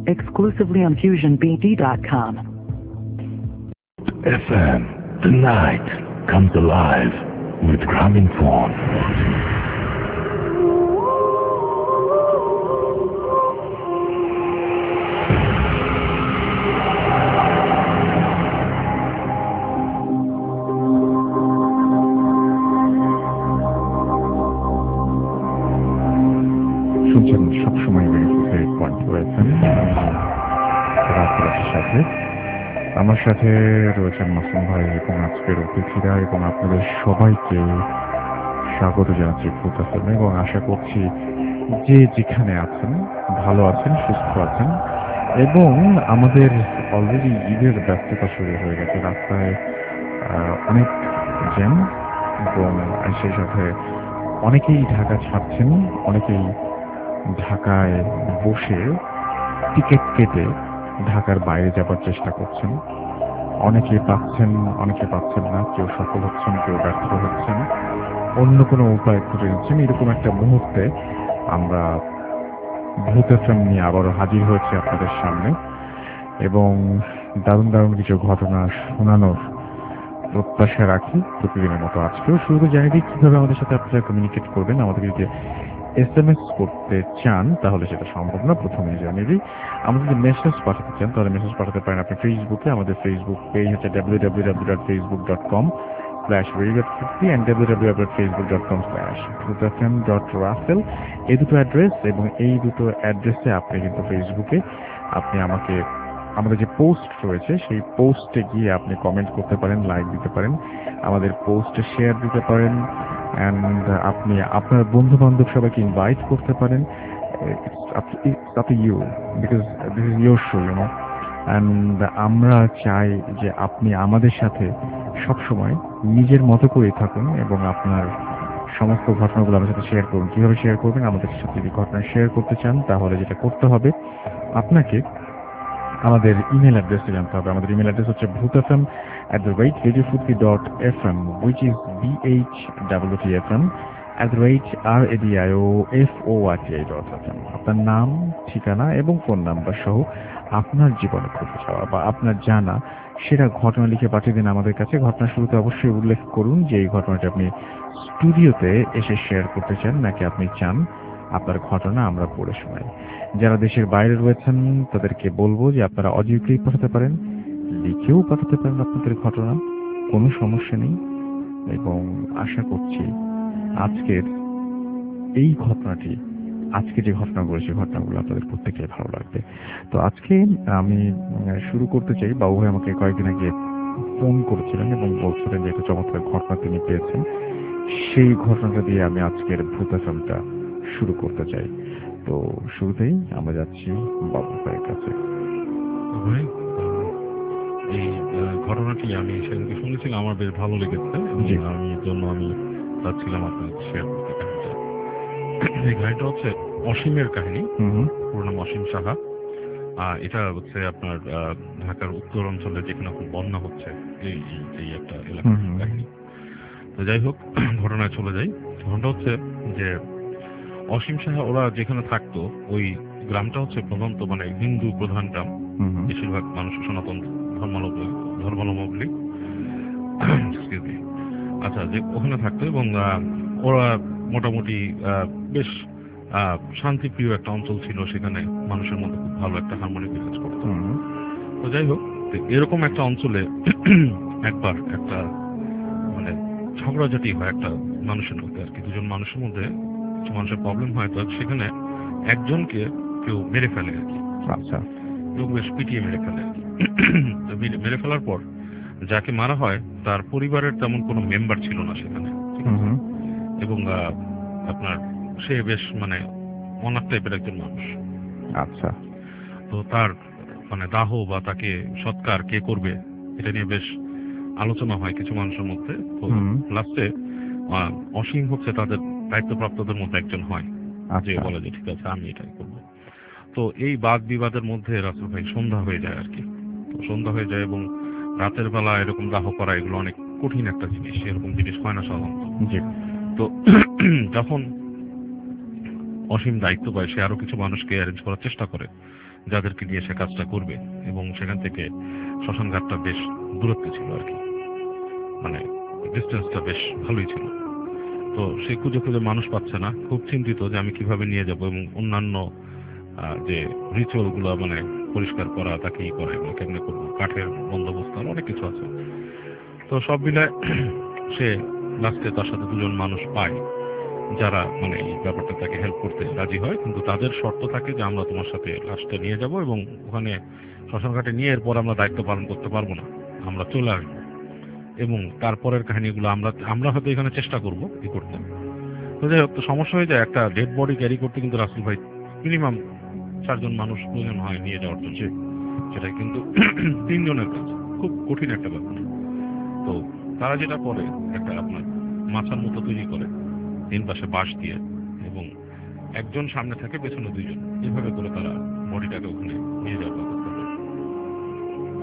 exclusively on FusionBD.com. FM, the night comes alive with Gramophone. শুনছেন সবসময় সাথে আমার সাথে রয়েছেন মাসুম ভাই এবং আজকের অতিথিরা এবং আপনাদের সবাইকে স্বাগত জানাচ্ছি ফুটাফিল্মে এবং আশা করছি যে যেখানে আছেন ভালো আছেন সুস্থ আছেন এবং আমাদের অলরেডি ঈদের ব্যস্ততা শুরু হয়ে গেছে রাস্তায় অনেক জ্যাম এবং সেই সাথে অনেকেই ঢাকা ছাড়ছেন অনেকেই ঢাকায় বসে টিকিট কেটে ঢাকার বাইরে যাবার চেষ্টা করছেন অনেকে পাচ্ছেন অনেকে পাচ্ছেন না কেউ সফল হচ্ছেন কেউ ব্যর্থ হচ্ছেন অন্য কোনো উপায় খুঁজে নিচ্ছেন এরকম একটা মুহূর্তে আমরা ভূত এফএম নিয়ে আবারও হাজির হয়েছি আপনাদের সামনে এবং দারুণ দারুণ কিছু ঘটনা শোনানোর প্রত্যাশা রাখি প্রতিদিনের মতো আজকেও শুরুতে জানিয়ে দিই কিভাবে আমাদের সাথে আপনারা কমিউনিকেট করবেন আমাদের যদি SMS করতে চান তাহলে সেটা সম্ভব না প্রথমেই জানিয়ে দিই আমাদের যদি মেসেজ পাঠাতে চান তাহলে মেসেজ পাঠাতে পারেন আপনি ফেসবুকে আমাদের ফেসবুক পেজ হচ্ছে www.facebook.com/radio50 and www.facebook.com/bhutfm.russell এই দুটো অ্যাড্রেস এবং এই দুটো অ্যাড্রেসে আপনি কিন্তু ফেসবুকে আপনি আমাদের যে পোস্ট রয়েছে সেই পোস্টে গিয়ে আপনি কমেন্ট করতে পারেন লাইক দিতে পারেন আমাদের পোস্টে শেয়ার দিতে পারেন অ্যান্ড আপনি আপনার বন্ধু বান্ধব সবাইকে ইনভাইট করতে পারেন it's up to you because this is your show you know and আমরা চাই যে আপনি আমাদের সাথে সবসময় নিজের মতো করে থাকুন এবং আপনার সমস্ত ঘটনাগুলো আমাদের সাথে শেয়ার করুন কিভাবে শেয়ার করবেন আমাদের সাথে যদি ঘটনা শেয়ার করতে চান তাহলে যেটা করতে হবে আপনাকে আমাদের ইমেল অ্যাড্রেসে জানতে হবে আমাদের ইমেল অ্যাড্রেস হচ্ছে bhutfm@radio50.fm which is bhwtfm@radiofoata.fm আপনার নাম ঠিকানা এবং ফোন নাম্বার সহ আপনার জীবনে ঘটে যাওয়া বা আপনার জানা সেটা ঘটনা লিখে পাঠিয়ে দিন আমাদের কাছে ঘটনা শুরুতে অবশ্যই উল্লেখ করুন যে এই ঘটনাটা আপনি স্টুডিওতে এসে শেয়ার করতে চান নাকি আপনি চান আপনার ঘটনা আমরা পড়ে শোনাই যারা দেশের বাইরে রয়েছেন তাদেরকে বলবো যে আপনারা অডিওক্লিপ পাঠাতে পারেন লিখেও পাঠাতে পারেন আপনাদের ঘটনা কোনো সমস্যা নেই এবং আশা করছি আজকের এই ঘটনাটি আজকে যে ঘটনাগুলো সেই ঘটনাগুলো আপনাদের প্রত্যেকের ভালো লাগবে তো আজকে আমি শুরু করতে চাই বাবু ভাই আমাকে কয়েকদিন আগে ফোন করেছিলেন এবং বলছিলেন যে একটা চমৎকার ঘটনা তিনি পেয়েছেন সেই ঘটনাটা দিয়ে আমি আজকের ভূত এফএমটা শুরু করতে চাই তো শুরুতেই আমরা যাচ্ছি বাবু ভাইয়ের কাছে ভাই এই ঘটনাটি আমি সেদিনকে শুনেছিলাম আমার বেশ ভালো লেগেছে আমি চাচ্ছিলাম আপনার শেয়ার করতে কাহিনীটা এই কাহিনীটা হচ্ছে অসীমের কাহিনী পুরো নাম অসীম সাহা এটা হচ্ছে আপনার ঢাকার উত্তর অঞ্চলে যেখানে খুব বন্যা হচ্ছে এই একটা এলাকার কাহিনী তো যাই হোক ঘটনায় চলে যাই ঘটনাটা হচ্ছে যে অসীম সাহা ওরা যেখানে থাকতো ওই গ্রামটা হচ্ছে প্রধানত মানে হিন্দু প্রধান গ্রাম বেশিরভাগ মানুষ সনাতন ধর্মাবলম্বী আচ্ছা যে ওখানে থাকতো এবং ওরা মোটামুটি বেশ শান্তিপ্রিয় একটা অঞ্চল ছিল সেখানে মানুষের মধ্যে খুব ভালো একটা হারমোনি বিরাজ করতো তো যাই হোক এরকম একটা অঞ্চলে একবার একটা মানে ঝগড়াঝাটি হয় একটা মানুষের মধ্যে আর কি দুজন মানুষের মধ্যে কিছু মানুষের প্রবলেম হয় তো সেখানে একজনকে কেউ মেরে ফেলে আর কি আচ্ছা কেউ বেশ পিটিয়ে মেরে ফেলে আর কি তো মেরে ফেলার পর যাকে মারা হয় তার পরিবারের তেমন কোনো মেম্বার ছিল না সেখানে এবং আপনার সে বেশ মানে অনাথ টাইপের একজন মানুষ আচ্ছা তো তার মানে দাহ বা তাকে সৎকার কে করবে এটা নিয়ে বেশ আলোচনা হয় কিছু মানুষের মধ্যে তো লাস্টে অসীম হচ্ছে তাদের দায়িত্বপ্রাপ্তদের মধ্যে একজন হয় যে বলে যে ঠিক আছে আমি এটাই করবো তো এই বাদ বিবাদের মধ্যে রাসেল ভাই সন্ধ্যা হয়ে যায় আর কি তো সন্ধ্যা হয়ে যায় এবং রাতের বেলা এরকম দাহ করা এগুলো অনেক কঠিন একটা জিনিস এরকম জিনিস হয় না সাধারণত তো যখন অসীম দায়িত্ব পায় সে আরো কিছু মানুষকে অ্যারেঞ্জ করার চেষ্টা করে যাদেরকে নিয়ে সে কাজটা করবে, এবং সেখান থেকে শ্মশান ঘাটটা বেশ দূরত্বে ছিল আর কি, মানে ডিস্টেন্সটা বেশ ভালোই ছিল। তো সে খুঁজে খুঁজে মানুষ পাচ্ছে না, খুব চিন্তিত যে আমি কিভাবে নিয়ে যাব, এবং অন্যান্য যে রিচুয়াল গুলো মানে পরিষ্কার করা, তাকে ই করা, এগুলো কেমনে করবো, কাঠের বন্দোবস্ত আর অনেক কিছু আছে। তো সব মিলায় সে লাস্টে তার সাথে দুজন মানুষ পায় যারা মানে এই ব্যাপারটা তাকে হেল্প করতে রাজি হয়, কিন্তু তাদের শর্ত থাকে যে আমরা তোমার সাথে লাশটা নিয়ে যাব এবং ওখানে শ্মশানঘাটে নিয়ে এরপর আমরা দায়িত্ব পালন করতে পারবো না, আমরা চলে আসবো, এবং তারপরের কাহিনীগুলো আমরা হয়তো এখানে চেষ্টা করবো ই করতে। তো যাই হোক, তো সমস্যা হয়ে যায়, একটা ডেড বডি ক্যারি করতে কিন্তু রাসেল ভাই মিনিমাম 4 জন মানুষ প্রয়োজন হয় নিয়ে যাওয়ার জন্য, সেটা কিন্তু 3 জনের কাজ, খুব কঠিন একটা ব্যাপার। তো তারা যেটা করে, একটা আপনার মাথার মতো তৈরি করে 3 পাশে বাঁশ দিয়ে, এবং একজন সামনে থাকে, পেছনে 2 জন, এভাবে করে তারা বডিটাকে ওখানে নিয়ে যাওয়ার ব্যবস্থা করে। তো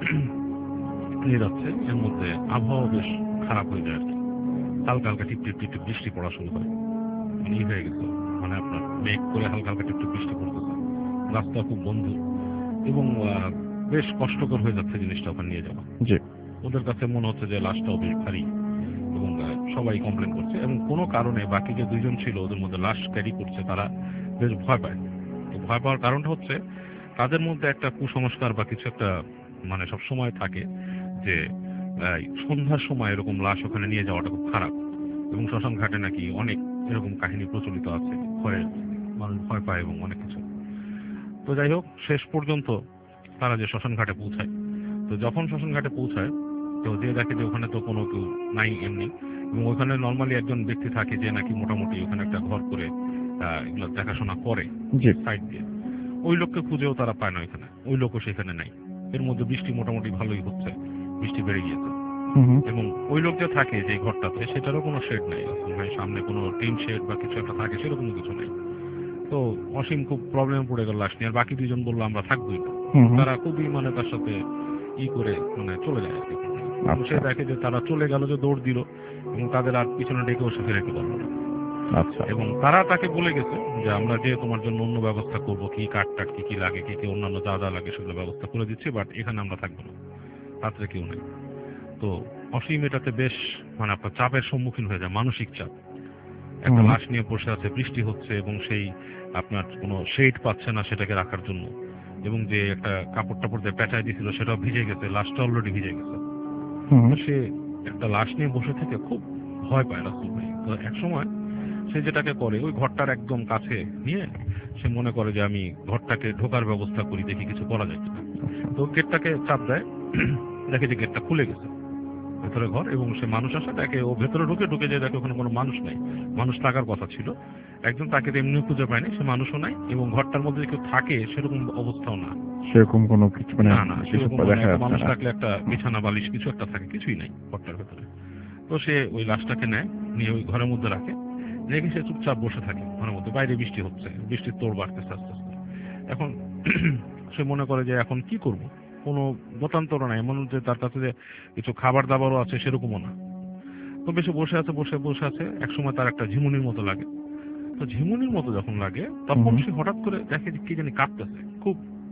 নিয়ে যাচ্ছে, এর মধ্যে আবহাওয়া বেশ খারাপ হয়ে যায় আর কি, হালকা হালকা টিপ টিপ টিপ টিপ বৃষ্টি পড়া শুরু হয়, মানে ই হয়ে গেছে, মানে আপনার মেঘ করে হালকা হালকা টিপ টিপ বৃষ্টি পড়তেছে, রাস্তা খুব বন্ধু, এবং বেশ কষ্টকর হয়ে যাচ্ছে জিনিসটা ওখানে নিয়ে যাওয়া। ওদের কাছে মনে হচ্ছে যে লাশটাও বেশ ভারী, এবং সবাই কমপ্লেন করছে, এবং কোনো কারণে বাকি যে 2 জন ছিল ওদের মধ্যে লাশ ক্যারি করছে, তারা বেশ ভয় পায়। তো ভয় পাওয়ার কারণটা হচ্ছে তাদের মধ্যে একটা কুসংস্কার বা কিছু একটা মানে সব সময় থাকে যে সন্ধ্যার সময় এরকম লাশ ওখানে নিয়ে যাওয়াটা খুব খারাপ, এবং শ্মশান ঘাটে নাকি অনেক এরকম কাহিনী প্রচলিত আছে, মানুষ ভয় পায় এবং অনেক কিছু। তো যাই হোক, শেষ পর্যন্ত তারা যে শ্মশান ঘাটে পৌঁছায়, তো যখন শ্মশান ঘাটে পৌঁছায় তো যে দেখে যে ওখানে তো কোনো কেউ নাই এমনি, এবং ওখানে নর্মালি একজন ব্যক্তি থাকে যে নাকি মোটামুটি ওখানে একটা ঘর করে এগুলো দেখাশোনা করে সাইড দিয়ে, ওই লোককে খুঁজেও তারা পায় না এখানে, ওই লোকও সেখানে নাই। এর মধ্যে বৃষ্টি মোটামুটি ভালোই হচ্ছে, বৃষ্টি বেড়ে গিয়েছে, এবং ওই লোক যে থাকে যে ঘরটাতে সেটারও কোনো শেড নাই, ভাই সামনে কোনো টিন শেড বা কিছু একটা থাকে সেরকম কিছু নেই। তো অসীম খুব প্রবলেমে পড়ে গেল লাশ নিয়ে, আর বাকি 2 জন বললো আমরা থাকবোই না, তারা খুবই মানে তার সাথে ই করে মানে চলে যায় আর কি। সে দেখে যে তারা চলে গেল, যে দৌড় দিল, এবং তাদের আর পিছনে ডেকেও সে ফিরে পারলো না। এবং তারা তাকে বলে গেছে যে আমরা যে তোমার জন্য অন্য ব্যবস্থা করবো, কি কাঠ টাট কি কি লাগে, কি কি অন্যান্য যা যা লাগে সেগুলো ব্যবস্থা করে দিচ্ছি, বাট এখানে আমরা থাকবো না, রাত্রে কেউ নেই। তো অসীম এটাতে বেশ মানে আপনার চাপের সম্মুখীন হয়ে যায়, মানসিক চাপ। একটা লাশ নিয়ে বসে আছে, বৃষ্টি হচ্ছে, এবং সেই আপনার কোনো শেড পাচ্ছে না সেটাকে রাখার জন্য, এবং যে একটা কাপড় টাপড় দিয়ে পেঁচাই দিয়েছিল সেটাও ভিজে গেছে, লাশটা অলরেডি ভিজে গেছে। সে একটা লাশ নিয়ে বসে থেকে খুব ভয় পায় রাসূল ভাই। তো এক সময় সে যেটাকে করে, ওই ঘরটার একদম কাছে নিয়ে সে মনে করে যে আমি ঘরটাকে ঢোকার ব্যবস্থা করি, দেখি কিছু করা যায় কিনা। তো গেটটাকে চাপ দেয়, দেখে যে গেটটা খুলে গেছে, ভেতরে ঘর, এবং সে মানুষ আসে দেখে, ও ভেতরে ঢুকে যে দেখে ওখানে কোনো মানুষ নাই, মানুষ থাকার কথা ছিল একজন, তাকে এমনিও খুঁজে পায়নি, সে মানুষও নাই, এবং ঘরটার মধ্যে কেউ থাকে সেরকম অবস্থাও না, সেরকম কোনো কিছু মানে না, মানুষ থাকলে একটা বিছানা বালিশ কিছু একটা থাকে, কিছুই নাই ঘরটার ভেতরে। তো সে ওই লাশটাকে নেয়, নিয়ে ওই ঘরের মধ্যে রাখে, রেখে সে চুপচাপ বসে থাকে ঘরের মধ্যে। বাইরে বৃষ্টি হচ্ছে, বৃষ্টির তোড় বাড়তেছে আস্তে আস্তে। এখন সে মনে করে যে এখন কি করব, কোনো গতান্তর নাই, এমন যে তার কাছে যে কিছু খাবার দাবারও আছে সেরকমও না। তো বেশি বসে আছে, একসময় তার একটা ঝিমুনির মতো লাগে। তো ঝিমুনির মতো যখন লাগে তখন সে হঠাৎ করে দেখে যে কি জানি কাঁপতেছে, খুব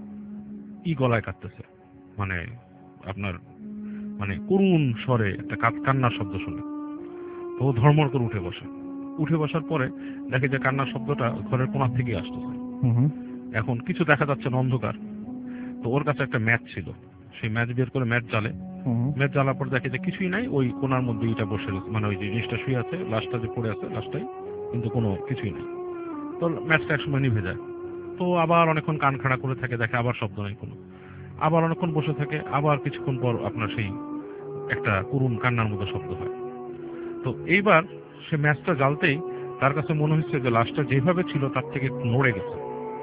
গলায় কাঁপতেছে, মানে আপনার মানে করুণ স্বরে একটা কান্নার শব্দ শুনে। তো ধর্মর করে উঠে বসার পরে দেখে যে কান্নার শব্দটা ঘরের কোণার থেকেই আসতেছে। এখন কিছু দেখা যাচ্ছে না, অন্ধকার। তো ওর কাছে একটা ম্যাচ ছিল, সেই ম্যাচ বের করে ম্যাচ জ্বালার পর দেখে যে কিছুই নাই, ওই কোণার মধ্যে এটা বসে রয়েছে, মানে ওই যে জিনিসটা শুয়ে আছে, লাশটা যে পড়ে আছে লাশটাই, কিন্তু কোনো কিছুই নেই। তো ম্যাচটা একসময় নিভে যায়। তো আবার অনেকক্ষণ কান খাড়া করে থাকে, দেখে আবার শব্দ নেই কোনো, আবার অনেকক্ষণ বসে থাকে, আবার কিছুক্ষণ পর আপনার সেই একটা করুণ কান্নার মতো শব্দ হয়। তো এইবার সে ম্যাচটা জ্বালতেই তার কাছে মনে হচ্ছে যে লাশটা যেভাবে ছিল তার থেকে একটু নড়ে গেছে,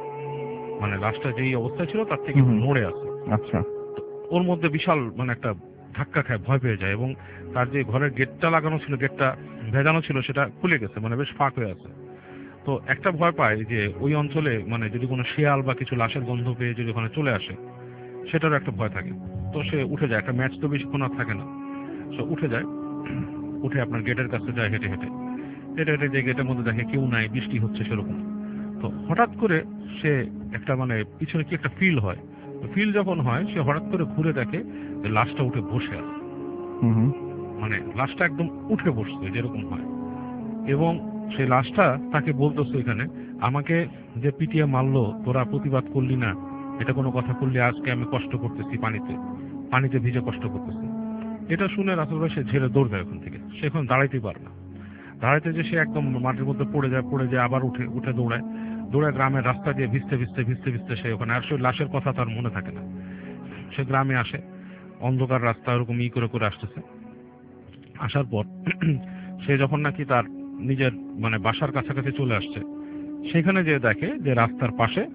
মানে লাশটা যেই অবস্থায় ছিল তার থেকে একটু নড়ে আছে। আচ্ছা। ওর মধ্যে বিশাল মানে একটা ধাক্কা খায়, ভয় পেয়ে যায়, এবং তার যে ঘরের গেটটা লাগানো ছিল, গেটটা ভেজানো ছিল, সেটা খুলে গেছে, মানে বেশ ফাঁক হয়ে আছে। তো একটা ভয় পায় যে ওই অঞ্চলে মানে যদি কোনো শিয়াল বা কিছু লাশের গন্ধ পেয়ে যদি ওখানে চলে আসে, সেটারও একটা ভয় থাকে। তো সে উঠে যায়, একটা ম্যাচ তো বেশিক্ষণ আর থাকে না, সে উঠে যায়, উঠে আপনার গেটের কাছে যায়, হেঁটে যে গেটের মধ্যে দেখে কেউ নাই, বৃষ্টি হচ্ছে সেরকম। তো হঠাৎ করে সে একটা মানে পিছনে কি একটা ফিল হয়, ফিল যখন হয় সে হঠাৎ করে ঘুরে দেখে যে লাশটা উঠে বসে আছে, মানে লাশটা একদম উঠে বসছে যেরকম হয়, এবং সেই লাশটা তাকে বলতেছে এখানে, আমাকে যে পিটিয়ে মারলো তোরা প্রতিবাদ করলি না, এটা কোনো কথা করলি, আজকে আমি কষ্ট করতেছি, পানিতে ভিজে কষ্ট করতেছি। এটা শুনে রাসেল ভাই সে ঝেড়ে দৌড় দেয় ওখান থেকে, সে এখন দাঁড়াইতেই পারে না, দাঁড়াইতে যে সে একদম মাটির মধ্যে পড়ে যায় আবার উঠে দৌড়ায় গ্রামের রাস্তা দিয়ে ভিজতে সে ওখানে, আর সে লাশের কথা তার মনে থাকে না। সে গ্রামে আসে, অন্ধকার রাস্তা ওরকম করে আসতেছে, আসার পর সে যখন নাকি তার নিজের মানে বাসার কাছাকাছি চলে আসছে, সেখানে যে দেখে যে রাস্তার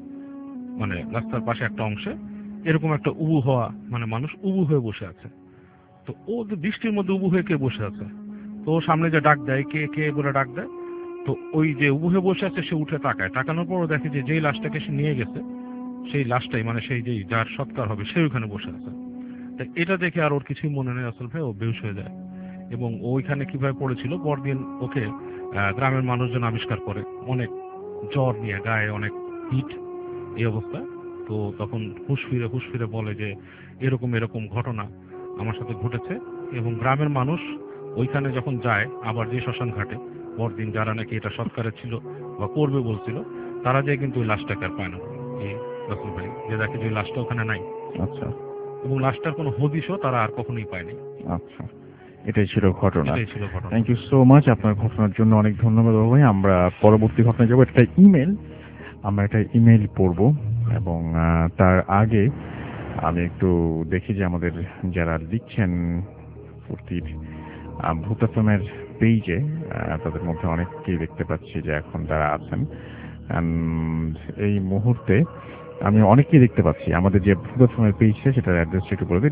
পাশে একটা অংশে এরকম একটা উবু হওয়া মানে মানুষ উবু হয়ে বসে আছে। তো ও বৃষ্টির মধ্যে উবু হয়ে কে বসে আছে, তো সামনে যে ডাক দেয়, কে কে বলে ডাক দেয়, তো ওই যে উবু হয়ে বসে আছে সে উঠে তাকায়, তাকানোর পরও দেখে যে যেই লাশটাকে সে নিয়ে গেছে সেই লাশটাই মানে সেই যেই যার সৎকার হবে সে ওইখানে বসে আছে। তাই এটা দেখে আর ওর কিছুই মনে নেই আসল ভাই, ও বেহুশ হয়ে যায়। এবং ওইখানে কিভাবে পড়েছিল, পরদিন ওকে গ্রামের মানুষজন আবিষ্কার করে অনেক জ্বর নিয়ে, গায়ে অনেক পিঠ, এই অবস্থা। তো তখন হুঁশ ফিরে বলে যে এরকম ঘটনা আমার সাথে ঘটেছে। এবং গ্রামের মানুষ ওইখানে যখন যায় আবার যে শ্মশান ঘাটে পরদিন, যারা নাকি এটা সৎকারে ছিল বা করবে বলছিল, তারা যায় কিন্তু ওই লাশটাকে আর পায় না, এই রাসেল ভাই, যে দেখে যে ওই লাশটা ওখানে নাই। আচ্ছা। এবং লাশটার কোনো হদিশও তারা আর কখনোই পায়নি। আচ্ছা, এটাই ছিল ঘটনা। ঘটনা। থ্যাংক ইউ সো মাচ, আপনার ঘটনার জন্য অনেক ধন্যবাদ ভাই। আমরা পরবর্তী ঘটনায় যাবো। আমরা একটা ইমেল পড়ব, এবং তার আগে আমি একটু দেখি যে আমাদের যারা লিখছেন ফুর্তির ভূত এফএমের পেজে, তাদের মধ্যে অনেককেই দেখতে পাচ্ছি যে এখন তারা আছেন। এই মুহূর্তে আমি অনেককেই দেখতে পাচ্ছি। আমাদের যে ভূত এফএমের পেজটা, সেটার অ্যাড্রেসটা একটু বলে দিই,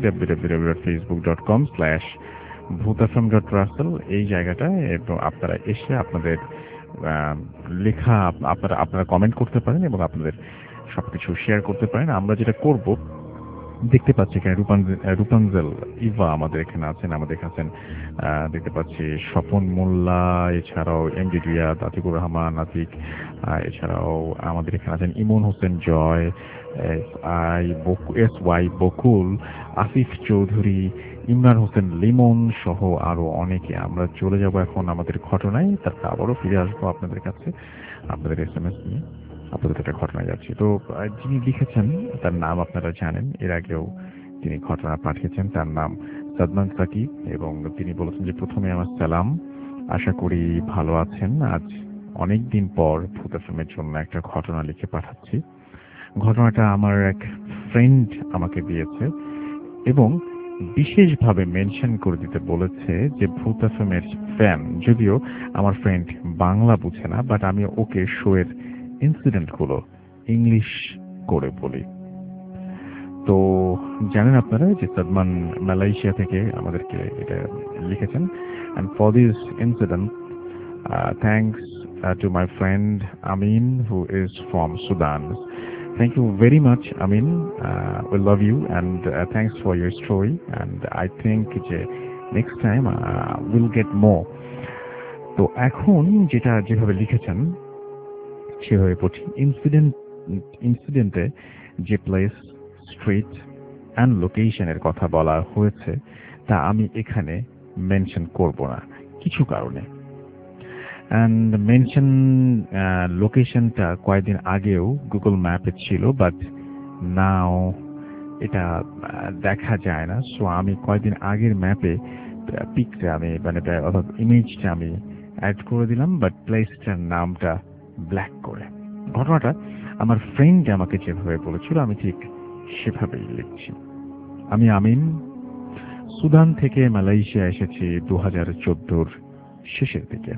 www.facebook.com/bhutfm.russell, এই জায়গাটায় আপনারা এসে আপনাদের লেখা আপনারা কমেন্ট করতে পারেন এবং আপনাদের সবকিছু শেয়ার করতে পারেন। আমরা যেটা করব, দেখতে পাচ্ছি এখানে রূপাঞ্জল ইভা আমাদের এখানে আছেন, দেখতে পাচ্ছি স্বপন মোল্লা, এছাড়াও এমডি রিয়াদ, আতিকুর রহমান আতিক, এছাড়াও আমাদের এখানে আছেন ইমন হোসেন জয়, SY বকুল, আসিফ চৌধুরী, ইমরান হোসেন লিমন সহ আরো অনেকে। আমরা চলে যাব এখন আমাদের ঘটনায়, তারপর আবারও ফিরে আসবো আপনাদের কাছে আপনাদের SMS নিয়ে। আপনাদের একটা ঘটনায় যাচ্ছি। তো যিনি লিখেছেন তার নাম আপনারা জানেন, এর আগেও তিনি ঘটনা পাঠিয়েছেন। তার নাম সাদমান সাকিব, এবং তিনি বলেছেন যে প্রথমে আমার সালাম, আশা করি ভালো আছেন। আজ অনেক দিন পর ভূত এফএমের জন্য একটা ঘটনা লিখে পাঠাচ্ছি। ঘটনাটা আমার এক ফ্রেন্ড আমাকে দিয়েছে এবং বিশেষভাবে মেনশন করে দিতে বলেছে যে ভূত এফএমের ফ্যান। যদিও আমার ফ্রেন্ড বাংলা বুঝে না, বাট আমি ওকে শোয়ের ইনসিডেন্টগুলো ইংলিশ করে বলি। তো জানেন আপনারা যে সাদমান মালয়েশিয়া থেকে আমাদেরকে এটা লিখেছেন। And for this incident thanks to my friend Amin, who is from Sudan. Thank you very much, Amin. We love you, and thanks for your story. And I think next time we'll get more. তো এখন যেভাবে লিখেছেন সেভাবে পড়ছি। ইনসিডেন্টে যে place, street and লোকেশনের কথা বলা হয়েছে তা আমি এখানে মেনশন করব না কিছু কারণে। অ্যান্ড মেনশন লোকেশনটা কয়েকদিন আগেও গুগল ম্যাপে ছিল, বাট নাও এটা দেখা যায় না। সো আমি কয়েকদিন আগের ম্যাপে পিকটা আমি অর্থাৎ ইমেজটা আমি অ্যাড করে দিলাম, বাট প্লেসটার নামটা ব্ল্যাক করে। ঘটনাটা আমার ফ্রেন্ড আমাকে যেভাবে বলেছিল আমি ঠিক সেভাবেই লিখছি। আমি আমিন, সুদান থেকে মালয়েশিয়া এসেছি 2014 শেষের দিকে।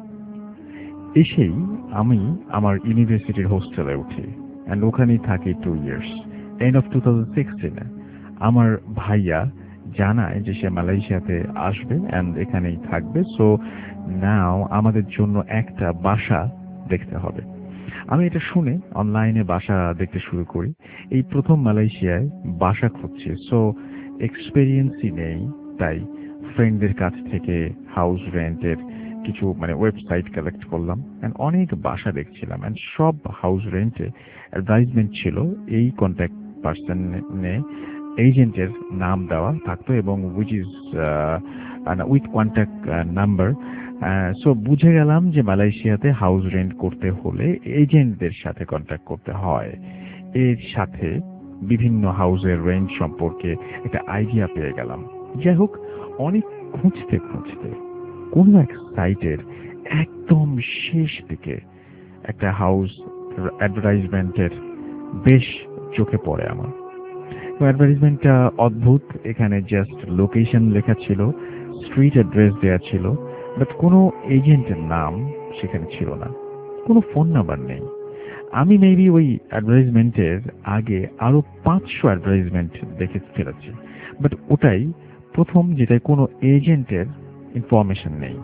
এসেই আমি আমার ইউনিভার্সিটির হোস্টেলে উঠি, অ্যান্ড ওখানেই থাকি 2 years। এন্ড অফ 2016 আমার ভাইয়া জানায় যে সে মালয়েশিয়াতে আসবে অ্যান্ড এখানেই থাকবে। সো নাও আমাদের জন্য একটা বাসা দেখতে হবে। আমি এটা শুনে অনলাইনে বাসা দেখতে শুরু করি। এই প্রথম মালয়েশিয়ায় বাসা খুঁজছি, সো এক্সপেরিয়েন্সই নেই, তাই ফ্রেন্ডদের কাছ থেকে হাউস রেন্টের কিছু মানে ওয়েবসাইট কালেক্ট করলাম অ্যান্ড অনেক বাসা দেখছিলাম অ্যান্ড সব হাউস রেন্টে অ্যাডভার্টাইজমেন্ট ছিল এই কন্ট্যাক্ট পার্সনে এজেন্টের নাম দেওয়া থাকতো এবং which is with contact number. So বুঝে গেলাম যে মালয়েশিয়াতে হাউস রেন্ট করতে হলে এজেন্টদের সাথে কন্ট্যাক্ট করতে হয়। এর সাথে বিভিন্ন হাউসের রেন্ট সম্পর্কে একটা আইডিয়া পেয়ে গেলাম। যাই হোক, অনেক খুঁজতে খুঁজতে কোনো এক সাইটের একদম শেষ দিকে একটা হাউস অ্যাডভার্টাইজমেন্টের বেশ চোখে পড়ে আমার। অ্যাডভার্টাইজমেন্টটা অদ্ভুত। এখানে জাস্ট লোকেশন লেখা ছিল, স্ট্রিট অ্যাড্রেস দেওয়া ছিল, বাট কোনো এজেন্টের নাম সেখানে ছিল না, কোনো ফোন নাম্বার নেই। আমি মেবি ওই অ্যাডভার্টাইজমেন্টের আগে আরো 500 অ্যাডভার্টাইজমেন্ট দেখে ফেলেছি, বাট ওটাই প্রথম যেটায় কোনো এজেন্টের ইনফরমেশন নেই।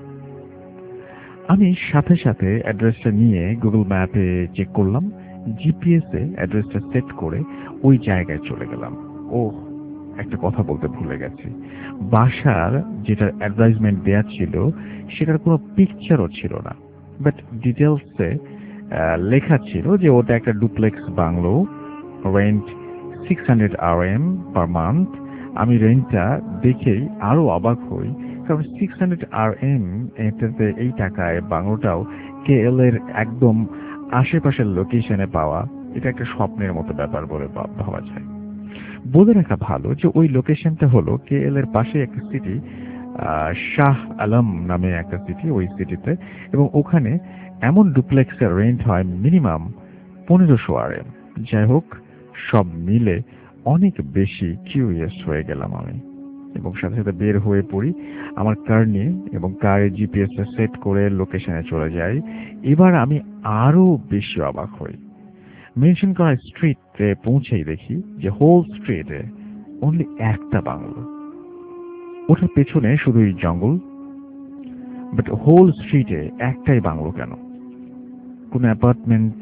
আমি সাথে সাথে অ্যাড্রেসটা নিয়ে গুগল ম্যাপে চেক করলাম, জিপিএসে অ্যাড্রেসটা সেট করে ওই জায়গায় চলে গেলাম। ও, একটা কথা বলতে ভুলে গেছি, বাসার যেটা অ্যাডভার্টাইজমেন্ট দেয়া ছিল সেটার কোনো পিকচারও ছিল না, বাট ডিটেলসে লেখা ছিল যে ওটা একটা duplex bungalow, rent 600 RM per month. আমি রেন্টটা দেখেই আরো অবাক হই, কারণ 600 RM এটাতে এই টাকায় বাংলোটাও KL এর একদম আশেপাশের লোকেশনে পাওয়া, এটা একটা স্বপ্নের মতো ব্যাপার বলে ভাবা যায়। বলে রাখা ভালো যে ওই লোকেশনটা হলো KL এর পাশে একটা সিটি, শাহ আলম নামে একটা সিটি, ওই সিটিতে, এবং ওখানে এমন ডুপ্লেক্সের রেন্ট হয় মিনিমাম 1500 RM। যাই হোক, সব মিলে অনেক বেশি কিউরিয়াস হয়ে গেলাম আমি, এবং সাথে সাথে বের হয়ে পড়ি আমার কার নিয়ে এবং কারে জিপিএসটা সেট করে লোকেশনে চলে যাই। এবার আমি আরো বেশি অবাক হই। মেনশন করা স্ট্রিটে পৌঁছেই দেখি যে হোল স্ট্রিটে অনলি একটা বাংলো, ওটার পেছনে শুধুই জঙ্গল, বাট হোল স্ট্রিটে একটাই বাংলো কেন? কোনো অ্যাপার্টমেন্ট,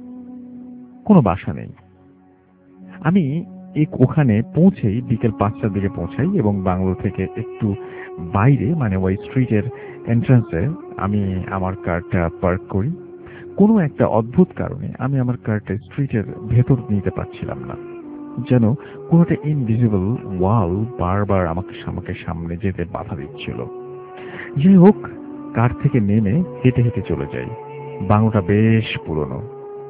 কোনো বাসা নেই। আমি ওখানে পৌঁছেই বিকেল 5টার দিকে পৌঁছাই এবং বাংলো থেকে একটু বাইরে মানে ওই স্ট্রিটের এন্ট্রান্সে আমি আমার কারটা পার্ক করি। কোনো একটা অদ্ভুত কারণে আমি আমার কারটা স্ট্রিটের ভেতর নিতে পারছিলাম না, যেন কোনো একটা ইনভিজিবল ওয়াল বারবার আমাকে সামনে যেতে বাধা দিচ্ছিল। যাই হোক, কার থেকে নেমে হেঁটে হেঁটে চলে যাই। বাংলোটা বেশ পুরনো,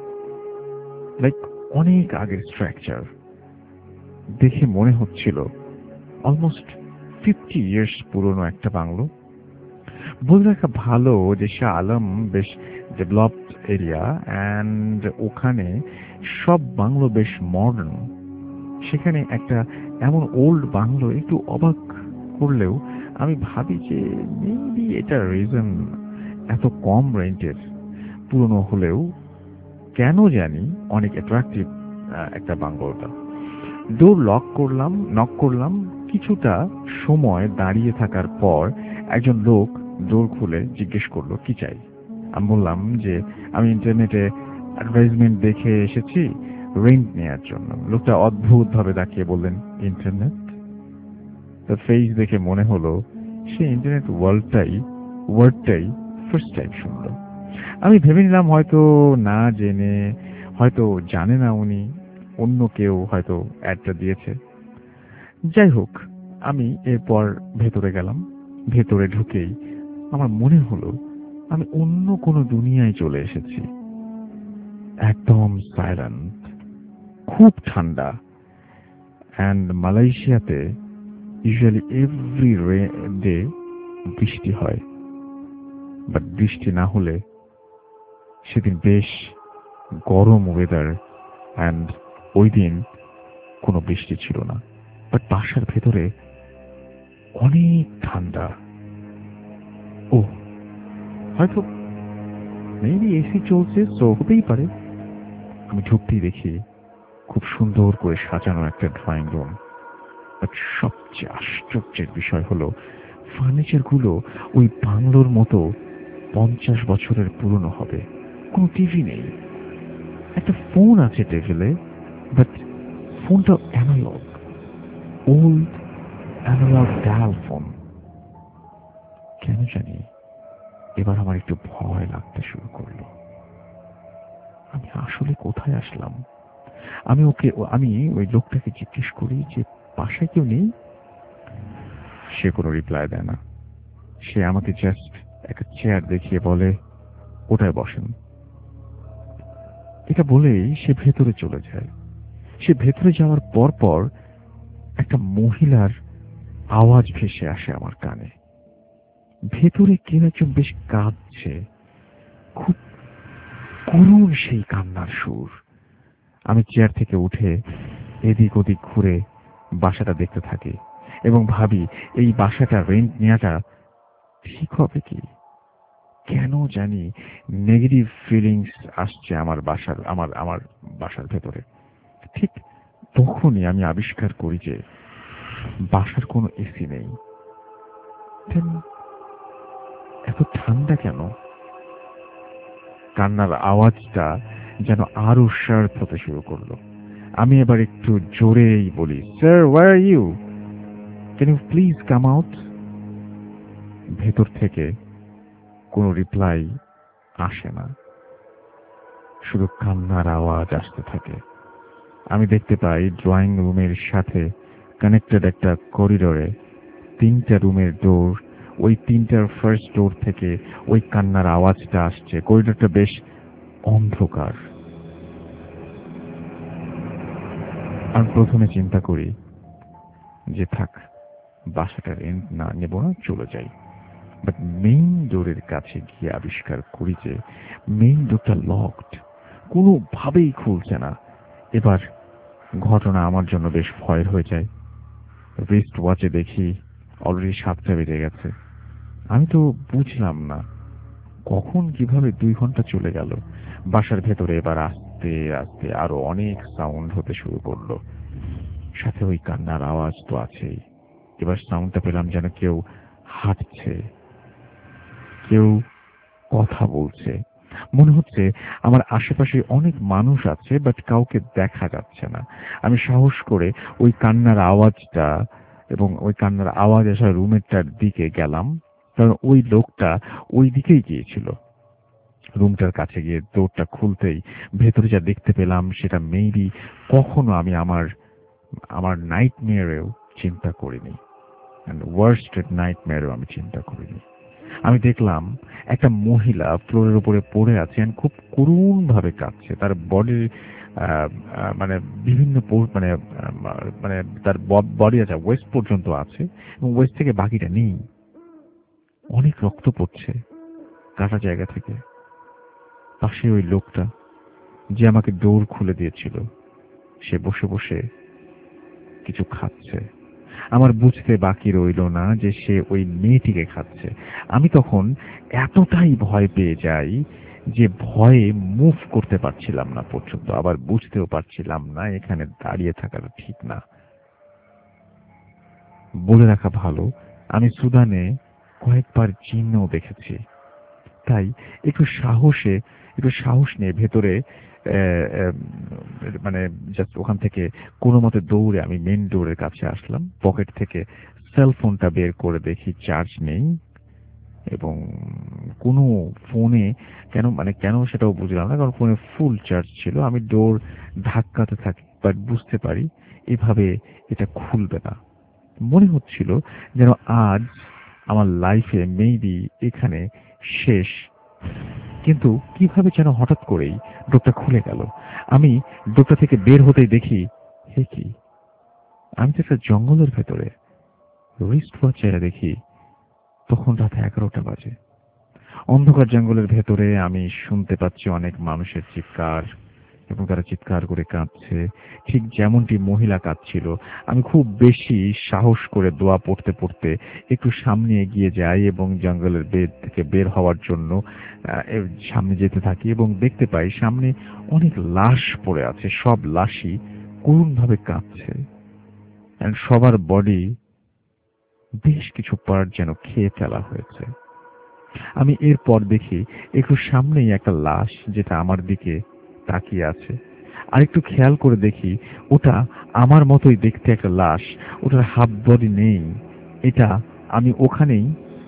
লাইক অনেক আগের স্ট্রাকচার। দেখে মনে হচ্ছিল অলমোস্ট 50 ইয়ার্স পুরনো একটা বাংলো। বলে রাখা ভালো যে শাহ আলম বেশ ডেভেলপড এরিয়া অ্যান্ড ওখানে সব বাংলো বেশ মডার্ন। সেখানে একটা এমন ওল্ড বাংলো একটু অবাক করলেও আমি ভাবি যে মেবি এটার রিজন এত কম রেন্টের পুরনো হলেও কেন জানি অনেক অ্যাট্রাকটিভ একটা বাংলোটা। ডোর নক করলাম। কিছুটা সময় দাঁড়িয়ে থাকার পর একজন লোক ডোর খুলে জিজ্ঞেস করলো কি চাই। আমি বললাম যে আমি ইন্টারনেটে অ্যাডভার্টাইজমেন্ট দেখে এসেছি রেন্ট নেওয়ার জন্য। লোকটা অদ্ভুত ভাবে তাকিয়ে বললেন, ইন্টারনেট? তার ফেস দেখে মনে হলো সে ইন্টারনেট ওয়ার্ডটাই ফার্স্ট টাইম শুনলো। আমি ভেবে নিলাম হয়তো না জেনে, হয়তো জানে না উনি, অন্য কেউ হয়তো অ্যাডটা দিয়েছে। যাই হোক, আমি এরপর ভেতরে গেলাম। ভেতরে ঢুকেই আমার মনে হলো আমি অন্য কোনো দুনিয়ায় চলে এসেছি। একদম সাইলেন্ট, খুব ঠান্ডা। অ্যান্ড মালয়েশিয়াতে ইউজুয়ালি এভরি ডে বৃষ্টি হয়, বাট বৃষ্টি না হলে সেদিন বেশ গরম ওয়েদার অ্যান্ড ওই দিন কোনো বৃষ্টি ছিল না, বাট বাসার ভেতরে অনেক ঠান্ডা। ও, হয়তো মেবি এসি চলছে, সো হতেই পারে। আমি ঢুকতেই দেখি খুব সুন্দর করে সাজানো একটা ড্রয়িং রুম। বাট সবচেয়ে আশ্চর্যের বিষয় হলো ফার্নিচার গুলো ওই বাংলোর মতো 50 বছরের পুরনো হবে। কোনো টিভি নেই, একটা ফোন আছে টেবিলে, বাট ফোনটা analogue, old analogue dial phone. কেন জানি এবার আমার একটু ভয় লাগতে শুরু করলো। আমি আসলে কোথায় আসলাম? আমি ওই লোকটাকে জিজ্ঞেস করি যে বাসায় কেউ নেই? সে কোনো রিপ্লাই দেয় না। সে আমাকে জাস্ট একটা চেয়ার দেখিয়ে বলে, ওটায় বসেন। এটা বলেই সে ভেতরে চলে যায়। সে ভেতরে যাওয়ার পর পর একটা মহিলার আওয়াজ ভেসে আসে আমার কানে। ভেতরে কেউ একজন বেশ কাঁদছে, খুব করুণ সেই কান্নার সুর। আমি চেয়ার থেকে উঠে এদিক ওদিক ঘুরে বাসাটা দেখতে থাকি এবং ভাবি এই বাসাটা রেন্ট নেওয়াটা ঠিক হবে কি? কেন জানি নেগেটিভ ফিলিংস আসছে আমার বাসার ভেতরে। ঠিক তখনই আমি আবিষ্কার করি যে বাসার কোনো এসি নেই। এত ঠান্ডা কেন? কান্নার আওয়াজটা যেন আরো শার্প হতে শুরু করলো। আমি এবার একটু জোরেই বলি, sir, where are you? Can you please come out? ভেতর থেকে কোনো রিপ্লাই আসে না, শুধু কান্নার আওয়াজ আসতে থাকে। আমি দেখতে পাই ড্রয়িং রুমের সাথে কানেক্টেড একটা করিডোরে 3টা রুমের ডোর। ওই 3টার ফার্স্ট ডোর থেকে ওই কান্নার আওয়াজটা আসছে। করিডোরটা বেশ অন্ধকার। আমি প্রথমে চিন্তা করি যে থাক, বাসাটা রেন্ট না নেব না, চলে যাই। বাট মেইন ডোরের কাছে গিয়ে আবিষ্কার করি যে মেইন ডোরটা লকড, কোনোভাবেই খুলছে না। এবার ঘটনা আমার জন্য বেশ ভয়ের হয়ে যায়। রিস্ট ওয়াচে দেখি অলরেডি 7টা বেজে গেছে। আমি তো বুঝলাম না কখন কিভাবে 2 ঘন্টা চলে গেল। বাসার ভেতরে এবার আস্তে আস্তে আরো অনেক সাউন্ড হতে শুরু করলো, সাথে ওই কান্নার আওয়াজ তো আছেই। এবার সাউন্ডটা পেলাম যেন কেউ হাঁটছে, কেউ কথা বলছে। মনে হচ্ছে আমার আশেপাশে অনেক মানুষ আছে, বাট কাউকে দেখা যাচ্ছে না। আমি সাহস করে ওই কান্নার আওয়াজটা এবং ওই কান্নার আওয়াজ আসা রুমেরটার দিকে গেলাম, কারণ ওই লোকটা ওই দিকেই গিয়েছিল। রুমটার কাছে গিয়ে ডোরটা খুলতেই ভেতরে যা দেখতে পেলাম সেটা মেবি কখনো আমি আমার আমার নাইটমেয়ারেও চিন্তা করিনি। ওয়ার্স্ট নাইটমেয়ারেও আমি চিন্তা করিনি। আমি দেখলাম একটা মহিলা ফ্লোরের উপরে পড়ে আছে, খুব করুণ ভাবে কাঁদছে। তার বডির মানে বিভিন্ন মানে মানে তার বডি আছে, ওয়েস্ট পর্যন্ত আছে এবং ওয়েস্ট থেকে বাকিটা নেই। অনেক রক্ত পড়ছে কাটা জায়গা থেকে। পাশে ওই লোকটা যে আমাকে ডোর খুলে দিয়েছিল, সে বসে বসে কিছু খাচ্ছে। আমার বুঝতে বাকি রইল না যে সে ওই মেয়েটিকে খাচ্ছে। আমি তখন এতটাই ভয় পেয়ে যাই যে ভয়ে মুভ করতে পারছিলাম না পর্যন্ত, আবার বুঝতেও পারছিলাম না এখানে দাঁড়িয়ে থাকাটা ঠিক না। বলে রাখা ভালো, আমি সুদানে কয়েকবার জিনও দেখেছি, তাই একটু সাহস নিয়ে ভেতরে মানে জাস্ট ওখান থেকে কোনো মতে দৌড়ে আমি মেন ডোরের কাছে আসলাম। পকেট থেকে সেলফোনটা বের করে দেখি চার্জ নেই এবং কোনো ফোনে কেন সেটাও বুঝলাম না, কারণ ফোনে ফুল চার্জ ছিল। আমি ডোর ধাক্কাতে থাকি, বাট বুঝতে পারি এভাবে এটা খুলবে না। মনে হচ্ছিল যেন আজ আমার লাইফে মেবি এখানে শেষ। কিন্তু কিভাবে যেন হঠাৎ করেই ডোরটা খুলে গেল। আমি ডোরটা থেকে বের হতেই দেখি, হে কি, আমি তো একটা জঙ্গলের ভেতরে। রিস্ট ওয়াচে দেখি তখন রাত 11টা বাজে। অন্ধকার জঙ্গলের ভেতরে আমি শুনতে পাচ্ছি অনেক মানুষের চিৎকার এবং তারা চিৎকার করে কাঁদছে, ঠিক যেমনটি মহিলা কাঁদছিল। আমি খুব বেশি সাহস করে দোয়া পড়তে পড়তে একটু সামনে এগিয়ে যাই এবং জঙ্গলের বেদ থেকে বের হওয়ার জন্য সামনে যেতে থাকি এবং দেখতে পাই সামনে অনেক লাশ পড়ে আছে। সব লাশই করুণভাবে কাঁদছে, সবার বডি বেশ কিছু পার্ট যেন খেয়ে ফেলা হয়েছে। আমি এরপর দেখি একটু সামনেই একটা লাশ যেটা আমার দিকে তাকিয়ে আছে। আরেকটু খেয়াল করে দেখি ওটা আমার মতোই দেখতে একটা লাশ, ওটার হাফ বডি নেই। এটা আমি ওখানেই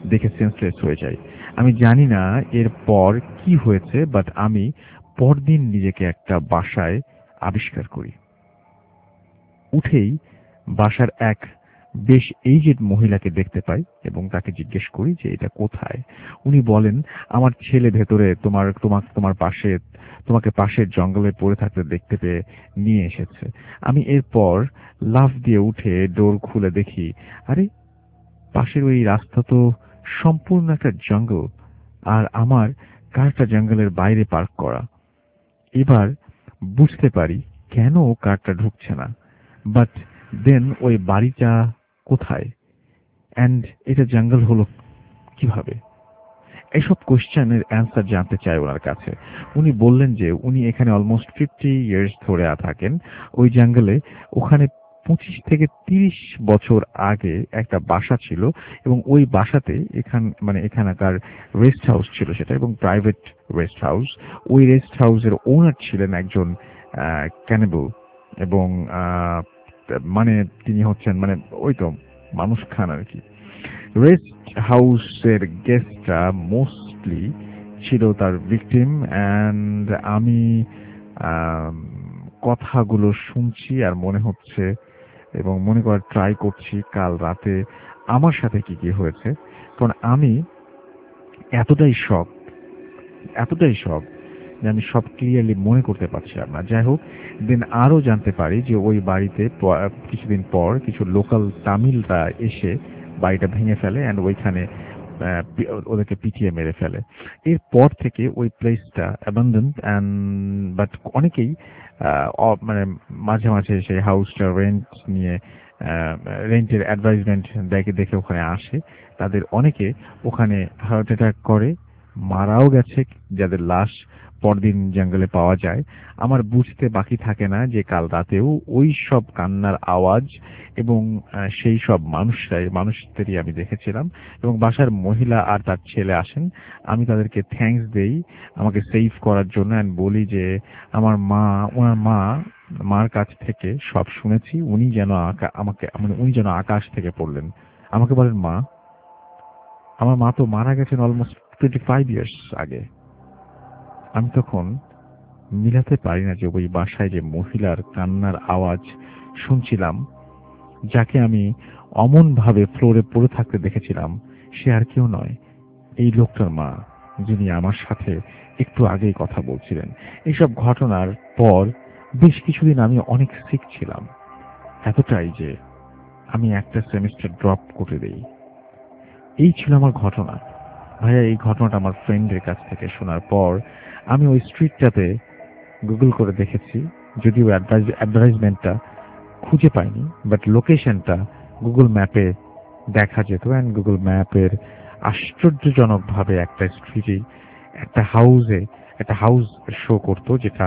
দেখে সেন্সলেস হয়ে যাই। আমি জানি না এরপর কি হয়েছে, বাট আমি পরদিন নিজেকে একটা বাসায় আবিষ্কার করি। উঠেই বাসার এক বেশ এইজেড মহিলাকে দেখতে পাই এবং তাকে জিজ্ঞেস করি যে এটা কোথায়। উনি বলেন, আমার ছেলে ভেতরে তোমাকে পাশের জঙ্গলে পড়ে থাকতে দেখতে পেয়ে নিয়ে এসেছে। আমি এরপর লাফ দিয়ে উঠে ডোর খুলে দেখি, আরে পাশের ওই রাস্তা তো সম্পূর্ণ একটা জঙ্গল, আর আমার কারটা জঙ্গলের বাইরে পার্ক করা। এবার বুঝতে পারি কেন কারটা ঢুকছে না, বাট দেন ওই বাড়িটা কোথায়, অ্যান্ড এটা জঙ্গল হলো কিভাবে? এইসব কোশ্চেনের অ্যান্সার জানতে চাই ওনার কাছে। উনি বললেন যে উনি এখানে অলমোস্ট 50 ইয়ার্স ধরে থাকেন ওই জঙ্গলে। ওখানে 25 থেকে 30 বছর আগে একটা বাসা ছিল এবং ওই বাসাতে এখানকার রেস্ট হাউস ছিল সেটা, এবং প্রাইভেট রেস্ট হাউস। ওই রেস্ট হাউসের ওনার ছিলেন একজন ক্যানিবল, এবং তিনি হচ্ছেন ওই তো মানুষ খান আর কি। রেস্ট হাউসের গেস্টরা মোস্টলি ছিল তার ভিকটিম, অ্যান্ড আমি কথাগুলো শুনছি আর মনে হচ্ছে এবং মনে করার ট্রাই করছি কাল রাতে আমার সাথে কি কি হয়েছে, কারণ আমি এতটাই শক যে আমি সব ক্লিয়ারলি মনে করতে পারছিলাম না। যাই হোক, দেন আরো জানতে পারি যে ওই বাড়িতে কিছুদিন পর কিছু লোকাল তামিলরা এসে বাড়িটা ভেঙে ফেলে অ্যান্ড ওইখানে ওদেরকে পিটিয়ে মেরে ফেলে। এরপর থেকে ওই প্লেসটা অ্যাবান্ডন্ড, অ্যান্ড বাট অনেকেই মাঝে মাঝে সেই হাউসটা রেন্টের অ্যাডভাইজমেন্ট দেখে ওখানে আসে। তাদের অনেকে ওখানে হার্ট অ্যাটাক করে মারাও গেছে, যাদের লাশ পরদিন জঙ্গলে পাওয়া যায়। আমার বুঝতে বাকি থাকে না যে কাল রাতেও ওই সব কান্নার আওয়াজ এবং সেই সব মানুষদেরই আমি দেখেছিলাম, এবং বাসার মহিলা আর তার ছেলে আসেন। আমি তাদেরকে থ্যাঙ্কস দেই আমাকে সেভ করার জন্য, অ্যান্ড বলি যে ওনার মার কাছ থেকে সব শুনেছি। উনি যেন আকাশ থেকে পড়লেন। আমাকে বলেন, মা, আমার মা তো মারা গেছেন অলমোস্ট 25 ইয়ার্স আগে। আমি তখন মিলাতে পারি না যে ওই বাসায় যে মহিলার কান্নার আওয়াজ শুনছিলাম, যাকে আমি অমন ভাবে ফ্লোরে পড়ে থাকতে দেখেছিলাম, সে আর কেউ নয়, এই লোকটার মা, যিনি আমার সাথে একটু আগেই কথা বলছিলেন। এইসব ঘটনার পর বেশ কিছুদিন আমি অনেক সিক ছিলাম, এতটাই যে আমি একটা সেমিস্টার ড্রপ করে দেই। এই ছিল আমার ঘটনা। ভাইয়া, এই ঘটনাটা আমার ফ্রেন্ডের কাছ থেকে শোনার পর আমি ওই স্ট্রিটটাতে গুগল করে দেখেছি, যদিও অ্যাডভার্টাইজমেন্টটা খুঁজে পাইনি, বাট লোকেশনটা গুগল ম্যাপে দেখা যেত, অ্যান্ড গুগল ম্যাপের আশ্চর্যজনকভাবে একটা স্ট্রিটে একটা হাউস শো করতো, যেটা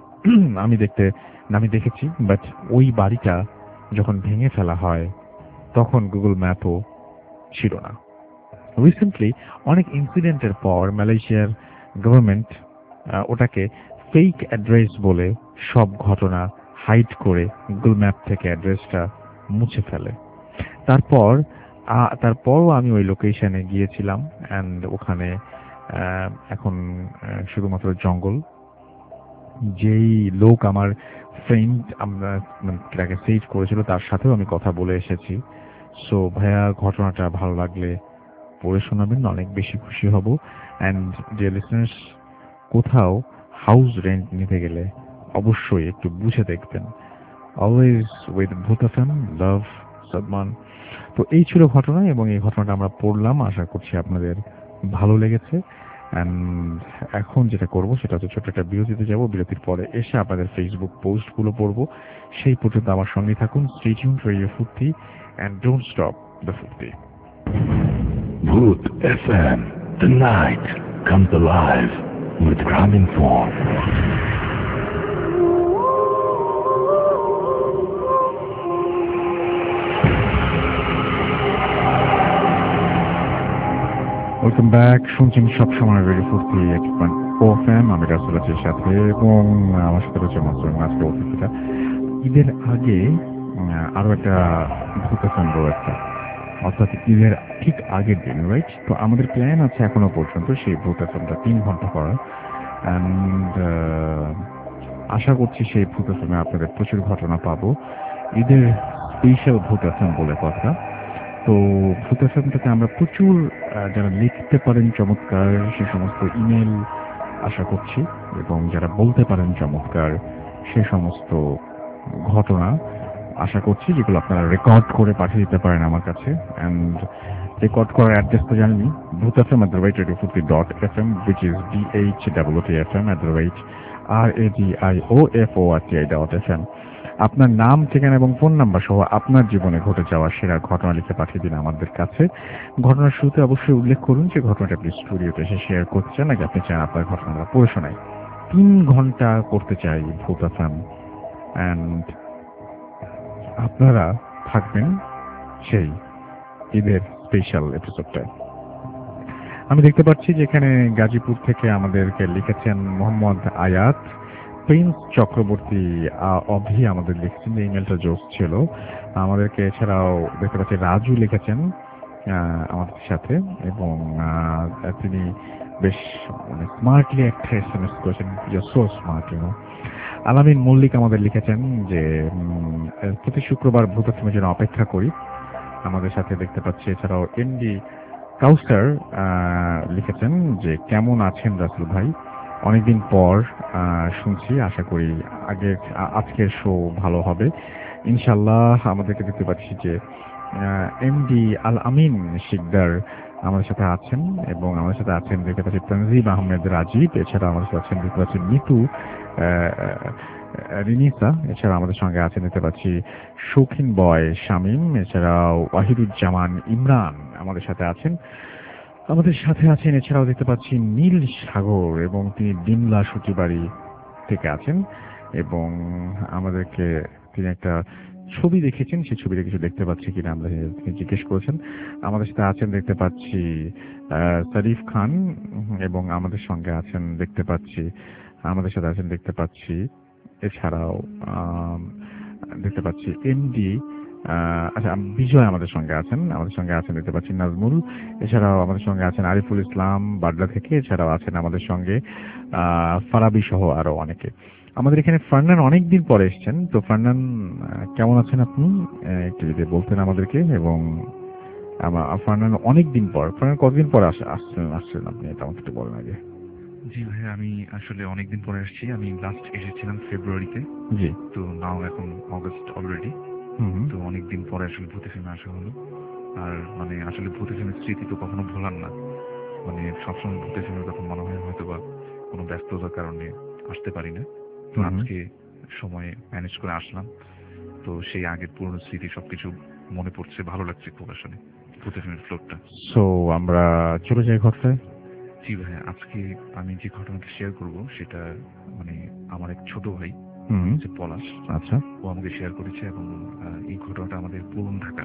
আমি দেখেছি। বাট ওই বাড়িটা যখন ভেঙে ফেলা হয় তখন গুগল ম্যাপও ছিল না। রিসেন্টলি অনেক ইনসিডেন্টের পর মালয়েশিয়ার গভর্নমেন্ট ওটাকে ফেক অ্যাড্রেস বলে সব ঘটনা হাইড করে গুগল ম্যাপ থেকে অ্যাড্রেসটা মুছে ফেলে। তারপরও আমি ওই লোকেশনে গিয়েছিলাম, অ্যান্ড ওখানে এখন শুধুমাত্র জঙ্গল। যেই লোক আমার ফ্রেন্ড তাকে সেভ করেছিল তার সাথেও আমি কথা বলে এসেছি। সো ভাইয়া, ঘটনাটা ভালো লাগলে পড়ে শোনাবেন, অনেক বেশি খুশি হব। অ্যান্ড ডিয়ার লিসনার্স, কোথাও হাউস রেন্ট নিতে গেলে অবশ্যই একটু বুঝে দেখবেন। Always with both of them, love, Sadman. তো এই ছিল ঘটনা, এবং এই ঘটনাটা আমরা পড়লাম। আশা করছি আপনাদের ভালো লেগেছে। এখন যেটা করব সেটা হচ্ছে ছোট্ট একটা বিরতিতে যাব। বিরতির পরে এসে আপনাদের ফেসবুক পোস্টগুলো পড়বো। সেই পর্যন্ত আমার সঙ্গে থাকুন। Stay tuned, radio Foorti, and don't stop the ফুর্তি। Booth FM. The night comes alive with Graminphone. Welcome back. শুনছেন সবসময় রেডিও ফুর্তি 80.4 FM। আমি রাসুল আছের সাথে, এবং আমার সাথে রয়েছে মাসুম। আজকে অতিথিটা ঈদের আগে আরো একটা ভূত FM একটা অর্থাৎ ঈদের ঠিক আগের দিন, রাইট? তো আমাদের প্ল্যান আছে এখনো পর্যন্ত সেই ভূত এফএমটা 3 ঘন্টা করা, অ্যান্ড আশা করছি সেই ভূত এফএমে আপনাদের প্রচুর ঘটনা পাবো। ঈদের স্পেশাল ভূত এফএম বলে কথা। তো ভূত এফএমটাতে আমরা প্রচুর যারা লিখতে পারেন চমৎকার সে সমস্ত ইমেল আশা করছি, এবং যারা বলতে পারেন চমৎকার সে সমস্ত ঘটনা আশা করছি, যেগুলো আপনারা রেকর্ড করে পাঠিয়ে দিতে পারেন আমার কাছে। অ্যান্ড রেকর্ড করার অ্যাড্রেস তো জানেনই, bhutfm@radio40.fm, which is BHWTFM@radioFORTI.FM। আপনার নাম, ঠিকানা এবং ফোন নাম্বার সহ আপনার জীবনে ঘটে যাওয়া সেরা ঘটনা লিখে পাঠিয়ে দিন আমাদের কাছে। ঘটনার শুরুতে অবশ্যই উল্লেখ করুন যে ঘটনাটা আপনি স্টুডিওতে এসে শেয়ার করতে চান, নাকি আপনি চান আপনার ঘটনাটা পড়ে শোনায়। 3 ঘন্টা করতে চাই ভূত এফএম, অ্যান্ড আপনারা থাকবেন সেই ঈদের স্পেশাল এপিসোডটা। আমি দেখতে পাচ্ছি যে এখানে গাজীপুর থেকে আমাদেরকে লিখেছেন মোহাম্মদ আয়াত, প্রিন্স চক্রবর্তী অভি আমাদের লিখছেন, ইমেলটা জোস ছিল আমাদেরকে। এছাড়াও দেখতে পাচ্ছি রাজু লিখেছেন আমাদের সাথে, এবং তিনি বেশ মানে স্মার্টলি একটা এসএমএস করেছেন, সো স্মার্ট ইউনো। আলামিন মল্লিক আমাদের লিখেছেন যে প্রতি শুক্রবার ভূত এফএমের জন্য অপেক্ষা করি আমাদের সাথে দেখতে পাচ্ছি। এছাড়াও এমডি কাউসার লিখেছেন যে কেমন আছেন রাসেল ভাই, অনেকদিন পর শুনছি, আশা করি আজকের শো ভালো হবে ইনশাল্লাহ। আমাদেরকে দেখতে পাচ্ছি যে এমডি আল আমিন শিকদার আমাদের সাথে আছেন, এবং আমাদের সাথে আছেন দেখতে পাচ্ছি তানজিম আহমেদ রাজীব। এছাড়া আমাদের সাথে আছেন দেখতে পাচ্ছি মিতু রিনিসা। এছাড়া আমাদের সঙ্গে আছেন দেখতে পাচ্ছি শৌখিন বয় শামীম। এছাড়াও ওয়াহিদুজ্জামান ইমরান আমাদের সাথে আছেন। এছাড়াও দেখতে পাচ্ছি নীল সাগর, এবং তিনি ডিমলা সচিবাড়ি থেকে আছেন, এবং আমাদেরকে তিনি একটা ছবি দেখেছেন, সেই ছবিটা কিছু দেখতে পাচ্ছি কিনা আমরা জিজ্ঞেস করেছেন। আমাদের সাথে আছেন দেখতে পাচ্ছি শরীফ খান, এবং আমাদের সঙ্গে আছেন দেখতে পাচ্ছি এছাড়াও দেখতে পাচ্ছি এমডি আচ্ছা বিজয় আমাদের সঙ্গে আছেন দেখতে পাচ্ছি নাজমুল। এছাড়াও আমাদের সঙ্গে আছেন আরিফুল ইসলাম বাড্ডা থেকে। এছাড়াও আছেন আমাদের সঙ্গে ফারাবি সহ আরো অনেকে। আমাদের এখানে ফারনান অনেকদিন পরে এসেছেন, তো ফারনান কেমন আছেন আপনি একটু যদি বলতেন আমাদেরকে। এবং ফারনান অনেকদিন পর, ফারনান কতদিন পরে আসছেন আপনি, এটা আমাকে একটু বলেন আগে। জি ভাই, আমি আসলে অনেকদিন পরে আসছি। আমি লাস্ট এসেছিলাম ফেব্রুয়ারিতে। জি। তো নাও এখন অগস্ট অলরেডি। তো অনেকদিন পরে আসলে ভূত এফএমে আসা হলো। আর মানে আসলে ভূত এফএমের স্মৃতি তো কখনো ভোলার না, মানে সবসময় ভূত এফএমের কথা মনে হয় হয়তো বা কোনো ব্যস্ততার কারণে আসতে পারি না। তো আজকে সময় ম্যানেজ করে আসলাম। তো সেই আগের পুরনো স্মৃতি সবকিছু মনে পড়ছে, ভালো লাগছে খুব আসলে ভূত এফএমের ফ্লোরটা। সো আমরা চলে যাই ঘটনায়। জি ভাই, আজকে আমি যে ঘটনাটা শেয়ার করব সেটা মানে আমার এক ছোট ভাই যে পলাশ, আচ্ছা, ও আমাকে শেয়ার করেছে, এবং এই ঘটনাটা আমাদের পুরন ঢাকা।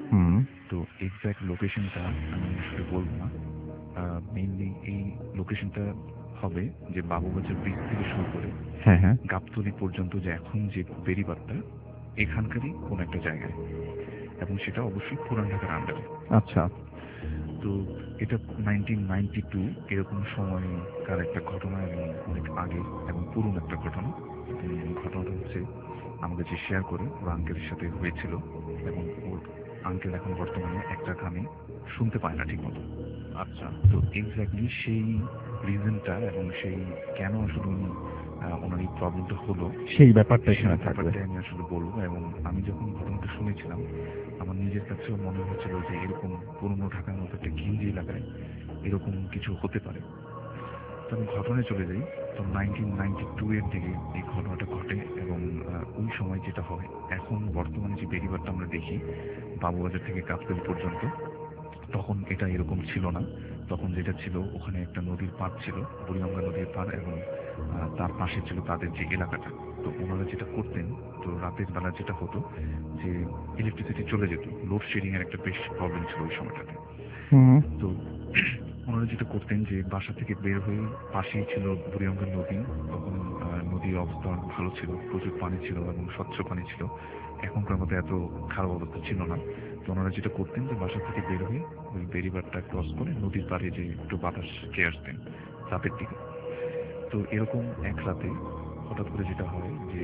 তো এক্সাক্ট লোকেশনটা আমি আসলে বলবো না, মেইনলি এই লোকেশনটা হবে যে বাবুবাজার ব্রিজ থেকে শুরু করে গাবতলী পর্যন্ত যে এখন যে বেরিবাদটা, এখানকারই কোন একটা জায়গায়, এবং সেটা অবশ্যই পুরান ঢাকার আন্ডারে। আচ্ছা। তো এটা 1992 এরকম সময়কার একটা ঘটনা, এবং অনেক আগে এবং পুরনো একটা ঘটনা। ঘটনাটা হচ্ছে আমাদের যে শেয়ার করে ওর আঙ্কেলের সাথে হয়েছিল, এবং ওর আঙ্কেল এখন বর্তমানে একটা কানে শুনতে পায় না ঠিক মতো। আচ্ছা, তো এক্স্যাক্টলি সেই রিজনটা এবং সেই কেন আসলে ওনার এই প্রবলেমটা হলো সেই ব্যাপারটা আমি আসলে বলবো। এবং আমি যখন ঘটনাটা শুনেছিলাম আমার নিজের কাছেও মনে হয়েছিল যে এরকম পুরনো ঢাকার মতো একটা ঘিঞ্জি এলাকায় এরকম কিছু হতে পারে। তো আমি ঘটনায় চলে যাই। তো 1992 এর দিকে এই ঘটনাটা ঘটে, এবং ওই সময় যেটা হয়, এখন বর্তমানে যে বেরিবারটা আমরা দেখি বাবুবাজার থেকে গাবতলী পর্যন্ত, তখন এটা এরকম ছিল না। তখন যেটা ছিল, ওখানে একটা নদীর পাড় ছিল, বুড়িগঙ্গা নদীর পাড়, এবং তার পাশে ছিল তাদের যে এলাকাটা। তো ওনারা যেটা করতেন, তো রাতের বেলা যেটা হতো যে ইলেকট্রিসিটি চলে যেত, লোডশেডিং এর একটা বেশ প্রবলেম ছিল ওই সময়টাতে। তো ওনারা যেটা করতেন যে বাসা থেকে বের হয়ে পাশেই ছিল বুড়িগঙ্গা নদী। তখন নদীর অবস্থা অনেক ভালো ছিল, প্রচুর পানি ছিল এবং স্বচ্ছ পানি ছিল, এখনকার মতো এত খারাপ অবস্থা ছিল না। তো তো ওনারা যেটা করতেন যে বাসা থেকে বের হয়ে ওই বেরিবারটা ক্রস করে নদীর পাড়ে যে একটু বাতাস খেয়ে আসতেন রাতের দিকে। তো এরকম এক রাতে হঠাৎ করে যেটা হয় যে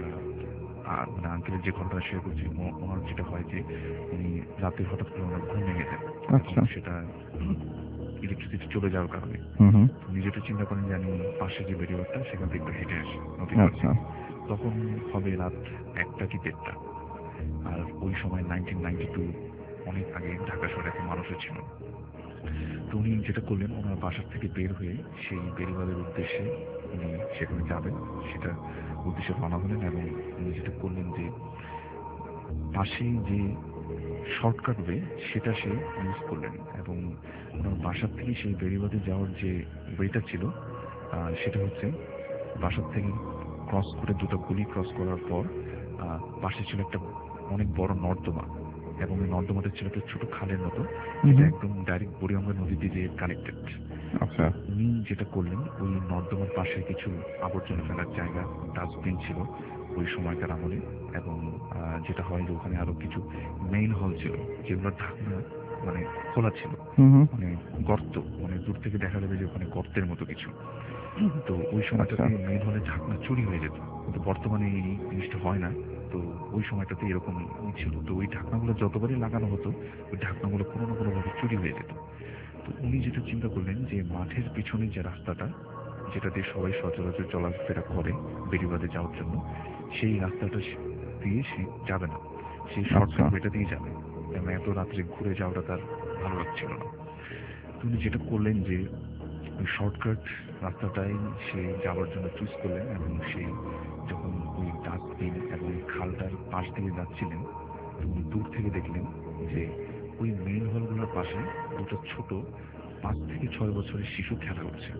মানে আঙ্কেলের যে ঘটনা শেয়ার করছি, ওনার যেটা হয় যে উনি রাতে হঠাৎ করে ওনার ঘুম ভেঙে যায়। আচ্ছা। সেটা ইলেকট্রিসিটি চলে যাওয়ার কারণে। তো উনি যেটা চিন্তা করেন যে আমি পাশে যে বেরিবারটা সেখান থেকে একটু হেঁটে আসি নদীর পাড়ে। আচ্ছা। তখন হবে রাত 1টা কি 1:30টা। আর ওই সময় 1992 অনেক আগে ঢাকা শহরে এত মানুষও ছিল না। তো উনি যেটা করলেন ওনার বাসার থেকে বের হয়ে সেই বেরিবাদের উদ্দেশ্যে উনি সেখানে যাবেন, সেটা উদ্দেশ্যে রওনা হলেন। এবং উনি যেটা করলেন যে পাশেই যে শর্টকাট ওয়ে সেটা সে ইউজ করলেন এবং ওনার বাসার থেকে সেই বেরিবাদে যাওয়ার যে ওয়েটা ছিল সেটা হচ্ছে বাসার থেকে ক্রস করে দুটো গলি ক্রস করার পর পাশে ছিল একটা অনেক বড় নর্দমা এবং এই নর্দমাটা ছিল একটা ছোট খালের মতো, যেটা একদম ডাইরেক্ট বুড়িগঙ্গা নদীতে যে কানেক্টেড। আচ্ছা। উনি যেটা করলেন ওই নর্দমার পাশে কিছু আবর্জনা ফেলার জায়গা, ডাস্টবিন ছিল ওই সময়কার আমলে। এবং যেটা হয় যে ওখানে আরো কিছু মেইন হল ছিল যেগুলোর ঢাকনা মানে খোলা ছিল, মানে গর্ত, মানে দূর থেকে দেখা যাবে যে ওখানে গর্তের মতো কিছু। তো ওই সময়টাতে মেইন হলে ঢাকনা চুরি হয়ে যেত, কিন্তু বর্তমানে এই জিনিসটা হয় না। তো ওই সময়টাতে এরকম ছিল। তো ওই ঢাকনাগুলো যতবারই লাগানো হতো ওই ঢাকনাগুলো কোনো না কোনোভাবে চুরি হয়ে যেত। তো উনি যেটা চিন্তা করলেন যে মাঠের পিছনে যে রাস্তাটা যেটা দিয়ে সবাই সচরাচর চলাফেরা করে বেরিবাদে যাওয়ার জন্য, সেই রাস্তাটা দিয়ে সে যাবে না, সেই শর্টকাট ওয়েটা দিয়ে যাবে। এবং এত রাত্রে ঘুরে যাওয়াটা তার ভালো লাগছিল না। তো উনি যেটা করলেন যে ওই শর্টকাট রাস্তাটাই সে যাওয়ার জন্য চুজ করলেন। এবং সে যখন ওই ডাস্টবিন এবং ওই খালটার পাশ দিয়ে যাচ্ছিলেন তো উনি দূর থেকে দেখলেন যে ওই মেইন হলগুলোর পাশে দুটো ছোট 5 থেকে 6 বছরের শিশু খেলা করছে।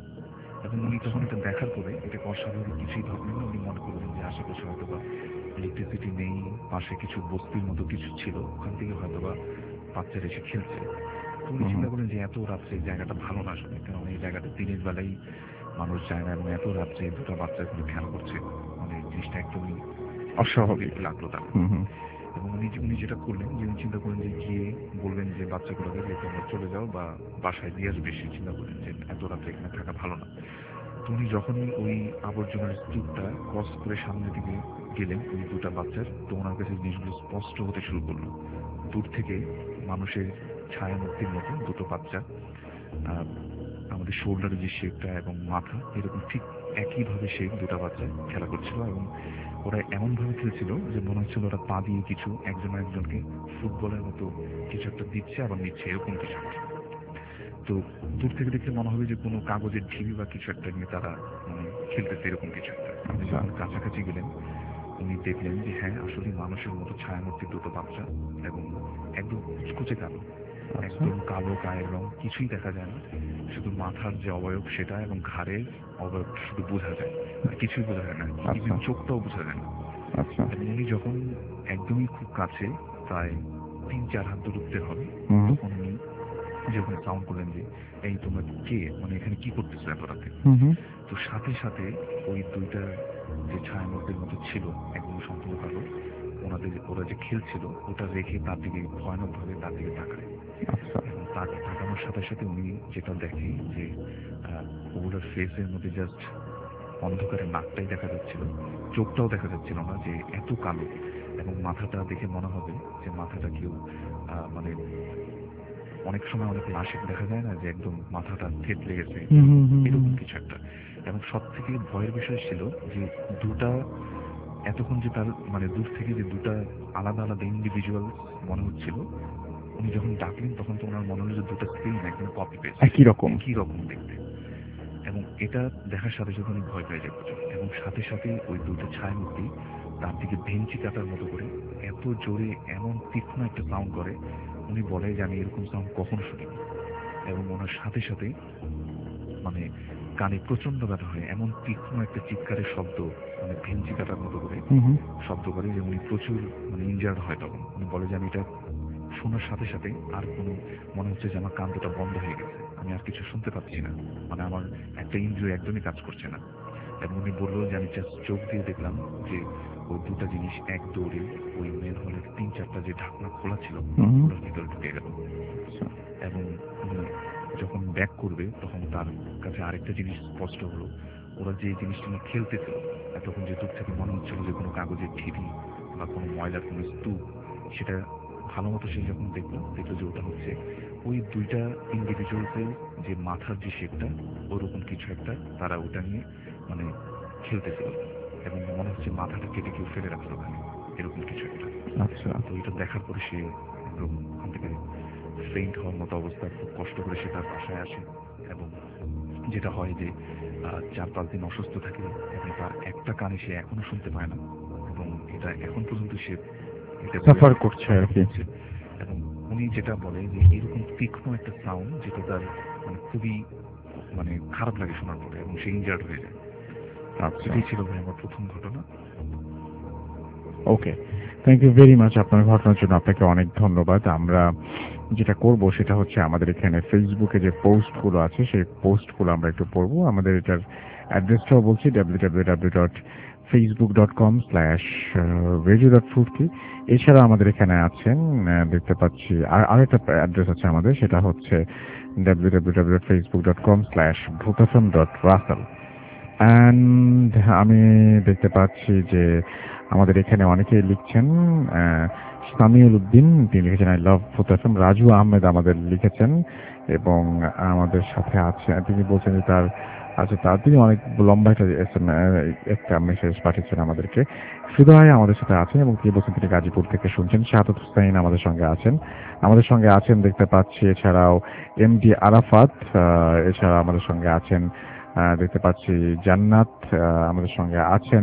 এবং উনি তখন এটা দেখার পরে এটা অস্বাভাবিক কিছুই ভাবলেন না। উনি মনে করলেন যে আশেপাশে হয়তো বা ইলেকট্রিসিটি নেই, পাশে কিছু বস্তির মতো কিছু ছিল, ওখান থেকে হয়তো বা বাচ্চারা এসে খেলছে। তো উনি চিন্তা করলেন যে এত রাত্রে জায়গাটা ভালো না আসলে, কারণ এই জায়গাটা দিনের বেলায় মানুষ যায় না এবং এত রাত্রে দুটো বাচ্চা এখানে খেলা করছে, মানে জিনিসটা একদমই অস্বাভাবিক লাগলো তার। এবং উনি যেটা করলেন যে উনি চিন্তা করেন যে গিয়ে বলবেন যে বাচ্চাগুলোকে যে তোমরা চলে যাও বা বাসায় দিয়ে আসবে। সে চিন্তা করেন যে এত রাত্রে এখানে থাকা ভালো না। তো উনি যখনই ওই আবর্জনার স্তূপটা ক্রস করে সামনের দিকে গেলেন ওই দুটা বাচ্চার, তো ওনার কাছে জিনিসগুলো স্পষ্ট হতে শুরু করলো। দূর থেকে মানুষের ছায়া মূর্তির মতো দুটো বাচ্চা, আমাদের শোল্ডারে যে শেপটা এবং মাথা এরকম ঠিক একইভাবে সেই দুটা বাচ্চা খেলা করছিল। এবং ওরা এমনভাবে খেলছিল যে মনে হচ্ছিল ওরা পা দিয়ে কিছু একজন একজনকে ফুটবলের মতো কিছু একটা দিচ্ছে আবার নিচ্ছে, এরকম কিছু একটা। তো দূর থেকে দেখলে মনে হবে যে কোনো কাগজের ঢিবি বা কিছু একটা নিয়ে তারা মানে খেলতেছে, এরকম কিছু একটা। আপনি যখন কাছাকাছি গেলেন উনি দেখলেন যে হ্যাঁ আসলে মানুষের মতো ছায়ামূর্তি দুটো বাচ্চা এবং একদম কুচকুচে কালো, একদম কালো গায়ের রং, কিছুই দেখা যায় না, শুধু মাথার যে অবয়ব সেটা এবং ঘাড়ের অবয়ব শুধু বোঝা যায়, আর কিছুই বোঝা যায় না, ইভেন চোখটাও বোঝা যায় না। এবং উনি যখন একদমই খুব কাছে প্রায় 3-4 হাত দূরত্বের হবে তখন উনি যখন সাউন্ড করলেন যে এই তোমরা কে, মানে এখানে কি করতেছো এত রাতে। তো সাথে সাথে ওই দুইটা যে ছায়ামূর্তির মতো ছিল একদম সম্পূর্ণ কালো, ওরা যে খেলছিল ওটা রেখে তার দিকে ভয়ানকভাবে তার দিকে তাকায়। এবং তার তাকানোর সাথে সাথে উনি যেটা দেখে যে ওগুলোর ফেসের মধ্যে জাস্ট অন্ধকারে নাকটাই দেখা যাচ্ছিল, চোখটাও দেখা যাচ্ছিল না, যে এত কালো। এবং মাথাটা দেখে মনে হবে যে মাথাটা কেউ মানে অনেক সময় অনেক লাশের দেখা যায় না যে একদম মাথাটা থেতলে গেছে, এরকম কিছু একটা। এবং সব থেকে ভয়ের বিষয় ছিল যে দুটা এতক্ষণ যে তার মানে দূর থেকে যে দুটা আলাদা আলাদা ইন্ডিভিজুয়াল মনে হচ্ছিল, উনি যখন ডাকলেন তখন তো ওনার মনে হলো যে দুটো স্ক্রিন একদম কপি পেস্ট, একই রকম দেখতে। এবং এটা দেখার সাথে সাথে উনি ভয় পেয়ে যায় প্রচুর। এবং সাথে সাথে ওই দুটো ছায়ামূর্তি তার দিকে ভেঞ্চি কাটার মতো করে এত জোরে এমন তীক্ষ্ণ একটা সাউন্ড করে, উনি বলে যে আমি এরকম সাউন্ড কখনো শুনিনি। এবং ওনার সাথে সাথে মানে কানে প্রচন্ড ব্যথা হয়, এমন তীক্ষ্ণ একটা চিৎকারের শব্দ, মানে ভেঞ্চি কাটার মতো করে শব্দ করে যে উনি প্রচুর মানে ইনজার্ড হয়। তখন উনি বলে যে আমি এটা শোনার সাথে সাথে আর কোনো মনে হচ্ছে যে আমার কান দুটা বন্ধ হয়ে গেছে, আমি আর কিছু শুনতে পাচ্ছি না, মানে আমার একটা ইন্দ্রিয় একদমই কাজ করছে না। এবং উনি বললো যে আমি জাস্ট চোখ দিয়ে দেখলাম যে ওই দুটা জিনিস এক দৌড়ে ওই মেন হলের 3 দরজাটা যে ঢাকনা খোলা ছিল হুম। ওগুলোর ভিতরে ঢুকে গেল। এবং যখন ব্যাক করবে তখন তার কাছে আরেকটা জিনিস স্পষ্ট হলো, ওরা যে জিনিসটা নিয়ে খেলতেছিল তখন যে দূর থেকে মনে হচ্ছিল যে কোনো কাগজের ঢিবি বা কোনো ময়লার কোনো স্তূপ, সেটা ভালো মতো সে যখন দেখলো যে ওটা হচ্ছে ওই দুইটা ইন্ডিভিজুয়ালসের যে মাথার যে শেপটা ওরকম কিছু একটা, তারা ওটা নিয়ে মানে খেলতেছিল এবং মনে হচ্ছে মাথাটা কেটে কেউ ফেলে রাখলো ওখানে, এরকম কিছু একটা। আচ্ছা। তো এটা দেখার পরে সে একদম ওখান থেকে ফেইন্ট হওয়ার মতো অবস্থা, খুব কষ্ট করে সে তার বাসায় আসে এবং যেটা হয় যে 4-5 দিন অসুস্থ থাকে এবং তার একটা কানে সে এখনো শুনতে পায় না এবং এটা এখন পর্যন্ত সে এটা সাফার করছে আর কি। এবং উনি যেটা বলে যে এরকম তীক্ষ্ণ একটা সাউন্ড যেটা তার মানে খুবই মানে খারাপ লাগে শোনার পরে এবং সে ইনজার্ড হয়ে যায়। আচ্ছা, এটাই ছিল ভাই আমার প্রথম ঘটনা। Okay, thank you very much আপনার ঘটনার জন্য। আপনাকে অনেক ধন্যবাদ। আমরা যেটা করব সেটা হচ্ছে আমাদের এখানে ফেসবুকে যে পোস্টগুলো আছে সেই পোস্টগুলো আমরা একটু পড়বো। আমাদের এটার অ্যাড্রেসটাও বলছি www.facebook.com/radio.furti। এছাড়া আমাদের এখানে আছেন দেখতে পাচ্ছি আরেকটা অ্যাড্রেস আছে আমাদের, সেটা হচ্ছে www.facebook.com/bhutafm.russell। অ্যান্ড আমি দেখতে পাচ্ছি যে আমাদের এখানে অনেকেই লিখছেন। সামিউল উদ্দিন তিনি লিখেছেন আই লাভ ভূত এফএম। রাজু আহমেদ আমাদের লিখেছেন এবং আমাদের সাথে আছে, তিনি বলছেন যে তার তিনি অনেক লম্বা একটা মেসেজ পাঠিয়েছেন আমাদেরকে। সুদয় আমাদের সাথে আছেন এবং তিনি বলছেন তিনি গাজীপুর থেকে শুনছেন। শাহাদাত হুসাইন আমাদের সঙ্গে আছেন দেখতে পাচ্ছি। এছাড়াও এমডি আরাফাত, এছাড়া আমাদের সঙ্গে আছেন দেখতে পাচ্ছি জান্নাত, আমাদের সঙ্গে আছেন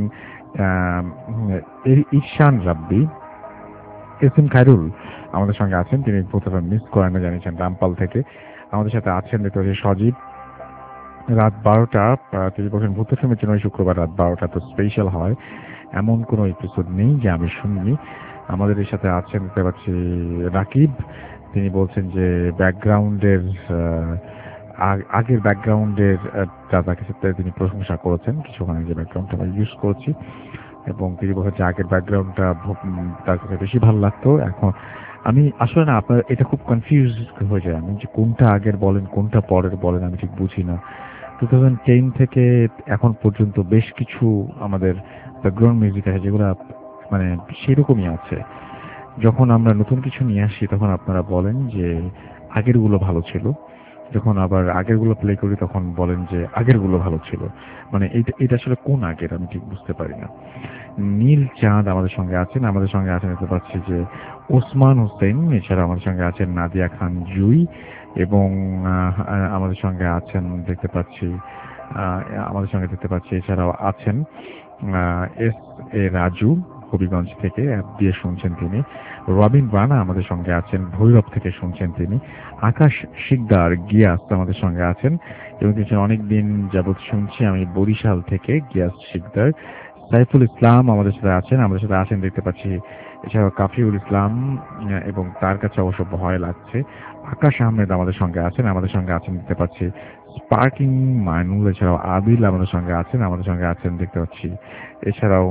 ঈশান রাব্বি, এসএম খায়রুল আমাদের সঙ্গে আছেন, তিনি প্রথমে মিস করেন না জানিয়েছেন রামপাল থেকে। আমাদের সাথে আছেন দেখতে পাচ্ছি সজীব। রাত 12টা তিনি বলছেন ভূত ফিল্মের জন্য শুক্রবার রাত 12টা তো স্পেশাল হয়, এমন কোনো এপিসোড নেই যে আমি শুনিনি। আমাদের এর সাথে আছেন দেখতে পাচ্ছি রাকিব, তিনি বলছেন যে ব্যাকগ্রাউন্ডের আগের ব্যাকগ্রাউন্ডের তার কাছে তিনি প্রশংসা করেছেন, কিছুক্ষণ আগে ব্যাকগ্রাউন্ডটা আমরা ইউজ করেছি এবং তিনি বলছেন যে আগের ব্যাকগ্রাউন্ডটা তার কাছে বেশি ভালো লাগতো। এখন আমি আসলে না, আপনার এটা খুব কনফিউজ হয়ে যায়, আমি যে কোনটা আগের বলেন কোনটা পরের বলেন আমি ঠিক বুঝি না। 2010 থেকে এখন পর্যন্ত বেশ কিছু আমাদের ব্যাকগ্রাউন্ড মিউজিক আছে যেগুলো মানে সেরকমই আছে। যখন আমরা নতুন কিছু নিয়ে আসি তখন আপনারা বলেন যে আগেরগুলো ভালো ছিল, যখন আবার আগেরগুলো প্লে করি তখন বলেন যে আগেরগুলো ভালো ছিল। মানে এটা আসলে কোন আগের আমি ঠিক বুঝতে পারি না। নীল চাঁদ আমাদের সঙ্গে আছেন দেখতে পাচ্ছি যে ওসমান হোসেন, এছাড়া আমাদের সঙ্গে আছেন নাদিয়া খান জুই এবং আমাদের সঙ্গে আছেন দেখতে পাচ্ছি এছাড়াও আছেন এস এ রাজু, হবিগঞ্জ থেকে অ্যাপ দিয়ে শুনছেন তিনি। রবিন রানা আমাদের সঙ্গে আছেন, ভৈরব থেকে শুনছেন তিনি। আকাশ শিকদার গিয়াস আমাদের সঙ্গে আছেন এবং তিনি অনেকদিন যাবৎ শুনছি আমি বরিশাল থেকে, গিয়াস শিকদার। সাইফুল ইসলাম আমাদের সাথে আছেন দেখতে পাচ্ছি। এছাড়াও কাফিউল ইসলাম এবং তার কাছে অবশ্য ভয় লাগছে। আকাশ আহমেদ আমাদের সঙ্গে আছেন দেখতে পাচ্ছি। স্পার্কিং মাইনুল, এছাড়াও আদিল আমাদের সঙ্গে আছেন দেখতে পাচ্ছি। এছাড়াও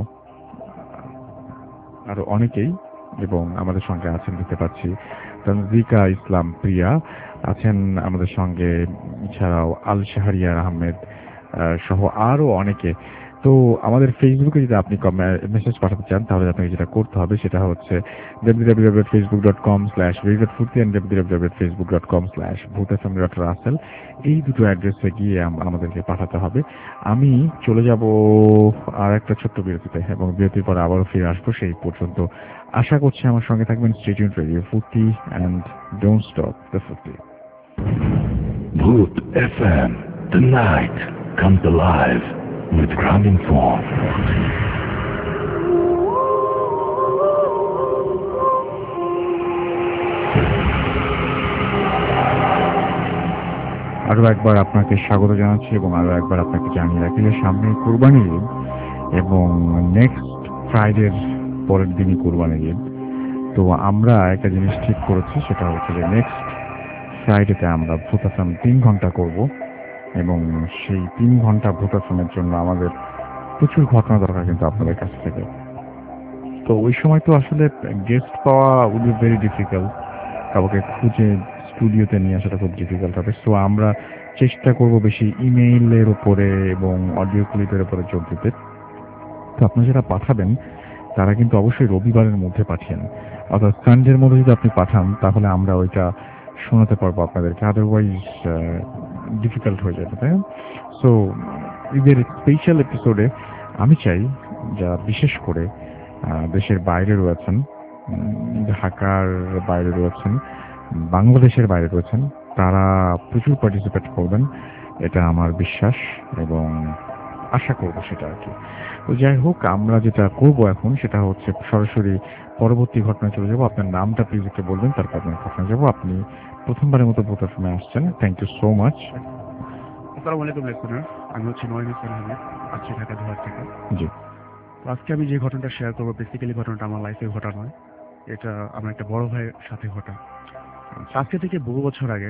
আরো অনেকেই এবং আমাদের সঙ্গে আছেন দেখতে পাচ্ছি। তানজিকা ইসলাম প্রিয়া আছেন আমাদের সঙ্গে, এছাড়াও আল শাহরিয়ার আহমেদ সহ আরো অনেকে। তো আমাদের ফেসবুকে যদি আপনি মেসেজ পাঠাতে চান তাহলে আপনাকে যেটা করতে হবে সেটা হচ্ছে www.facebook.com/radio.furti and www.facebook.com/bhutafm.russell। এই দুটো অ্যাড্রেসে গিয়ে আমাদেরকে পাঠাতে হবে। আমি চলে যাব আর একটা ছোট্ট বিরতিতে এবং বিরতির পর আবারও ফিরে আসবো। সেই পর্যন্ত আশা করছি আমার সঙ্গে থাকবেন। Stay tuned radio Foorti and don't stop the Furti. Bhoot FM. The night comes alive with Graminphone. আরো একবার আপনাকে স্বাগত জানাচ্ছি এবং আরো একবার আপনাকে জানিয়ে রাখি যে সামনে কুরবানি ঈদ এবং নেক্সট ফ্রাইডের পরের দিনই কুরবানি ঈদ। তো আমরা একটা জিনিস ঠিক করেছি, সেটা হচ্ছে যে নেক্সট ফ্রাইডেতে আমরা ভূতাশ্রম 3 ঘন্টা করব এবং সেই 3 ঘন্টা ভূতাশ্রমের জন্য আমাদের প্রচুর ঘটনা দরকার কিন্তু আপনাদের কাছ থেকে। তো ওই সময় তো আসলে গেস্ট পাওয়া উইল বি ভেরি ডিফিকাল্ট, কাউকে খুঁজে স্টুডিওতে নিয়ে আসাটা খুব ডিফিকাল্ট হবে। সো আমরা চেষ্টা করব বেশি ইমেইলের উপরে এবং অডিও ক্লিপের উপরে জোর দিতে। তো আপনারা যারা পাঠাবেন তারা কিন্তু অবশ্যই রবিবারের মধ্যে পাঠিয়েন, অর্থাৎ সানডের মধ্যে যদি আপনি পাঠান তাহলে আমরা ওইটা শোনাতে পারবো আপনাদেরকে, আদারওয়াইজ ডিফিকাল্ট হয়ে যাবে, তাই না? সো ঈদের স্পেশাল এপিসোডে আমি চাই যা বিশেষ করে দেশের বাইরে রয়েছেন, ঢাকার বাইরে রয়েছেন, বাংলাদেশের বাইরে রয়েছেন, তারা প্রচুর পার্টিসিপেট করবেন, এটা আমার বিশ্বাস এবং আশা করবো সেটা আর কি। তো যাই হোক, আমরা যেটা করব এখন সেটা হচ্ছে সরাসরি পরবর্তী ঘটনায় চলে যাবো। আপনার নামটা প্লিজ একটু বলবেন, তারপর আপনার ঘটনায় যাবো। আপনি প্রথমবারের মতো প্রথমে আসছেন, থ্যাংক ইউ সো মাচ। আসসালামু আলাইকুম লিসনার, আমি হচ্ছি নয়ন হোসেন আহমেদ, আসছি ঢাকা দুয়ার থেকে। জি। তো আজকে আমি যে ঘটনাটা শেয়ার করবো, বেসিক্যালি ঘটনাটা আমার লাইফে ঘটা নয়, এটা আমার একটা বড় ভাইয়ের সাথে ঘটা। আজকে থেকে বহু বছর আগে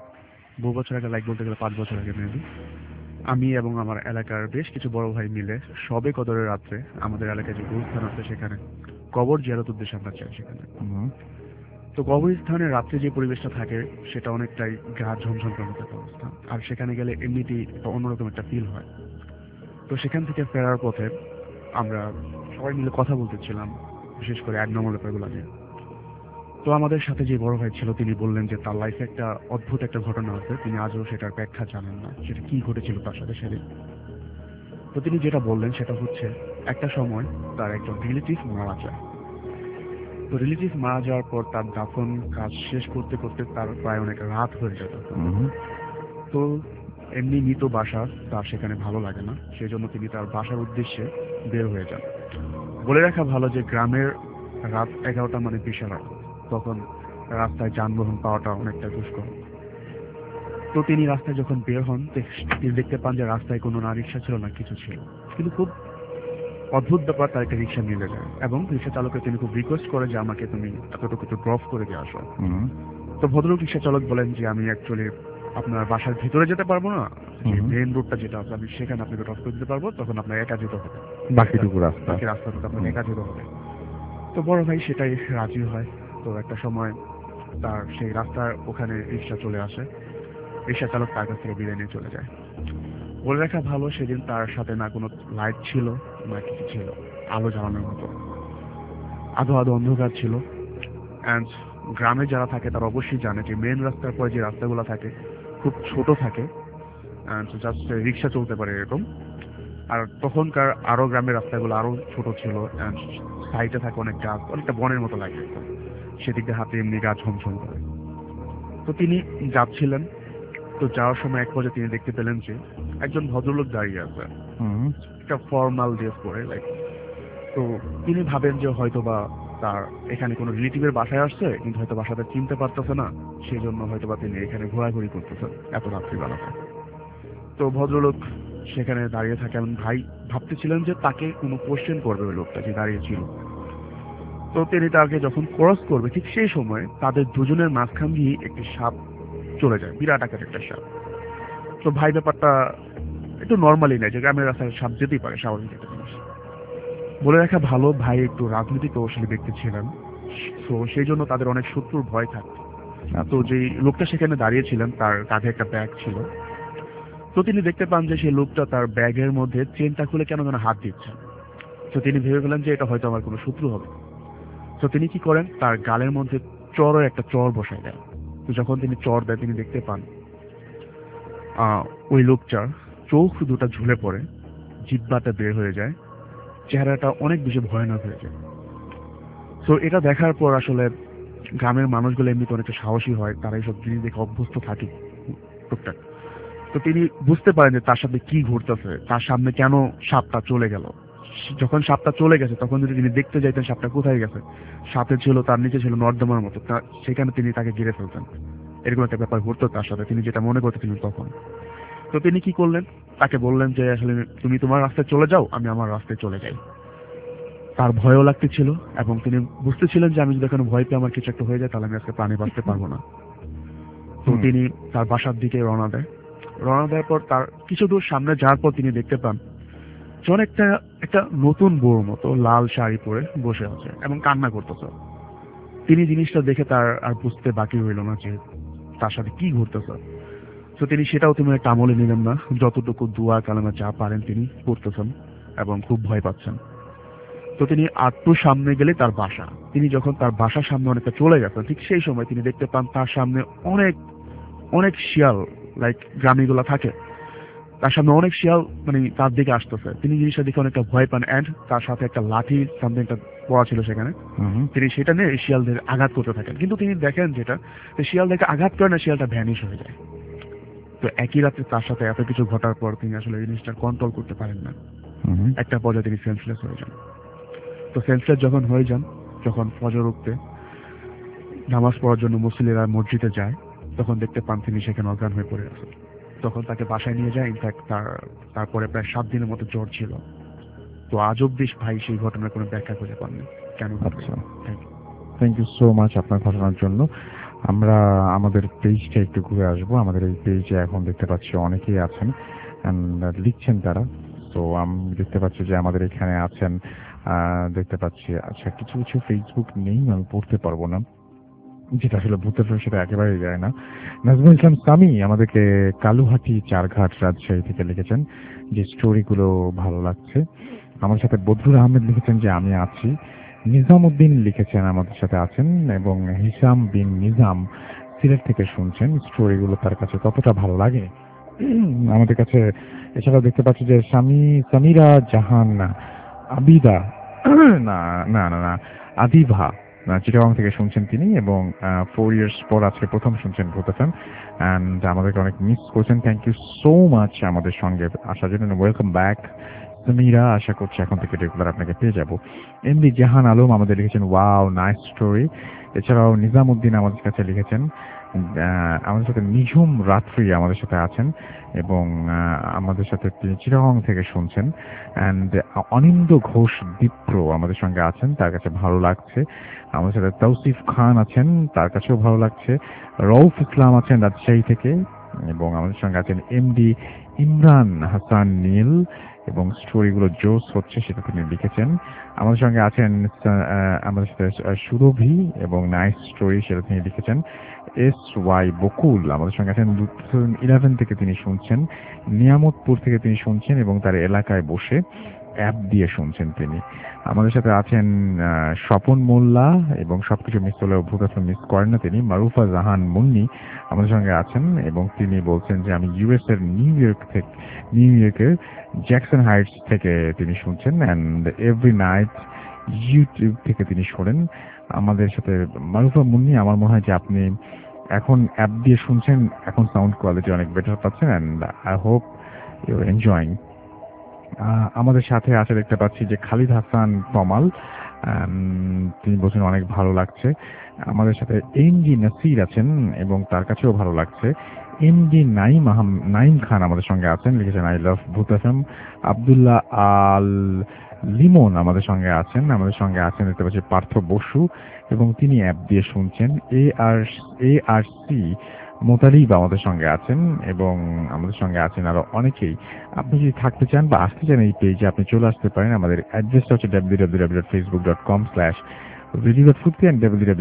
লাইক বলতে গেলে 5 বছর আগে মেবি, আমি এবং আমার এলাকার বেশ কিছু বড় ভাই মিলে সবে কদরের রাত্রে আমাদের এলাকায় যে গুরুস্থান আছে সেখানে কবর জিয়ারত উদ্দেশ্যে আমরা যাই সেখানে। তো কবরস্থানের রাত্রে যে পরিবেশটা থাকে সেটা অনেকটাই গা ঝমঝম করার মতো একটা অবস্থা, আর সেখানে গেলে এমনিতেই অন্যরকম একটা ফিল হয়। তো সেখান থেকে ফেরার পথে আমরা সবাই মিলে কথা বলতেছিলাম, বিশেষ করে অ্যাডনর্মাল ব্যাপারগুলো নিয়ে। তো আমাদের সাথে যে বড় ভাই ছিল তিনি বললেন যে তার লাইফে একটা অদ্ভুত একটা ঘটনা আছে, তিনি আজও সেটার ব্যাখ্যা জানেন না, সেটা কি ঘটেছিল তার সাথে সেদিন। তো তিনি যেটা বললেন সেটা হচ্ছে, একটা সময় তার একজন রিলেটিভ মারা যায়। তো রিলেটিভ মারা যাওয়ার পর তার দাফন কাজ শেষ করতে করতে তার প্রায় অনেক রাত হয়ে যেত। তো এমনি মৃত বাসা তার সেখানে ভালো লাগে না, সেই জন্য তিনি তার বাসার উদ্দেশ্যে বের হয়ে যান। বলে রাখা ভালো যে গ্রামের রাত 11টা মানে বিশাল রাত, তখন রাস্তায় যানবাহন পাওয়াটা অনেকটা দুষ্কর। তো তিনি রাস্তায় যখন বের হন তিনি দেখতে পান যে রাস্তায় কোনো না রিক্সা ছিল না কিছু ছিল, কিন্তু খুব অদ্ভুত ব্যাপার, তার একটা রিক্সা মিলে যায় এবং রিক্সা চালককে তিনি খুব রিকোয়েস্ট করে যে আমাকে তুমি এতটুকু একটু ড্রপ করে দিয়ে আসো। তো ভদ্রলোক রিক্সা চালক বলেন যে আমি অ্যাকচুয়ালি আপনার বাসার ভিতরে যেতে পারবো না, মেইন রোডটা যেটা আছে আমি সেখানে আপনাকে ড্রপ করে দিতে পারবো, তখন আপনার একা যেতে হবে, বাকি রাস্তাটা আপনার একা যেতে হবে। তো বড় ভাই সেটাই রাজি হয়। তো একটা সময় তার সেই রাস্তার ওখানে রিক্সা চলে আসে, রিক্সা চালক তার কাছ থেকে বিদায় নিয়ে চলে যায়। বলে রাখা ভালো সেদিন তার সাথে না কোনো লাইট ছিল না কিছু ছিল আলো জ্বালানোর মতো, আধো আধো অন্ধকার ছিল। অ্যান্ড গ্রামে যারা থাকে তারা অবশ্যই জানে যে মেন রাস্তার পরে যে রাস্তাগুলো থাকে খুব ছোট থাকে, অ্যান্ড জাস্ট রিক্সা চলতে পারে এরকম। আর তখনকার আরো গ্রামের রাস্তাগুলো আরো ছোট ছিল, অ্যান্ড সাইডে থাকে অনেক গাছ, অনেকটা বনের মতো লাগে, সেদিক দিয়ে হাতে এমনি গাছ ঝমঝম করে। তো তিনি যাচ্ছিলেন, তো যাওয়ার সময় এক পর্যায়ে তিনি দেখতে পেলেন যে একজন ভদ্রলোক দাঁড়িয়ে আছে, একটা ফর্মাল ড্রেস পরে লাইক। তো তিনি ভাবেন যে হয়তো বা তার এখানে কোনো রিলেটিভের বাসায় আসছে, কিন্তু হয়তো বাসাটা চিনতে পারতেছে না, সেই জন্য হয়তো বা তিনি এখানে ঘোরাঘুরি করতেছেন এত রাত্রিবেলাতে। তো ভদ্রলোক সেখানে দাঁড়িয়ে থাকেন, ভাই ভাবতেছিলেন যে তাকে কোনো কোশ্চেন করবে ওই লোকটা যে দাঁড়িয়ে ছিল। তো তিনি তাকে যখন ক্রস করবে ঠিক সেই সময় তাদের দুজনের মাঝখান দিয়ে একটি সাপ চলে যায়, বিরাট আকারের একটা সাপ। তো ভাই ব্যাপারটা একটু নর্মালি নেয় যে গ্রামের রাস্তায় সাপ যেতেই পারে, স্বাভাবিক একটা জিনিস। বলে রাখা ভালো ভাই একটু রাজনৈতিক কৌশলী ব্যক্তি ছিলেন, তো সেই জন্য তাদের অনেক শত্রুর ভয় থাকতো। তো যে লোকটা সেখানে দাঁড়িয়েছিলেন তার কাঁধে একটা ব্যাগ ছিল। তো তিনি দেখতে পান যে সেই লোকটা তার ব্যাগের মধ্যে চেনটা খুলে কেন যেন হাত দিচ্ছে। তো তিনি ভেবে ফেলেন যে এটা হয়তো আমার কোনো শত্রু হবে। তো তিনি কি করেন, তার গালের মধ্যে একটা চর বসায় দেন। তো যখন তিনি চর দেয় তিনি দেখতে পান ওই লোকটার চোখ দুটা ঝুলে পড়ে, জিহ্বাটা বের হয়ে যায়, চেহারাটা অনেক বেশি ভয়ানক হয়ে যায়। তো এটা দেখার পর আসলে গ্রামের মানুষগুলো এমনিতে অনেকটা সাহসী হয়, তারা এইসব জিনিস দেখে অভ্যস্ত থাকে টুকটাক। তো তিনি বুঝতে পারেন যে তার সাথে কি ঘটতেছে, তার সামনে কেন সাপটা চলে গেল। যখন সাপটা চলে গেছে তখন যদি তিনি দেখতে যাইতেন সাপটা কোথায় গেছে, সাথে ছিল তার নিচে ছিল নর্দমার মতো, সেখানে তিনি তাকে ঘিরে ফেলতেন। এরকম একটা ব্যাপার ঘটতো তার সাথে, তিনি যেটা মনে করতেছিলেন তখন। তো তিনি কি করলেন, তাকে বললেন যে আসলে তুমি তোমার রাস্তায় চলে যাও, আমি আমার রাস্তায় চলে যাই। তার ভয়ও লাগতেছিল এবং তিনি বুঝতেছিলেন যে আমি যদি এখানে ভয় পেয়ে আমার কিছু একটা হয়ে যায় তাহলে আমি আজকে প্রাণে বাঁচতে পারবো না। তো তিনি তার বাসার দিকে রওনা দেয়। রওনা দেওয়ার পর তার কিছু দূর সামনে যাওয়ার পর তিনি দেখতে পান জন একটা নতুন বউর মতো লাল শাড়ি পরে বসে আছে এবং কান্না করতেছে। তিনি জিনিসটা দেখে তার আর বুঝতে বাকি রইল না যে তার সাথে কি ঘটতেছে। তো তিনি সেটাও তুমি একটা আমলে নিলেন না, যতটুকু দোয়া কালামে যা পারেন তিনি করতেছেন এবং খুব ভয় পাচ্ছেন। তো তিনি আটটু সামনে গেলে তার বাসা, তিনি যখন তার বাসার সামনে অনেকটা চলে গেছেন ঠিক সেই সময় তিনি দেখতে পান তার সামনে অনেক অনেক শিয়াল, লাইক গ্রামীগুলা থাকে, তার সামনে অনেক শিয়াল মানে তার দিকে আসতেছে। তিনি জিনিসটা দেখে অনেকটা ভয় পান অ্যান্ড তার সাথে একটা লাঠি সামথিংটা পড়া ছিল সেখানে, তিনি সেটা নিয়ে এই শিয়ালদের আঘাত করতে থাকেন। কিন্তু তিনি দেখেন যেটা শিয়ালদেরকে আঘাত করে না, শিয়ালটা ভ্যানিশ হয়ে যায়। তো একই রাতে তার সাথে এত কিছু ঘটার পর তিনি আসলে এই জিনিসটা কন্ট্রোল করতে পারেন না। একটা পর্যায়ে তিনি সেন্সলেস হয়ে যান। তো সেন্সলেস যখন হয়ে যান, যখন ফজর উঠতে নামাজ পড়ার জন্য মুসলিরা মসজিদে যায়, তখন দেখতে পান তিনি সেখানে অজ্ঞান হয়ে পড়ে আছেন। তখন তাকে বাসায় নিয়ে যায়। ইনফ্যাক্ট তারপরে প্রায় 7 দিনের মতো জ্বর ছিল। তো আজ অব্দি ভাই সেই ঘটনার কোনো ব্যাখ্যা খুঁজে পাননি কেন। আচ্ছা, থ্যাংক ইউ সো মাচ আপনার ঘটনার জন্য। আমরা আমাদের পেজটা একটু ঘুরে আসবো। আমাদের এই পেজে এখন দেখতে পাচ্ছি অনেকেই আছেন লিখছেন তারা। তো আমি দেখতে পাচ্ছি যে আমাদের এখানে আছেন, দেখতে পাচ্ছি আচ্ছা কিছু কিছু ফেসবুক নেই, আমি পড়তে পারবো না, যেটা আসলে ভূতের সেটা একেবারেই যায় না। নাজমুল ইসলাম সামি আমাদেরকে কালুহাটি চারঘাট রাজশাহী থেকে লিখেছেন যে স্টোরিগুলো ভালো লাগছে। আমার সাথে বদরুল আহমেদ লিখেছেন যে আমি আছি। নিজামউদ্দিন লিখেছেন আমাদের সাথে আছেন, এবং হিসাম বিন নিজাম সিলেট থেকে শুনছেন, স্টোরিগুলো তার কাছে কতটা ভালো লাগে আমাদের কাছে। এছাড়াও দেখতে পাচ্ছি যে সামিরা জাহান আবিদা না না না না আদিভা চিটাগং থেকে শুনছেন তিনি, এবং 4 ইয়ার্স পর আজকে প্রথম শুনছেন ভূত এফএম, অ্যান্ড আমাদেরকে অনেক মিস করছেন। থ্যাংক ইউ সো মাচ আমাদের সঙ্গে আসার জন্য। ওয়েলকাম ব্যাক সামিরা, আশা করছি এখন থেকে রেগুলার আপনাকে পেয়ে যাবো। এমডি জাহান আলম আমাদের লিখেছেন ওয়াও নাইস স্টোরি। এছাড়াও নিজামউদ্দিন আমাদের কাছে লিখেছেন, আমাদের সাথে নিঝুম রাত্রি আমাদের সাথে আছেন, এবং আমাদের সাথে তিনি চিটাগং থেকে শুনছেন। অ্যান্ড অনিন্দ ঘোষ দীপ্র আমাদের সঙ্গে আছেন, তার কাছে ভালো লাগছে। আমাদের সাথে তৌসিফ খান আছেন, তার কাছেও ভালো লাগছে। রউফ ইসলাম আছেন রাজশাহী থেকে, এবং আমাদের সঙ্গে আছেন এমডি ইমরান হাসান নীল, এবং স্টোরিগুলো জোস হচ্ছে সেটা তিনি লিখেছেন। আমাদের সঙ্গে আছেন আমাদের সাথে সুরভি, এবং নাইস স্টোরি সেটা তিনি লিখেছেন। SY বকুল আমাদের সঙ্গে আছেন 2011 থেকে তিনি শুনছেন, নিয়ামতপুর থেকে তিনি শুনছেন, এবং তার এলাকায় বসে অ্যাপ দিয়ে শুনছেন তিনি। আমাদের সাথে আছেন স্বপন মোল্লা, এবং সবকিছু মিস হলেও ভূত মিস করেন না তিনি। মারুফা জাহান মুন্নি আমাদের সঙ্গে আছেন, এবং তিনি বলছেন যে আমি ইউএস এর নিউ ইয়র্কের জ্যাকসন হাইটস থেকে তিনি শুনছেন, অ্যান্ড এভরি নাইট ইউটিউব থেকে তিনি শোনেন। আমাদের সাথে মারুফা মুন্নি, আমার মনে হয় যে আপনি এখন অ্যাপ দিয়ে শুনছেন, এখন সাউন্ড কোয়ালিটি অনেক বেটার পাচ্ছেন, and I hope you enjoying. আমাদের সাথে আছে দেখতে পাচ্ছি যে খালিদ হাসান কমাল, তিনি বলছেন অনেক ভালো লাগছে। আমাদের সাথে এমজি নাসির আছেন, এবং তার কাছেও ভালো লাগছে। এমডি নাইম খান আমাদের সঙ্গে আছেন, লিখেছেন আই লাভ ভূত এফএম। আব্দুল্লাহ আল লিমন আমাদের সঙ্গে আছেন। আমাদের সঙ্গে আছেন দেখতে পাচ্ছি পার্থ বসু, এবং তিনি অ্যাপ দিয়ে শুনছেন। ARC মোতালিব আমাদের সঙ্গে আছেন, এবং আমাদের সঙ্গে আছেন আরো অনেকেই। আপনি যদি থাকতে চান বা আসতে চান এই পেজে, আপনি চলে আসতে পারেন। আমাদের অ্যাড্রেসটা হচ্ছে www.facebook.com/radio.fruity and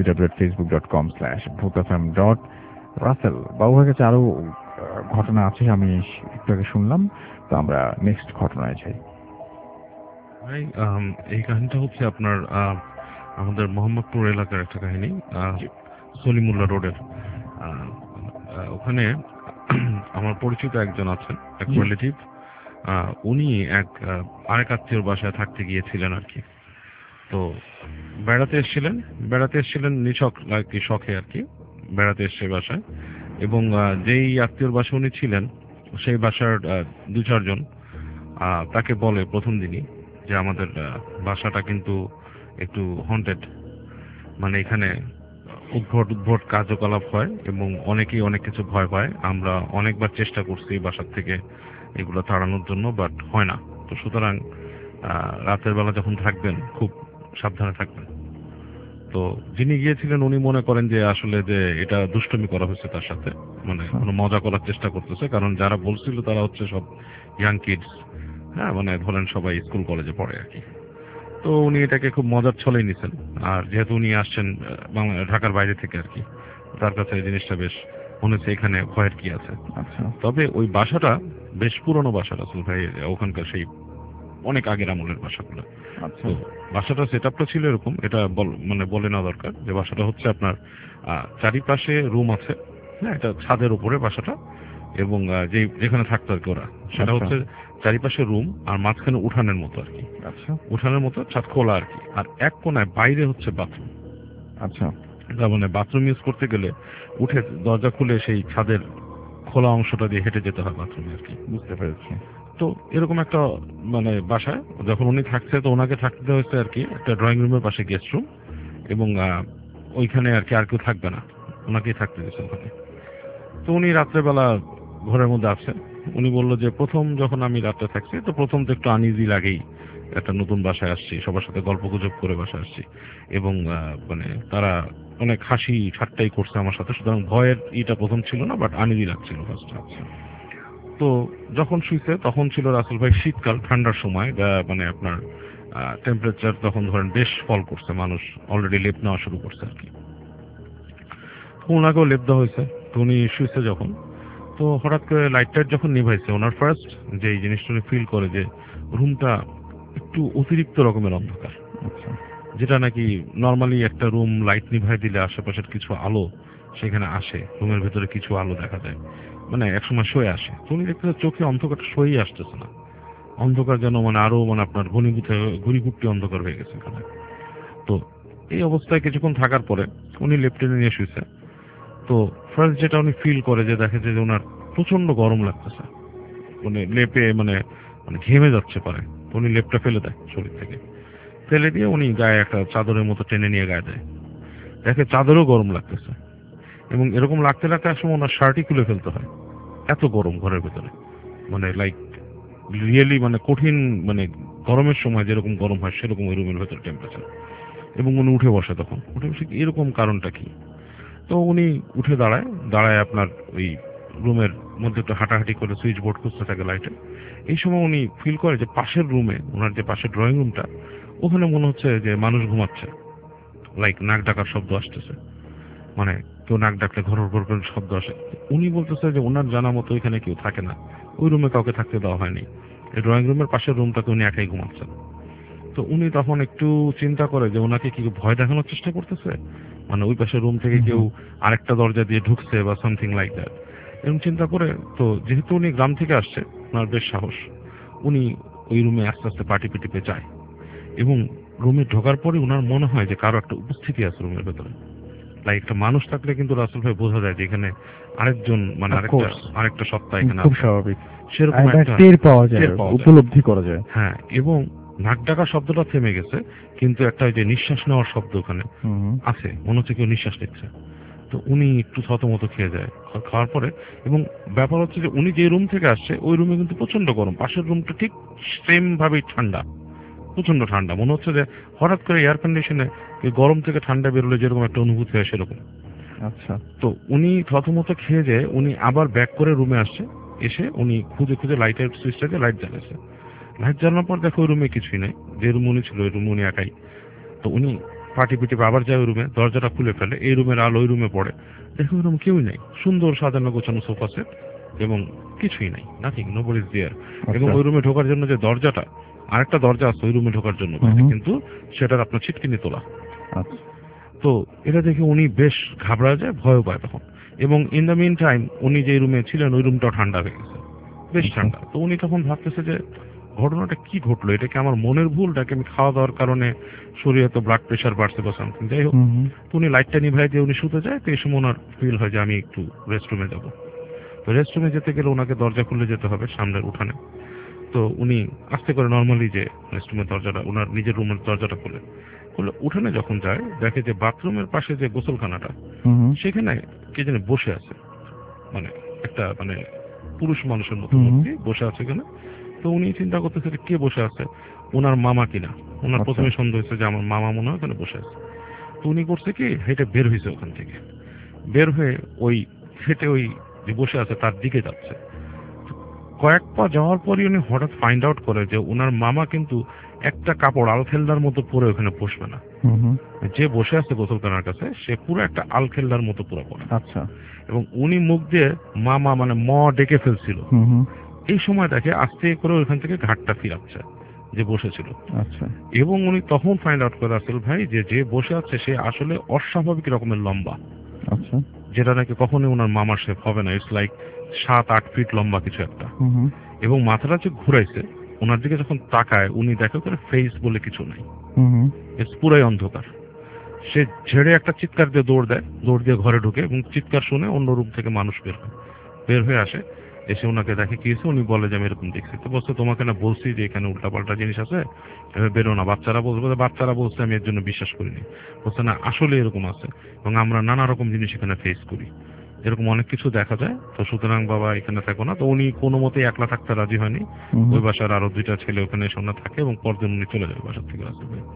www.facebook.com/bhutfm.russell। বাবুর কাছে আরো ঘটনা আছে, আমি একটু আগে শুনলাম, তো আমরা নেক্সট ঘটনায় যাই। ভাই এই কাহিনীটা হচ্ছে আপনার আমাদের মোহাম্মদপুর এলাকার একটা কাহিনী, সলিমুল্লাহ রোডের। ওখানে আমার পরিচিত একজন আছেন, এক রিলেটিভ, উনি আরেক আত্মীয়র বাসায় থাকতে গিয়েছিলেন আর কি। তো বেড়াতে এসেছিলেন নিছক আর কি শখে আর কি বেড়াতে এসছে বাসায়, এবং যেই আত্মীয়র বাসায় উনি ছিলেন সেই বাসার 2-4 জন তাকে বলে প্রথম দিনই যে আমাদের বাসাটা কিন্তু একটু হন্টেড, মানে এখানে উদ্ভট কার্যকলাপ হয় এবং অনেকেই অনেক কিছু ভয় পায়। আমরা অনেকবার চেষ্টা করছি বাসার থেকে এগুলো তাড়ানোর জন্য, বাট হয় না। তো সুতরাং রাতের বেলা যখন থাকবেন খুব সাবধানে থাকবেন। তো যিনি গিয়েছিলেন উনি মনে করেন যে আসলে যে এটা দুষ্টুমি করা হয়েছে তার সাথে, মানে কোনো মজা করার চেষ্টা করতেছে, কারণ যারা বলছিল তারা হচ্ছে সব ইয়াং কিডস, হ্যাঁ মানে ধরেন সবাই স্কুল কলেজে পড়ে আর কি। তো উনি এটাকে খুব মজার ছলেই নিছেন। আর যেহেতু উনি আসছেন ঢাকার বাইরে থেকে আর কি, তার কাছে এই জিনিসটা বেশ মনে হচ্ছে এখানে ভয়ের কি আছে। আচ্ছা তবে ওই বাসাটা বেশ পুরনো বাসা রাসেল ভাই, ওখানকার সেই অনেক আগের আমলের বাসাগুলো। আচ্ছা তো বাসাটা সেট আপটা ছিল এরকম, এটা মানে বলে নেওয়া দরকার যে বাসাটা হচ্ছে আপনার চারিপাশে রুম আছে, হ্যাঁ এটা ছাদের উপরে বাসাটা, এবং যেখানে থাকতো আর কি ওরা, সেটা আচ্ছা। হচ্ছে চারিপাশে রুম আর মাঝখানে উঠানের মতো আর কি, আচ্ছা উঠানের মতো ছাদ খোলা আর কি, আর এক কোনায় বাইরে হচ্ছে বাথরুম। আচ্ছা তার মানে বাথরুম ইউজ করতে গেলে উঠে দরজা খুলে সেই ছাদের খোলা অংশটা দিয়ে হেঁটে যেতে হয় বাথরুমে আর কি। বুঝতে পেরেছি। তো এরকম একটা মানে বাসায় যখন উনি থাকছে, তো ওনাকে থাকতে হয়েছে আর কি একটা ড্রয়িং রুমের পাশে গেস্ট রুম, এবং ওইখানে আর কি আর কেউ থাকবে না, ওনাকেই থাকতে দিয়েছে ওখানে। তো উনি রাত্রেবেলা ঘরের মধ্যে আছে, উনি বললো যে প্রথম যখন আমি রাত্রে থাকছি, তো প্রথম তো একটু আনইজি লাগেই, একটা নতুন বাসায় আসছি, সবার সাথে গল্প গুজব করে বাসায় আসছি, এবং মানে তারা অনেক হাসি ঠাট্টাই করছে আমার সাথে, সুতরাং ভয়ের ইটা প্রথম ছিল না, বাট আনইজি লাগছিল ফার্স্ট। তো যখন শুইছে তখন ছিল রাসেল ভাই শীতকাল, ঠান্ডার সময়, মানে আপনার টেম্পারেচার তখন ধরেন বেশ ফল করছে, মানুষ অলরেডি লেপ নেওয়া শুরু করছে আর কি। ওনাকেও লেপ দেওয়া হয়েছে। তো উনি শুয়েছে যখন, তো হঠাৎ করে লাইটটা যখন নিভাইছে, ওনার ফার্স্ট যে এই জিনিসটা ফিল করে যে রুমটা একটু অতিরিক্ত রকমের অন্ধকার, আচ্ছা যেটা নাকি নর্মালি একটা রুম লাইট নিভাই দিলে আশেপাশের কিছু আলো সেখানে আসে, রুমের ভেতরে কিছু আলো দেখা যায়, মানে একসময় সয়ে আসে। তো উনি দেখতে চোখে অন্ধকারটা সয়েই আসতেছে না, অন্ধকার যেন মানে আরো মানে আপনার ঘুরিঘুরটি অন্ধকার হয়ে গেছে এখানে। তো এই অবস্থায় কিছুক্ষণ থাকার পরে উনি লেফটেনে নিয়ে শুয়েছে। তো ফার্স্ট যেটা উনি ফিল করে যে দেখে যে ওনার প্রচন্ড গরম লাগতেছে, মানে লেপে মানে মানে ঘেমে যাচ্ছে পারে। উনি লেপটা ফেলে দেয় শরীর থেকে, ফেলে দিয়ে উনি গায়ে একটা চাদরের মতো টেনে নিয়ে গায়ে দেয়, দেখে চাদরও গরম লাগতেছে, এবং এরকম লাগতে লাগতে একসময় ওনার শার্টই খুলে ফেলতে হয়, এত গরম ঘরের ভেতরে, মানে লাইক রিয়েলি মানে কঠিন, মানে গরমের সময় যেরকম গরম হয় সেরকম ওই রুমের ভেতরে টেম্পারেচার। এবং উনি উঠে বসে, তখন উঠে বসে এরকম কারণটা কি। তো উনি উঠে দাঁড়ায় আপনার ওই রুমের মধ্যে একটু হাঁটাহাঁটি করে সুইচ বোর্ড খুঁজতে থাকে লাইটে। এই সময় উনি ফিল করে যে পাশের রুমে, ওনার যে পাশের ড্রয়িং রুমটা, ওখানে মনে হচ্ছে যে মানুষ ঘুমাচ্ছে, লাইক নাক ডাকার শব্দ আসতেছে, মানে কেউ নাক ডাকলে ঘর ঘর করে শব্দ আসে। উনি বলতেছে যে ওনার জানা মতো এখানে কেউ থাকে না, ওই রুমে কাউকে থাকতে দেওয়া হয়নি, এই ড্রয়িং রুমের পাশের রুমটাতে উনি একাই ঘুমাচ্ছেন। তো উনি তখন একটু চিন্তা করে যে ওনাকে কি ভয় দেখানোর চেষ্টা করতেছে, মানে ওই পাশের রুম থেকে কেউ আরেকটা দরজা দিয়ে ঢুকছে বা সামথিং লাইক দ্যাট, এরকম চিন্তা করে। তো যেহেতু উনি গ্রাম থেকে আসছে, ওনার বেশ সাহস, উনি ওই রুমে আস্তে আস্তে পাটি পিটিপে যায়, এবং রুমে ঢোকার পরে ওনার মনে হয় যে কারো একটা উপস্থিতি আছে রুমের ভেতরে, লাইক একটা মানুষ থাকলে কিন্তু রাসেল ভাই বোঝা যায় যে এখানে আরেকজন, মানে আরেকটা সত্তা এখানে খুব আছে, স্বাভাবিক, সেরকম একটা টের পাওয়া যায়, টের পাওয়া যায়। উপলব্ধি করা যায়। হ্যাঁ, এবং নাক ডাকা শব্দটা থেমে গেছে, কিন্তু একটা ওই যে নিঃশ্বাস নেওয়ার শব্দ ওখানে আছে, মনে হচ্ছে কেউ নিঃশ্বাস নিচ্ছে। তো উনি একটু থতমত খেয়ে যায় খাওয়ার পরে। এবং ব্যাপার হচ্ছে যে উনি যে রুম থেকে আসছে ওই রুমে কিন্তু প্রচন্ড গরম, পাশের রুমটা ঠিক সেম ভাবেই ঠান্ডা, প্রচন্ড ঠান্ডা, মনে হচ্ছে যে হঠাৎ করে এয়ার কন্ডিশনে গরম থেকে ঠান্ডা বেরোলে যেরকম একটা অনুভূতি হয় সেরকম। আচ্ছা তো উনি থতমত খেয়ে যায়, উনি আবার ব্যাক করে রুমে আসছে, এসে উনি খুঁজে খুঁজে লাইটের সুইচটাকে লাইট জ্বালাচ্ছে। লাইট জ্বালানোর পর দেখো ওই রুমে কিছুই নেই, যে রুম উনি ছিল ওই রুম উনি একাই। তো উনি পাটি পিটি আবার যায় ওই রুমে, দরজাটা খুলে ফেলে, এই রুমের আলো ওই রুমে পড়ে, দেখো ওই রুম কেউই নেই, সুন্দর সাজানো গোছানো সোফা সেট এবং কিছুই নাই, নাথিং, নোবডি ইজ দেয়ার। এবং ওই রুমে ঢোকার জন্য যে দরজাটা, আরেকটা দরজা আছে ওই রুমে ঢোকার জন্য, কিন্তু সেটার আপনার ছিটকিনি তোলা। আচ্ছা তো এটা দেখে উনি বেশ ঘাবড়া যায়, ভয় পায় তখন। এবং ইন দ্য মিন টাইম উনি যে রুমে ছিলেন ওই রুমটাও ঠান্ডা হয়ে গেছে, বেশ ঠান্ডা। তো উনি তখন ভাবতেছে যে ঘটনাটা কি ঘটলো, এটা কি আমার মনের ভুল, নাকি আমি খাওয়া দাওয়ার কারণে শরীরে তো ব্লাড প্রেশার বাড়ছে বা সামথিং, যাই হোক। তো উনি লাইটটা নিভাই দিয়ে উনি শুতে যায়। তো এই সময় ওনার ফিল হয় যে আমি একটু রেস্টরুমে যাব। তো রেস্টরুমে যেতে গেলে ওনাকে দরজা খুলে যেতে হবে সামনের উঠানে। তো উনি আস্তে করে নর্মালি যে রেস্টরুমের দরজাটা, ওনার নিজের রুমের দরজাটা খুলে উঠানে যখন যায়, দেখে যে বাথরুমের পাশে যে গোসলখানাটা, সেখানে কে যেন বসে আছে, মানে একটা মানে পুরুষ মানুষের মতো মূর্তি বসে আছে এখানে। তো উনি চিন্তা করতেছে যে কে বসে আছে, ওনার মামা কিনা। ওনার প্রথমে সন্দেহ হয়েছে যে আমার মামা মনে হয় ওখানে বসে আছে। তো উনি করছে কি, হেঁটে বের হয়েছে ওখান থেকে, বের হয়ে ওই হেঁটে ওই যে বসে আছে তার দিকে যাচ্ছে। কয়েক পা যাওয়ার পরই উনি হঠাৎ ফাইন্ড আউট করে যে ওনার মামা কিন্তু একটা কাপড় আলখেল্লার মতো পরে ওখানে বসবে না। যে বসে আছে গোসলখানার কাছে সে পুরো একটা আলখেল্লার মতো পুরো পরে। আচ্ছা। এবং উনি মুখ দিয়ে মামা মানে ডেকে ফেলছিল। এই সময় দেখে আস্তে করে ওইখান থেকে ঘাটটা ফিরাচ্ছে যে বসেছিল। আচ্ছা। এবং উনি তখন ফাইন্ড আউট করে রাসেল ভাই যে বসে আছে সে আসলে অস্বাভাবিক রকমের লম্বা। আচ্ছা। যেটা নাকি কখনোই ওনার মামার শেপ হবে না। ইটস লাইক 7-8 ফিট লম্বা কিছু একটা। এবং মাথাটা যে ঘুরাইছে ওনার দিকে যখন তাকায় উনি দেখে ওখানে ফেস বলে কিছু নাই, পুরাই অন্ধকার। সে ঝেড়ে একটা চিৎকার দিয়ে দৌড় দেয়, দৌড় দিয়ে ঘরে ঢুকে এবং চিৎকার শুনে অন্য রুম থেকে মানুষ বের হয়ে আসে। এসে ওনাকে দেখে কি হয়েছে, উনি বলে যে আমি এরকম দেখছি। তো বলছে তোমাকে না বলছি যে এখানে উল্টাপাল্টা জিনিস আছে, বেরো না। বাচ্চারা বলছে আমি এর জন্য বিশ্বাস করিনি। বলছে না আসলে এরকম আছে এবং আমরা নানা রকম জিনিস এখানে ফেস করি, এরকম অনেক কিছু দেখা যায়। তো সুতরাং বাবা এখানে থাকো না। তো উনি কোনো মতেই একলা থাকতে রাজি হয়নি। ওই বাসার আরো 2টা ছেলে ওখানে সোনা থাকে এবং পরদিন উনি চলে যাবে বাসার থেকে রাসেল ভাই।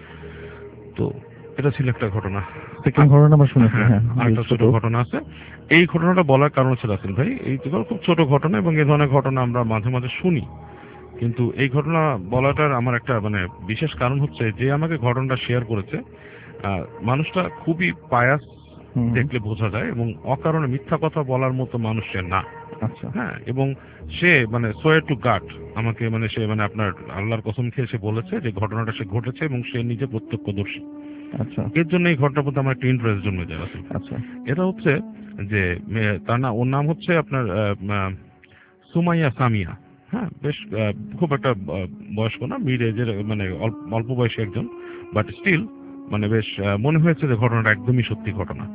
তো এটা ছিল একটা ঘটনা। সেকেন্ড ঘটনা আমরা শুনেছি। হ্যাঁ, আরেকটা ছোট ঘটনা আছে। এই ঘটনাটা বলার কারণ হচ্ছে রাসেল ভাই এই তো খুব ছোট ঘটনা এবং এই ধরনের ঘটনা আমরা মাঝে মাঝে শুনি, কিন্তু এই ঘটনা বলাটার আমার একটা মানে বিশেষ কারণ হচ্ছে যে আমাকে ঘটনাটা শেয়ার করেছে মানুষটা খুবই পায়াস দেখলে বোঝা যায় এবং অকারণে মিথ্যা কথা বলার মতো মানুষ সে না। আচ্ছা। হ্যাঁ, এবং সে মানে সোয়ার টু গাড আমাকে মানে সে মানে আপনার আল্লাহর কসম খেয়ে সে বলেছে যে ঘটনাটা সে ঘটেছে এবং সে নিজে প্রত্যক্ষদর্শী। আচ্ছা। এর জন্য এই ঘটনার প্রতি আমার একটা ইন্টারেস্ট জন্মে যায়। আচ্ছা। এটা হচ্ছে যে ওর নাম হচ্ছে আপনার সুমাইয়া সামিয়া। হ্যাঁ, বেশ খুব একটা বয়স্ক না, মিড এজের মানে অল্প বয়সী একজন, বাট স্টিল মানে বেশ মনে হয়েছে যে ঘটনাটা একদমই সত্যি ঘটনা।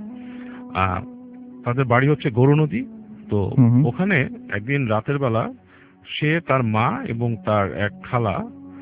তাদের বাড়ি হচ্ছে গরু নদী। তো ওখানে একদিন রাতের বেলা সে তার মা এবং তার এক খালা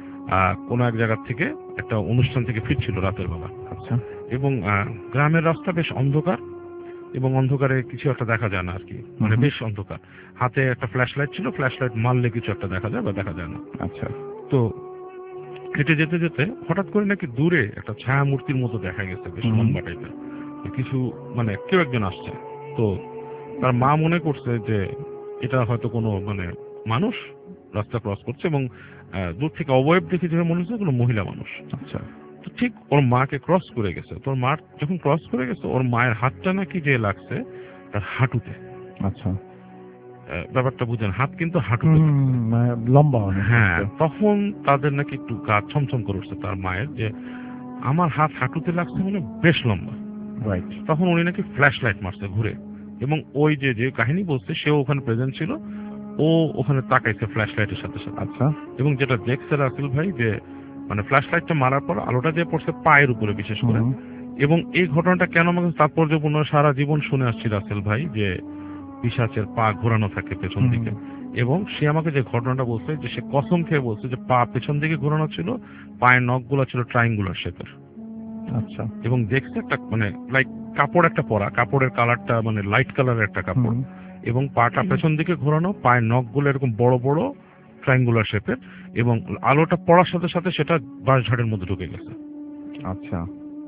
কোন এক জায়গা থেকে একটা অনুষ্ঠান থেকে ফিরছিল রাতের বেলা। আচ্ছা। এবং গ্রামের রাস্তা বেশ অন্ধকার এবং অন্ধকারে কিছু একটা দেখা যায় না আর কি, মানে বেশ অন্ধকার। হাতে একটা ফ্ল্যাশ লাইট ছিল, ফ্ল্যাশ লাইট মারলে কিছু একটা দেখা যায় বা দেখা যায় না। আচ্ছা। তো হেঁটে যেতে যেতে হঠাৎ করে নাকি দূরে একটা ছায়া মূর্তির মতো দেখা গেছে, বেশ লম্বা টাইপের কিছু, মানে কেউ একজন আসছে। তো তার মা মনে করছে যে এটা হয়তো কোনো মানে মানুষ রাস্তা ক্রস করছে এবং দূর থেকে অবয়ব দেখে যে মনে হচ্ছে কোনো মহিলা মানুষ। আচ্ছা। তো ঠিক ওর মাকে ক্রস করে গেছে। তোর মা যখন ক্রস করে গেছে ওর মায়ের হাতটা নাকি যে লাগছে তার হাঁটুতে। আচ্ছা। ব্যাপারটা বুঝেন, হাত কিন্তু হাঁটুতে লম্বা। হ্যাঁ, তখন তাদের নাকি একটু গা ছমছম করে উঠছে তার মায়ের, যে আমার হাত হাঁটুতে লাগছে মানে বেশ লম্বা। রাইট। তখন উনি নাকি ফ্ল্যাশ লাইট মারছে ঘুরে এবং ওই যে কাহিনী বলছে সেও ওখানে প্রেজেন্ট ছিল, ও ওখানে তাকাইছে ফ্ল্যাশ লাইটের সাথে সাথে। আচ্ছা। এবং যেটা দেখছে রাসেল ভাই যে মানে ফ্ল্যাশ লাইটটা মারার পর আলোটা যে পড়ছে পায়ের উপরে বিশেষ করে। এবং এই ঘটনাটা কেন আমাকে তাৎপর্যপূর্ণ, সারা জীবন শুনে আসছি রাসেল ভাই যে পিশাচের পা ঘোরানো থাকে পেছন দিকে। এবং সে আমাকে যে ঘটনাটা বলছে যে সে কসম খেয়ে বলছে যে পা পেছন দিকে ঘোরানো ছিল, পায়ের নখগুলো ছিল ট্রায়াঙ্গুলার শেপের। আচ্ছা। এবং দেখছে একটা মানে লাইক কাপড় একটা পরা, কাপড়ের কালারটা মানে লাইট কালারের একটা কাপড় এবং পাটা পেছন দিকে ঘোরানো, পায়ের নখগুলো এরকম বড় বড় ট্রায়াঙ্গুলার শেপের এবং আলোটা পড়ার সাথে সাথে সেটা বাঁশঝাড়ের মধ্যে ঢুকে গেছে। আচ্ছা।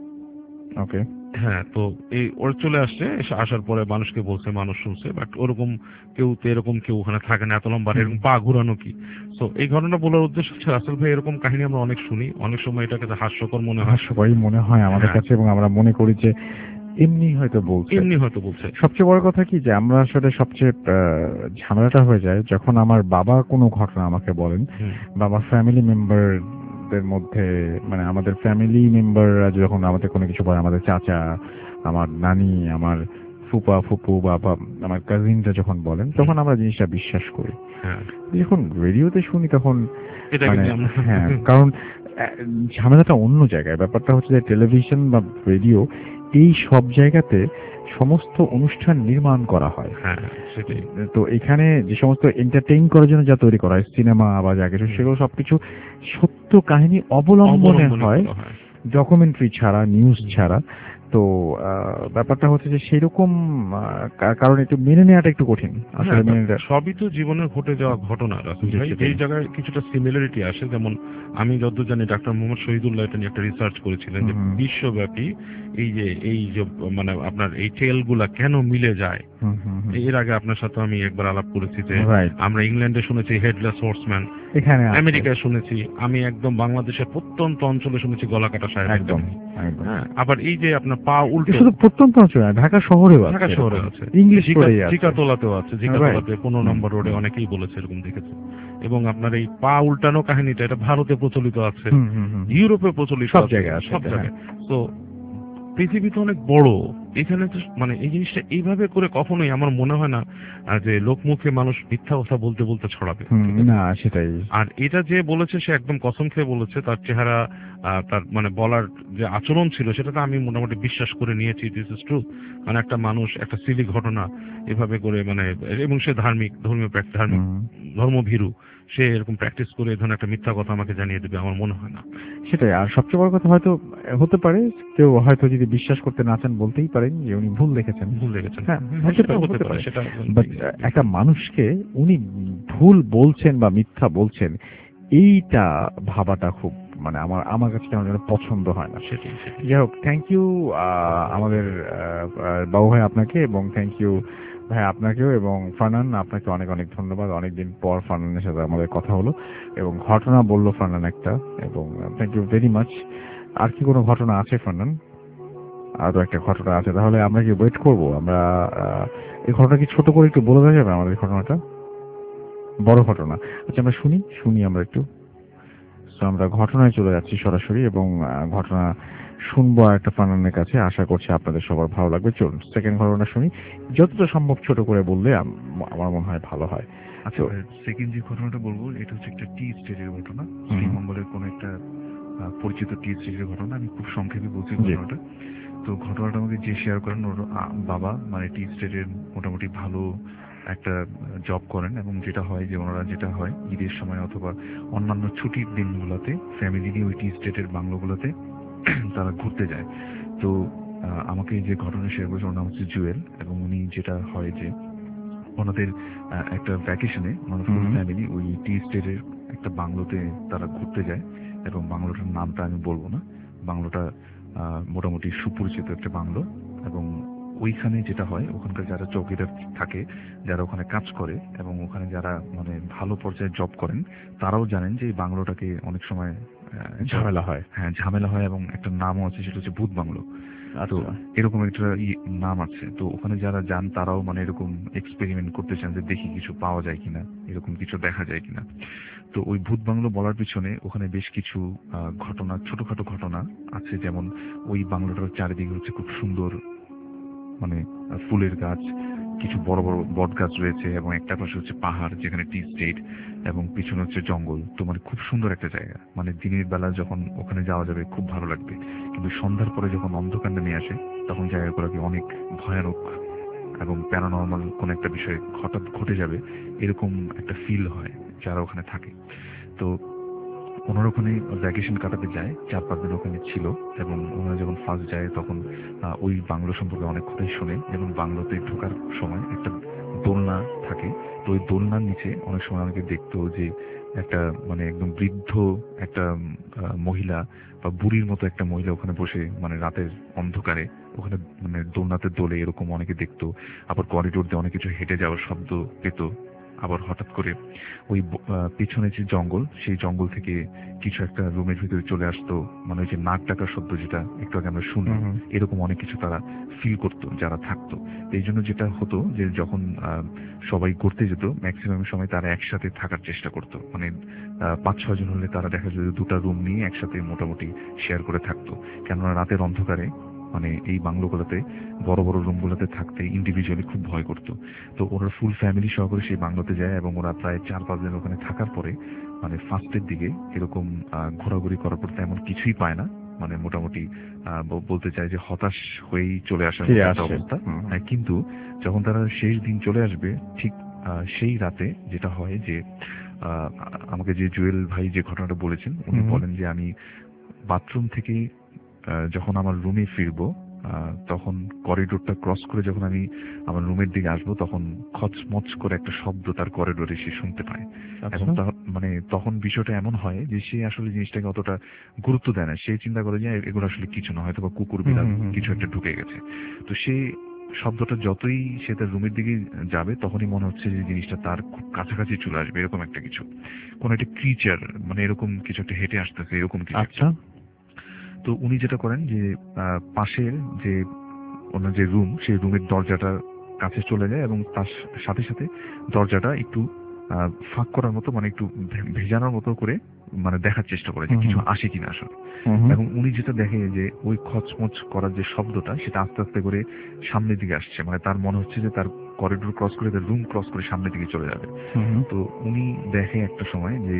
ওকে। হ্যাঁ, তো এই ওর চলে আসছে, এসে আসার পরে মানুষকে বলছে, মানুষ শুনছে, বাট ওরকম কেউ ওখানে থাকে না, এত লম্বা এরকম পা ঘুরানো কি। তো এই ঘটনা বলার উদ্দেশ্য হচ্ছে রাসেল ভাই এরকম কাহিনী আমরা অনেক শুনি, অনেক সময় এটাকে হাস্যকর মনে হয়, হাস্যকরই মনে হয় আমাদের কাছে এবং আমরা মনে করি যে এমনি হয়তো বলছে। সবচেয়ে বড় কথা কি যে আমরা আসলে সবচেয়ে ঝামেলাটা হয়ে যায় যখন আমার বাবা কোনো ঘটনা আমাকে বলেন, বাবা ফ্যামিলি মেম্বারদের মধ্যে মানে আমাদের ফ্যামিলি মেম্বাররা যখন আমাদের কোনো কিছু বলে, আমাদের চাচা, আমার নানি, আমার ফুপা ফুপু বাবা, আমার কাজিনরা যখন বলেন তখন আমরা জিনিসটা বিশ্বাস করি। যখন রেডিওতে শুনি তখন হ্যাঁ, কারণ ঝামেলাটা অন্য জায়গায়। ব্যাপারটা হচ্ছে যে টেলিভিশন বা রেডিও এই সব জায়গাতে সমস্ত অনুষ্ঠান নির্মাণ করা হয়। তো এখানে যে সমস্ত এন্টারটেইন করার জন্য যা তৈরি করা হয়, সিনেমা বা যা কিছু, সেগুলো সবকিছু সত্য কাহিনী অবলম্বনে হয়, ডকুমেন্টারি ছাড়া, নিউজ ছাড়া। তো ব্যাপারটা হচ্ছে যে সেরকম কারণ একটু মেনে নেওয়াটা একটু কঠিন আসলে। সবই তো জীবনের ঘটে যাওয়া ঘটনা। এই জায়গায় কিছুটা সিমিলারিটি আসে। যেমন আমি যতদূর জানি ডাক্তার মোহাম্মদ শহীদুল্লাহ এটা নিয়ে একটা রিসার্চ করেছিলেন যে বিশ্বব্যাপী এই যে মানে আপনার এই টেলগুলা কেন মিলে যায়, এর আগে আপনার সাথে আমি একবার আলাপ করেছি যে Right. আমরা ইংল্যান্ডে শুনেছি হেডলেস হর্সম্যান, এখানে আছে। আমেরিকায় শুনেছি, আমি একদম বাংলাদেশের প্রত্যন্ত অঞ্চলে শুনেছি গলাকাটা সাহেবের একদম কাহিনী। একদম। হ্যাঁ, আবার এই যে আপনার পা উল্টো, শুধু প্রত্যন্ত অঞ্চলে না, ঢাকা শহরেও আছে। ঢাকা শহরে আছে, ইংলিশ করেই আছে। জিকাতলাতেও আছে, জিকাতলাতে 15 নম্বর হুম। রোডে অনেকেই বলেছে এরকম দেখেছে। এবং আপনার এই পা উল্টানো কাহিনীটা এটা ভারতে প্রচলিত আছে, ইউরোপে প্রচলিত সব আছে, জায়গায় আছে সব এটা, জায়গায়। তো পৃথিবী তো অনেক বড়, এখানে তো মানে এই জিনিসটা এইভাবে করে কখনোই আমার মনে হয় না যে লোকমুখে মানুষ মিথ্যা কথা বলতে বলতে ছড়াবে। ঠিক আছে? না সেটাই। আর এটা যে বলেছে সে একদম কসম খেয়ে বলেছে, তার চেহারা তার মানে বলার যে আচরণ ছিল সেটা তো আমি মোটামুটি বিশ্বাস করে নিয়েছি, দিস ইজ ট্রু। মানে একটা মানুষ একটা সিলি ঘটনা এভাবে করে মানে, এবং সে ধার্মিক, ধার্মিক ধর্মভীরু, সে এরকম প্র্যাকটিস করে এই ধরনের একটা মিথ্যা কথা আমাকে জানিয়ে দেবে আমার মনে হয় না। সেটাই। আর সবচেয়ে বড় কথা হয়তো হতে পারে কেউ হয়তো যদি বিশ্বাস করতে না চান বলতেই পারেন যে উনি ভুল দেখেছেন। ভুল লেগেছেন, হ্যাঁ, সেটাও হতে পারে, সেটা বাট একটা মানুষকে উনি ভুল বলছেন বা মিথ্যা বলছেন এইটা ভাবাটা খুব মানে আমার কাছে কেমন যেন পছন্দ হয় না। সেটাই। যাই হোক, থ্যাংক ইউ আমাদের বাবু ভাই আপনাকে, এবং থ্যাংক ইউ ভাই আপনাকেও, এবং ফারনান আপনাকে অনেক অনেক ধন্যবাদ। অনেকদিন পর ফারনানের সাথে আমাদের কথা হলো এবং ঘটনা বললো ফারনান একটা, এবং থ্যাংক ইউ ভেরি মাচ। আর কি কোনো ঘটনা আছে ফারনান? আরো একটা ঘটনা আছে, তাহলে আমরা কি ওয়েট করবো? আমরা এই ঘটনা কি ছোট করে একটু বলে দেওয়া যাবে আমাদের ঘটনাটা? বড় ঘটনা? আচ্ছা আমরা শুনি আমরা একটু। তো আমরা ঘটনায় চলে যাচ্ছি সরাসরি, এবং ঘটনা শুনবো একটা ফারনানের কাছে। আশা করছি আপনাদের সবার ভালো লাগবে। চলুন সেকেন্ড ঘটনা শুনি, যতটা সম্ভব ছোট করে বললে আমার মনে হয় ভালো হয়। আচ্ছা, সেকেন্ড যে ঘটনাটা বলবো এটা হচ্ছে একটা টি স্টেটের ঘটনা, শ্রীমঙ্গলের কোন একটা পরিচিত টি স্টেটের ঘটনা। আমি খুব সংক্ষেপে বলছি ঘটনাটা। তো ঘটনাটা আমাকে যে শেয়ার করেন ওর বাবা মানে টি স্টেটের মোটামুটি ভালো একটা জব করেন, এবং যেটা হয় যে ওনারা যেটা হয় ঈদের সময় অথবা অন্যান্য ছুটির দিনগুলোতে ফ্যামিলি নিয়ে ওই টি স্টেটের বাংলোগুলোতে তারা ঘুরতে যায়। তো আমাকে যে ঘটনা শেয়ার করেছে ওর নাম হচ্ছে জুয়েল, এবং উনি যেটা হয় যে ওনাদের একটা ভ্যাকেশনে ওনার ফুল ফ্যামিলি ওই টি স্টেটের একটা বাংলোতে তারা ঘুরতে যায়, এবং বাংলোটার নামটা আমি বলবো না। বাংলোটা মোটামুটি সুপরিচিত একটা বাংলো, এবং ওইখানে যেটা হয় ওখানকার যারা চৌকিদার থাকে, যারা ওখানে কাজ করে এবং ওখানে যারা মানে ভালো পর্যায়ে জব করেন, তারাও জানেন যে এই বাংলোটাকে অনেক সময় ঝামেলা হয়। হ্যাঁ, ঝামেলা হয়, এবং একটা নামও আছে, সেটা হচ্ছে ভূত বাংলো। তো এরকম একটা নাম আছে। তো ওখানে যারা যান তারাও মানে এরকম এক্সপেরিমেন্ট করতে চান যে দেখি কিছু পাওয়া যায় কিনা, এরকম কিছু দেখা যায় কিনা। তো ওই ভূত বাংলো বলার পিছনে ওখানে বেশ কিছু ঘটনা, ছোটখাটো ঘটনা আছে। যেমন ওই বাংলোটার চারিদিকে হচ্ছে খুব সুন্দর মানে ফুলের গাছ, কিছু বড় বড় বট গাছ রয়েছে, এবং একটা পাশে হচ্ছে পাহাড় যেখানে টি স্টেট, এবং পিছনে হচ্ছে জঙ্গল। তো মানে খুব সুন্দর একটা জায়গা। মানে দিনের বেলা যখন ওখানে যাওয়া যাবে খুব ভালো লাগবে, কিন্তু সন্ধ্যার পরে যখন অন্ধকার নেমে আসে তখন জায়গাগুলোকে অনেক ভয়ানক এবং প্যারানর্মাল কোন একটা বিষয় হঠাৎ ঘটে যাবে এরকম একটা ফিল হয় যারা ওখানে থাকে। তো ওনারা ওখানে ভ্যাকেশন কাটাতে যায়, 4-5 দিন ওখানে ছিল, এবং ওনারা যখন ফার্স্ট যায় তখন ওই বাংলো সম্পর্কে অনেক কথাই শোনে, এবং বাংলোতে ঢোকার সময় একটা দোলনা থাকে। তো ওই দোলনার নিচে অনেক সময় অনেকে দেখতো যে একটা মানে একদম বৃদ্ধ একটা মহিলা বা বুড়ির মতো একটা মহিলা ওখানে বসে মানে রাতের অন্ধকারে ওখানে মানে দোলনাতে দোলে, এরকম অনেকে দেখতো। আবার করিডোর দিয়ে অনেক কিছু হেঁটে যাওয়ার শব্দ পেত। আবার হঠাৎ করে ওই পেছনে যে জঙ্গল, সেই জঙ্গল থেকে কিছু একটা রুমের ভিতরে চলে আসতো, মানে ওই যে নাক ডাকার শব্দ যেটা একটু আগে আমরা শুনলাম, এরকম অনেক কিছু তারা ফিল করতো যারা থাকতো। এই জন্য যেটা হতো যে যখন সবাই ঘুরতে যেত ম্যাক্সিমাম সময় তারা একসাথে থাকার চেষ্টা করতো। মানে 5-6 জন হলে তারা দেখা যেত দুটা রুম নিয়ে একসাথে মোটামুটি শেয়ার করে থাকতো, কেননা রাতের অন্ধকারে মানে এই বাংলোগুলোতে বড় বড় রুমগুলোতে থাকতে ইন্ডিভিজুয়ালি খুব ভয় করতো। তো ওরা ফুল ফ্যামিলি সহকারে সেই বাংলোতে যায়, এবং ওরা প্রায় 4-5 দিন ওখানে থাকার পরে মানে ফার্স্টের দিকে এরকম ঘোরাঘুরি করার পর তেমন কিছুই পায় না। মানে মোটামুটি বলতে চাই যে হতাশ হয়েই চলে আসার একটা অবস্থা। কিন্তু যখন তারা শেষ দিন চলে আসবে ঠিক সেই রাতে যেটা হয় যে আমাকে যে জুয়েল ভাই যে ঘটনাটা বলেছেন উনি বলেন যে আমি বাথরুম থেকে যখন আমার রুমে ফিরবো তখন করিডোরটা ক্রস করে যখন আমি আমার রুমের দিকে আসবো তখন খচমচ করে একটা শব্দ তার করিডোরে সে শুনতে পায়। এবং মানে তখন বিষয়টা এমন হয় যে সে আসলে জিনিসটাকে অতটা গুরুত্ব দেয় না, সে চিন্তা করে যে এগুলো আসলে কিছু না, হয়তো বা কুকুর বিড়াল কিছু একটা ঢুকে গেছে। তো সে শব্দটা যতই সে তার রুমের দিকে যাবে তখনই মনে হচ্ছে যে জিনিসটা তার খুব কাছাকাছি চলে আসবে, এরকম একটা কিছু, কোনো একটা ক্রিচার মানে এরকম কিছু একটা হেঁটে আসতেছে, এরকম কিছু একটা। আচ্ছা। তো উনি যেটা করেন যে পাশের যে ওনার যে রুম, সেই রুমের দরজাটার কাছে চলে যায় এবং তার সাথে সাথে দরজাটা একটু ফাঁক করার মতো, মানে একটু ভেজানোর মতো করে মানে দেখার চেষ্টা করে যে কিছু আসে কিনা আসলে। এবং উনি যেটা দেখে যে ওই খচমচ করার যে শব্দটা সেটা আস্তে আস্তে করে সামনের দিকে আসছে, মানে তার মনে হচ্ছে যে তার করিডোর ক্রস করে, তার রুম ক্রস করে সামনের দিকে চলে যাবে। তো উনি দেখে একটা সময় যে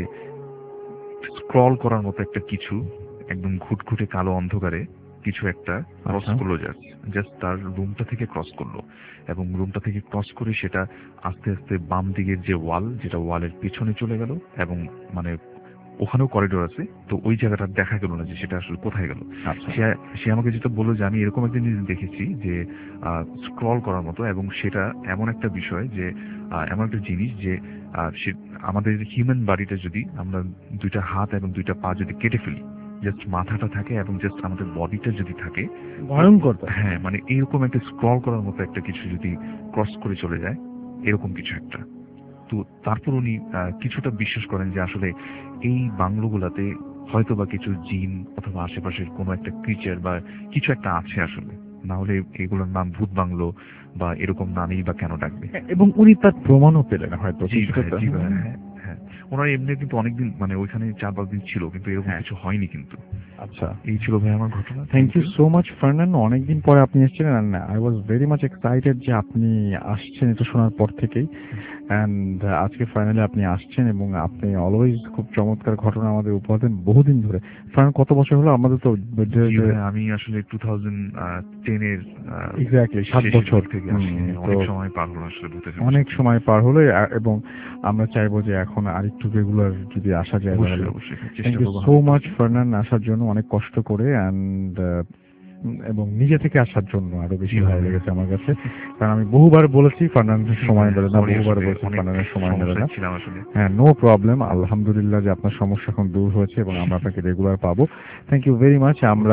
স্ক্রল করার মতো একটা কিছু একদম ঘুটঘুটে কালো অন্ধকারে কিছু একটা ক্রস করলো, জাস্ট তার রুমটা থেকে ক্রস করলো এবং রুমটা থেকে ক্রস করে সেটা আস্তে আস্তে বাম দিকের যে ওয়াল, যেটা ওয়ালের পেছনে চলে গেল এবং মানে ওখানেও করিডোর আছে, তো ওই জায়গাটা দেখা গেল না যে সেটা আসলে কোথায় গেল। সে আমাকে যেটা বললো যে আমি এরকম একটা জিনিস দেখেছি যে স্ক্রল করার মতো, এবং সেটা এমন একটা বিষয় যে এমন একটা জিনিস যে আমাদের হিউম্যান বডিটা যদি আমরা দুইটা হাত এবং দুইটা পা যদি কেটে ফেলি, জাস্ট মাথাটা থাকে এবং জাস্ট আমাদের বডিটা যদি থাকে, ভয়ঙ্কর। হ্যাঁ মানে এরকম একটা স্ক্রল করার মতো একটা কিছু যদি ক্রস করে চলে যায়, এরকম কিছু একটা। তো তারপর উনি কিছুটা বিশ্বাস করেন যে আসলে এই বাংলোগুলাতে হয়তো বা কিছু জিন অথবা আশেপাশের কোনো একটা ক্রিচার বা কিছু একটা আছে আসলে, না হলে এগুলোর নাম ভূত বাংলো বা এরকম নামেই বা কেন ডাকবে। এবং উনি তার প্রমাণও পেলেন হয়তো। জি ভাই, জি ভাই, হ্যাঁ হ্যাঁ। ওনার এমনি কিন্তু অনেকদিন মানে ওইখানে 4-5 দিন ছিল, কিন্তু এরকম কিছু হয়নি কিন্তু। আচ্ছা, এই ছিল ভাই আমার ঘটনা। Thank you so much Farnan. অনেকদিন পরে আপনি এসেছিলেন, I was very much excited যে আপনি আসছেন এটা শোনার পর থেকেই। অ্যান্ড আজকে ফাইনালি আপনি আসছেন এবং আপনি অলওয়েজ খুব চমৎকার ঘটনা আমাদের উপহার দেন বহুদিন ধরে। ফার্নান, কত বছর হলো আমাদের তো? আমি আসলে 2010 এর এক্স্যাক্টলি 7 বছর থেকে আসি। অনেক সময় পার হলো আসলে ভূতের সাথে। অনেক সময় পার হলো এবং আমরা চাইবো যে এখন আরেকটু রেগুলার যদি আসা যায়। অবশ্যই thank you so much Farnan আসার জন্য, অনেক কষ্ট করে অ্যান্ড এবং নিজে থেকে আসার জন্য আরো বেশি ভালো লেগেছে আমার কাছে। কারণ আমি বহুবার বলেছি ফার্নান্ডের সময় মেলে না, বহুবার বলেছি ফার্নান্ডের সময় মেলে না। হ্যাঁ, নো প্রবলেম। আলহামদুলিল্লাহ যে আপনার সমস্যা এখন দূর হয়েছে এবং আমরা আপনাকে রেগুলার পাবো। Thank you very much. আমরা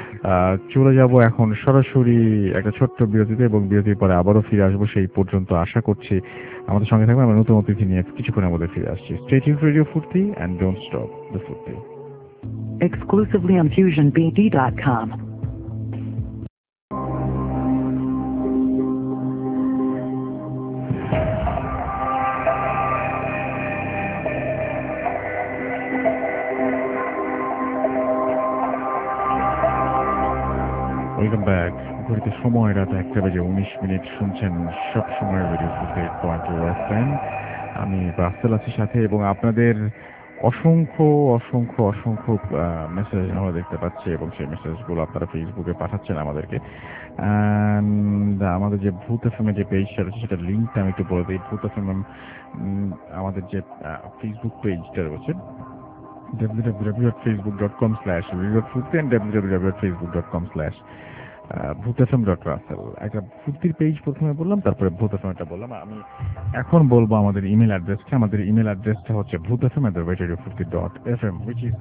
চলে যাব এখন সরাসরি একটা ছোট্ট বিরতিতে এবং বিরতির পরে আবারও ফিরে আসবো। সেই পর্যন্ত আশা করছি আমাদের সঙ্গে থাকবেন। আমরা নতুন অতিথি নিয়ে কিছুক্ষণের মধ্যে ফিরে আসছি। Stay tuned radio Foorti and don't stop the Foorti. Exclusively on FusionBD.com. Welcome back. ঘড়িতে সময় রাত 1:19 শুনছেন সব সময় রেডিও ফুর্তি 8.2 FM। আমি রাসেল আছি সাথে এবং আপনাদের অসংখ্য অসংখ্য অসংখ্য মেসেজ আমরা দেখতে পাচ্ছি এবং সেই মেসেজগুলো আপনারা ফেসবুকে পাঠাচ্ছেন আমাদেরকে। অ্যান্ড আমাদের যে ভূত এফএম যে পেজটা রয়েছে সেটা লিঙ্কটা আমি একটু বলে দিই। ভূত এফএম আমাদের যে ফেসবুক পেজটা রয়েছে www.facebook.com/radiofurti and www.facebook.com/bhutfm.russell। একটা ফুর্তির পেজ প্রথমে বললাম, তারপরে ভূত এফএমটা বললাম। আমি এখন বলবো আমাদের ইমেল অ্যাড্রেসটা। আমাদের ইমেল অ্যাড্রেসটা হচ্ছে bhutfm@radiofurti.fm, which is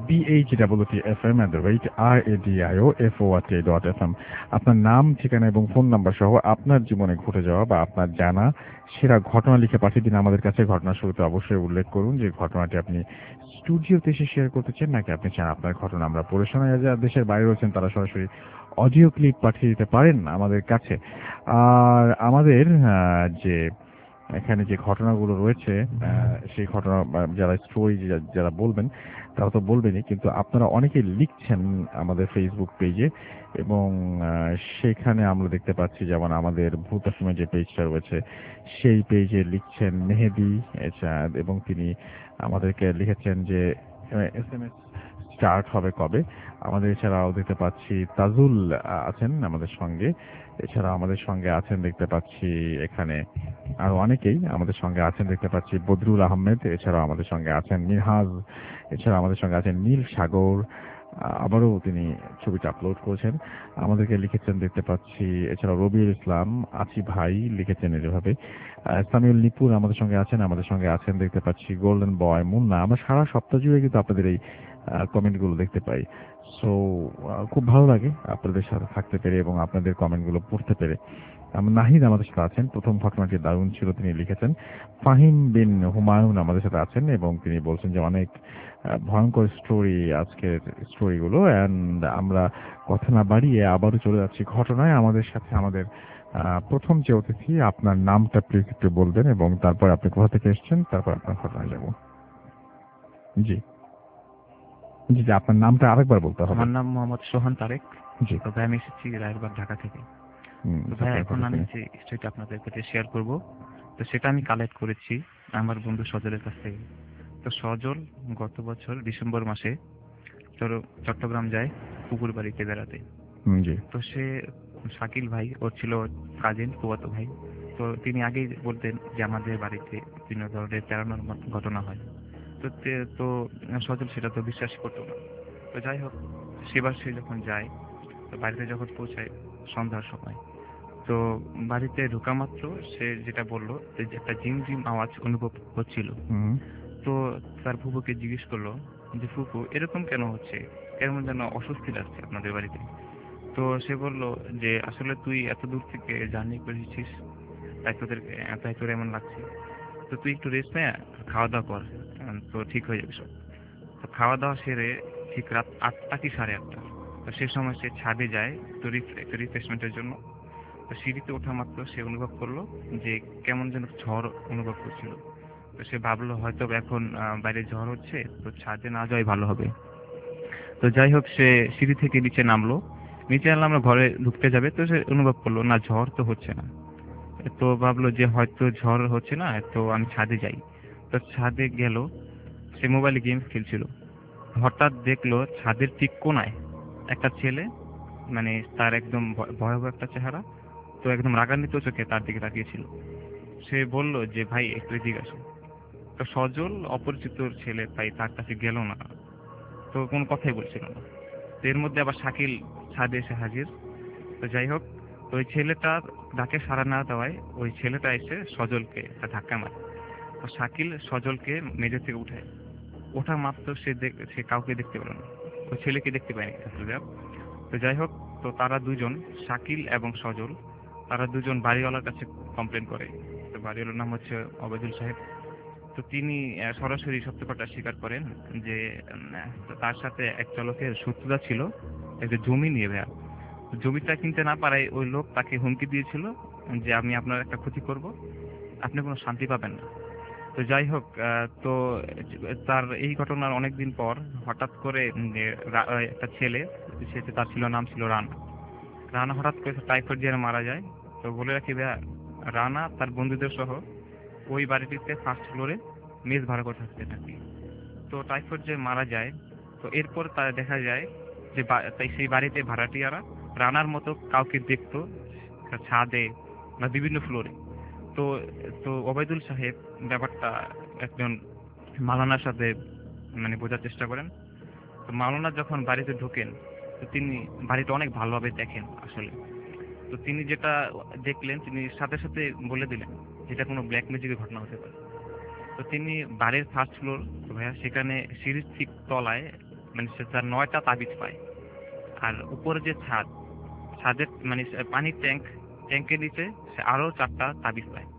BHWTFM@radiofurti.fm। আপনার নাম, ঠিকানা এবং ফোন নাম্বার সহ আপনার জীবনে ঘটে যাওয়া বা আপনার জানা সেরা ঘটনা লিখে পাঠিয়ে দিন আমাদের কাছে। ঘটনার শুরুতে অবশ্যই উল্লেখ করুন যে ঘটনাটি আপনি স্টুডিওতে এসে শেয়ার করতে চান নাকি আপনি চান আপনার ঘটনা আমরা পড়ে শোনাই। যারা দেশের বাইরে রয়েছেন তারা সরাসরি অডিও ক্লিপ পাঠিয়ে দিতে পারেন আমাদের কাছে। আর আমাদের যে এখানে যে ঘটনাগুলো রয়েছে সেই ঘটনা যারা স্টোরি যারা বলবেন তারা তো বলবেনই, কিন্তু আপনারা অনেকেই লিখছেন আমাদের ফেসবুক পেজে এবং সেখানে আমরা দেখতে পাচ্ছি যেমন আমাদের ভূত এফএম যে পেজটা রয়েছে সেই পেজে লিখছেন মেহেদি এবং তিনি আমাদেরকে লিখেছেন যে SMS স্টার্ট হবে কবে। আমাদের এছাড়াও দেখতে পাচ্ছি তাজুল আছেন আমাদের সঙ্গে, এছাড়া আমাদের সঙ্গে আছেন দেখতে পাচ্ছি এখানে আরো অনেকেই আমাদের সঙ্গে আছেন দেখতে পাচ্ছি বদরুল আহমেদ, এছাড়াও আমাদের সঙ্গে আছেন মিনহাজ, এছাড়া আমাদের সঙ্গে আছেন নীল সাগর, আবারও তিনি ছবিটা আপলোড করেছেন আমাদেরকে লিখেছেন দেখতে পাচ্ছি। এছাড়া রবিউল ইসলাম আছি ভাই লিখেছেন এভাবে। সামিউল নিপুর আমাদের সঙ্গে আছেন দেখতে পাচ্ছি। Golden boy Munna. আমরা সারা সপ্তাহ জুড়ে কিন্তু আপনাদের এই কমেন্টগুলো দেখতে পাই। সো খুব ভালো লাগে আপনাদের সাথে থাকতে পেরে এবং আপনাদের কমেন্টগুলো পড়তে পেরে। নাহিদ আমাদের সাথে আছেন। প্রথম ঘটনাটি দারুণ ছিল, তিনি লিখেছেন। ফাহিম বিন হুমায়ুন আমাদের সাথে আছেন এবং তিনি বলছেন যে অনেক ভয়ঙ্কর স্টোরি আজকের স্টোরিগুলো। অ্যান্ড আমরা কথা না বাড়িয়ে আবারও চলে যাচ্ছি ঘটনায়। আমাদের সাথে আমাদের প্রথম যে অতিথি, আপনার নামটা প্লিজ একটু বলবেন এবং তারপর আপনি কোথা থেকে এসেছেন, তারপর আপনার ঘটনায় যাব। জি জি জি, আপনার নামটা আরেকবার বলতে হবে। আমার নাম মোহাম্মদ সোহান তারেক। জি। তো ভাই আমি এসেছি রায়েরবাগ, ঢাকা থেকে। তো ভাই আপনার এখন কথা আমি শুনি। যে স্টোরিটা আপনাদের কাছে শেয়ার করব, তো সেটা আমি কালেক্ট করেছি আমার বন্ধু সজলের কাছ থেকে। তো সজল গত বছর ডিসেম্বর মাসে চট্টগ্রাম যায় পুকুর বাড়িতে বেড়াতে। জি। তো সে শাকিল ভাই, ওর ছিল কাজিন, ফুফাতো ভাই। তো তিনি আগেই বলতেন যে আমাদের বাড়িতে বিভিন্ন ধরনের প্যারানর্মাল ঘটনা হয়। তো সজল সেটা তো বিশ্বাস করতো না। তো যাই হোক, সেবার সে যখন যায়, তো বাড়িতে যখন পৌঁছায় সন্ধ্যার সময়, তো বাড়িতে ঢোকা মাত্র সে যেটা বললো যে একটা ঝিম ঝিম আওয়াজ অনুভব হচ্ছিল। তো তার ফুফুকে জিজ্ঞেস করলো যে ফুফু এরকম কেন হচ্ছে, কেমন যেন অস্বস্তি লাগছে আপনাদের বাড়িতে। তো সে বলল যে আসলে তুই এত দূর থেকে জার্নি করেছিস, তাই তোর এমন লাগছে। তো তুই একটু রেস্ট নে, খাওয়া দাওয়া কর, তো ঠিক হয়ে যাবে সব। তো খাওয়া দাওয়া সেরে ঠিক রাত 8টা কি 8:30, তো সে সময় সে ছাদে যায় তো একটু রিফ্রেশমেন্টের জন্য। তো সিঁড়িতে ওঠা মাত্র সে অনুভব করলো যে কেমন যেন ঝড় অনুভব করছিল। তো সে ভাবলো হয়তো এখন বাইরে ঝড় হচ্ছে, তো ছাদে না যাওয়াই ভালো হবে। তো যাই হোক, সে সিঁড়ি থেকে নিচে নামলো। নিচে নামলো, ঘরে ঢুকতে যাবে, তো সে অনুভব করলো না ঝড় তো হচ্ছে না। তো ভাবলো যে হয়তো ঝড় হচ্ছে না, তো আমি ছাদে যাই। তো ছাদে গেল, সে মোবাইলে গেমস খেলছিল। হঠাৎ দেখলো ছাদের ঠিক কোনায় একটা ছেলে, মানে তার একদম ভয়াবহ একটা চেহারা, তো একদম রাগান্বিত চোখে তার দিকে তাকিয়েছিল। সে বলল যে ভাই একটু এদিকে আসো। তো সজল অপরিচিত ছেলে, তাই তার কাছে গেল না, তো কোনো কথাই বলছিল না। তো এর মধ্যে আবার শাকিল ছাদে এসে হাজির। তো যাই হোক, ওই ছেলেটার ডাকে সাড়া না দেওয়ায় ওই ছেলেটা এসে সজলকে একটা ধাক্কা মারে। তো শাকিল সজলকে মেঝে থেকে উঠায়। ওঠা মাত্র সে কাউকে দেখতে পেল না, ওই ছেলেকে দেখতে পায়নি আসলে। তো যাই হোক, তো তারা দুজন, শাকিল এবং সজল, তারা দুজন বাড়িওয়ালার কাছে কমপ্লেন করে। তো বাড়িওয়ালার নাম হচ্ছে ওবায়দুল সাহেব। তো তিনি সরাসরি সত্য কথা স্বীকার করেন যে তার সাথে এক চলকের শত্রুতা ছিল একটা জমি নিয়ে। ভাইয়া, জমিটা কিনতে না পারায় ওই লোক তাকে হুমকি দিয়েছিল যে আমি আপনার একটা ক্ষতি করব, আপনি কোনো শান্তি পাবেন না। তো যাই হোক, তো তার এই ঘটনার অনেকদিন পর হঠাৎ করে একটা ছেলে, তার নাম ছিল রানা। রানা হঠাৎ করে টাইফয়েড দিয়ে মারা যায়। তো বলে রাখি ভাইয়া, রানা তার বন্ধুদের সহ ওই বাড়িটিতে ফার্স্ট ফ্লোরে মেস ভাড়া করে থাকতে থাকে। তো টাইফয়েড যে মারা যায়, তো এরপর তার দেখা যায় যে তাই সেই বাড়িতে ভাড়াটিয়ারা রানার মতো কাউকে দেখতো ছাদে বা বিভিন্ন ফ্লোরে। তো তো ওবায়দুল সাহেব ব্যাপারটা একজন মাওলানার সাথে মানে বোঝার চেষ্টা করেন। তো মাওলানা যখন বাড়িতে ঢোকেন, তো তিনি বাড়িটা অনেক ভালোভাবে দেখেন আসলে। তো তিনি যেটা দেখলেন, তিনি সাথে সাথে বলে দিলেন যেটা কোনো ব্ল্যাক ম্যাজিকের ঘটনা হতে পারে। তো তিনি বাড়ির ফার্স্ট ফ্লোর ভাইয়া, সেখানে সিঁড়ির ঠিক তলায় মানে সে তার 9টা তাবিজ পায়। আর উপরে যে ছাদের মানে পানির ট্যাঙ্কের নিচে সে আরো 4টা তাবিজ পায়।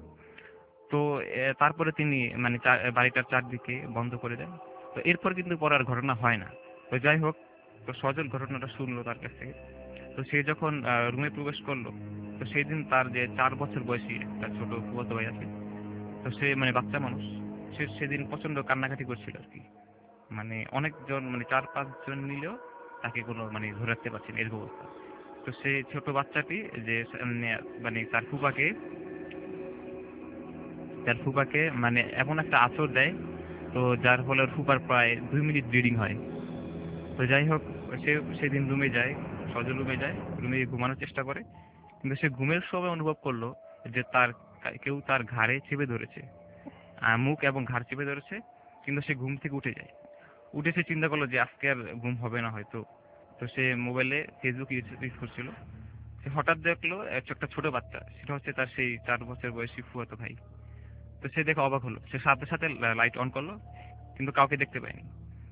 তো তারপরে তিনি মানে বাড়িটার চারদিকে বন্ধ করে দেন। তো এরপর কিন্তু পরে আর ঘটনা হয় না। তো যাই হোক, তো সজল ঘটনাটা শুনলো তার কাছ থেকে। তো সে যখন রুমে প্রবেশ করলো, তো সেই দিন তার যে 4 বছর বয়সী একটা ছোট ফুফাতো ভাই আছে, তো সে মানে বাচ্চা মানুষ, সে সেদিন প্রচন্ড কান্নাকাটি করছিল আর কি। মানে অনেকজন, মানে 4-5 জন মিলেও তাকে কোনো মানে ধরে রাখতে পারছেন এরকম অবস্থা। তো সেই ছোট বাচ্চাটি যে মানে তার ফুপাকে মানে এমন একটা আঁচড় দেয়, তো যার ফলে ওর ফুপার প্রায় 2 মিনিট ব্লিডিং হয়। তো যাই হোক, সে সেদিন রুমে যায়, সজল রুমে যায়, রুমে ঘুমানোর চেষ্টা করে। কিন্তু সে ঘুমের সময় অনুভব করলো যে কেউ তার ঘাড়ে চেপে ধরেছে, মুখ এবং ঘাড় চেপে ধরেছে। কিন্তু সে ঘুম থেকে উঠে যায়। উঠে সে চিন্তা করলো যে আজকে আর ঘুম হবে না হয়তো। তো সে মোবাইলে ফেসবুক ইউজ করছিল। সে হঠাৎ দেখলো একটা ছোট বাচ্চা, সেটা হচ্ছে তার সেই 4 বছর বয়সী ফুফাতো ভাই। তো সে দেখে অবাক হলো, সে সাথে সাথে লাইট অন করলো, কিন্তু কাউকে দেখতে পায়নি। তো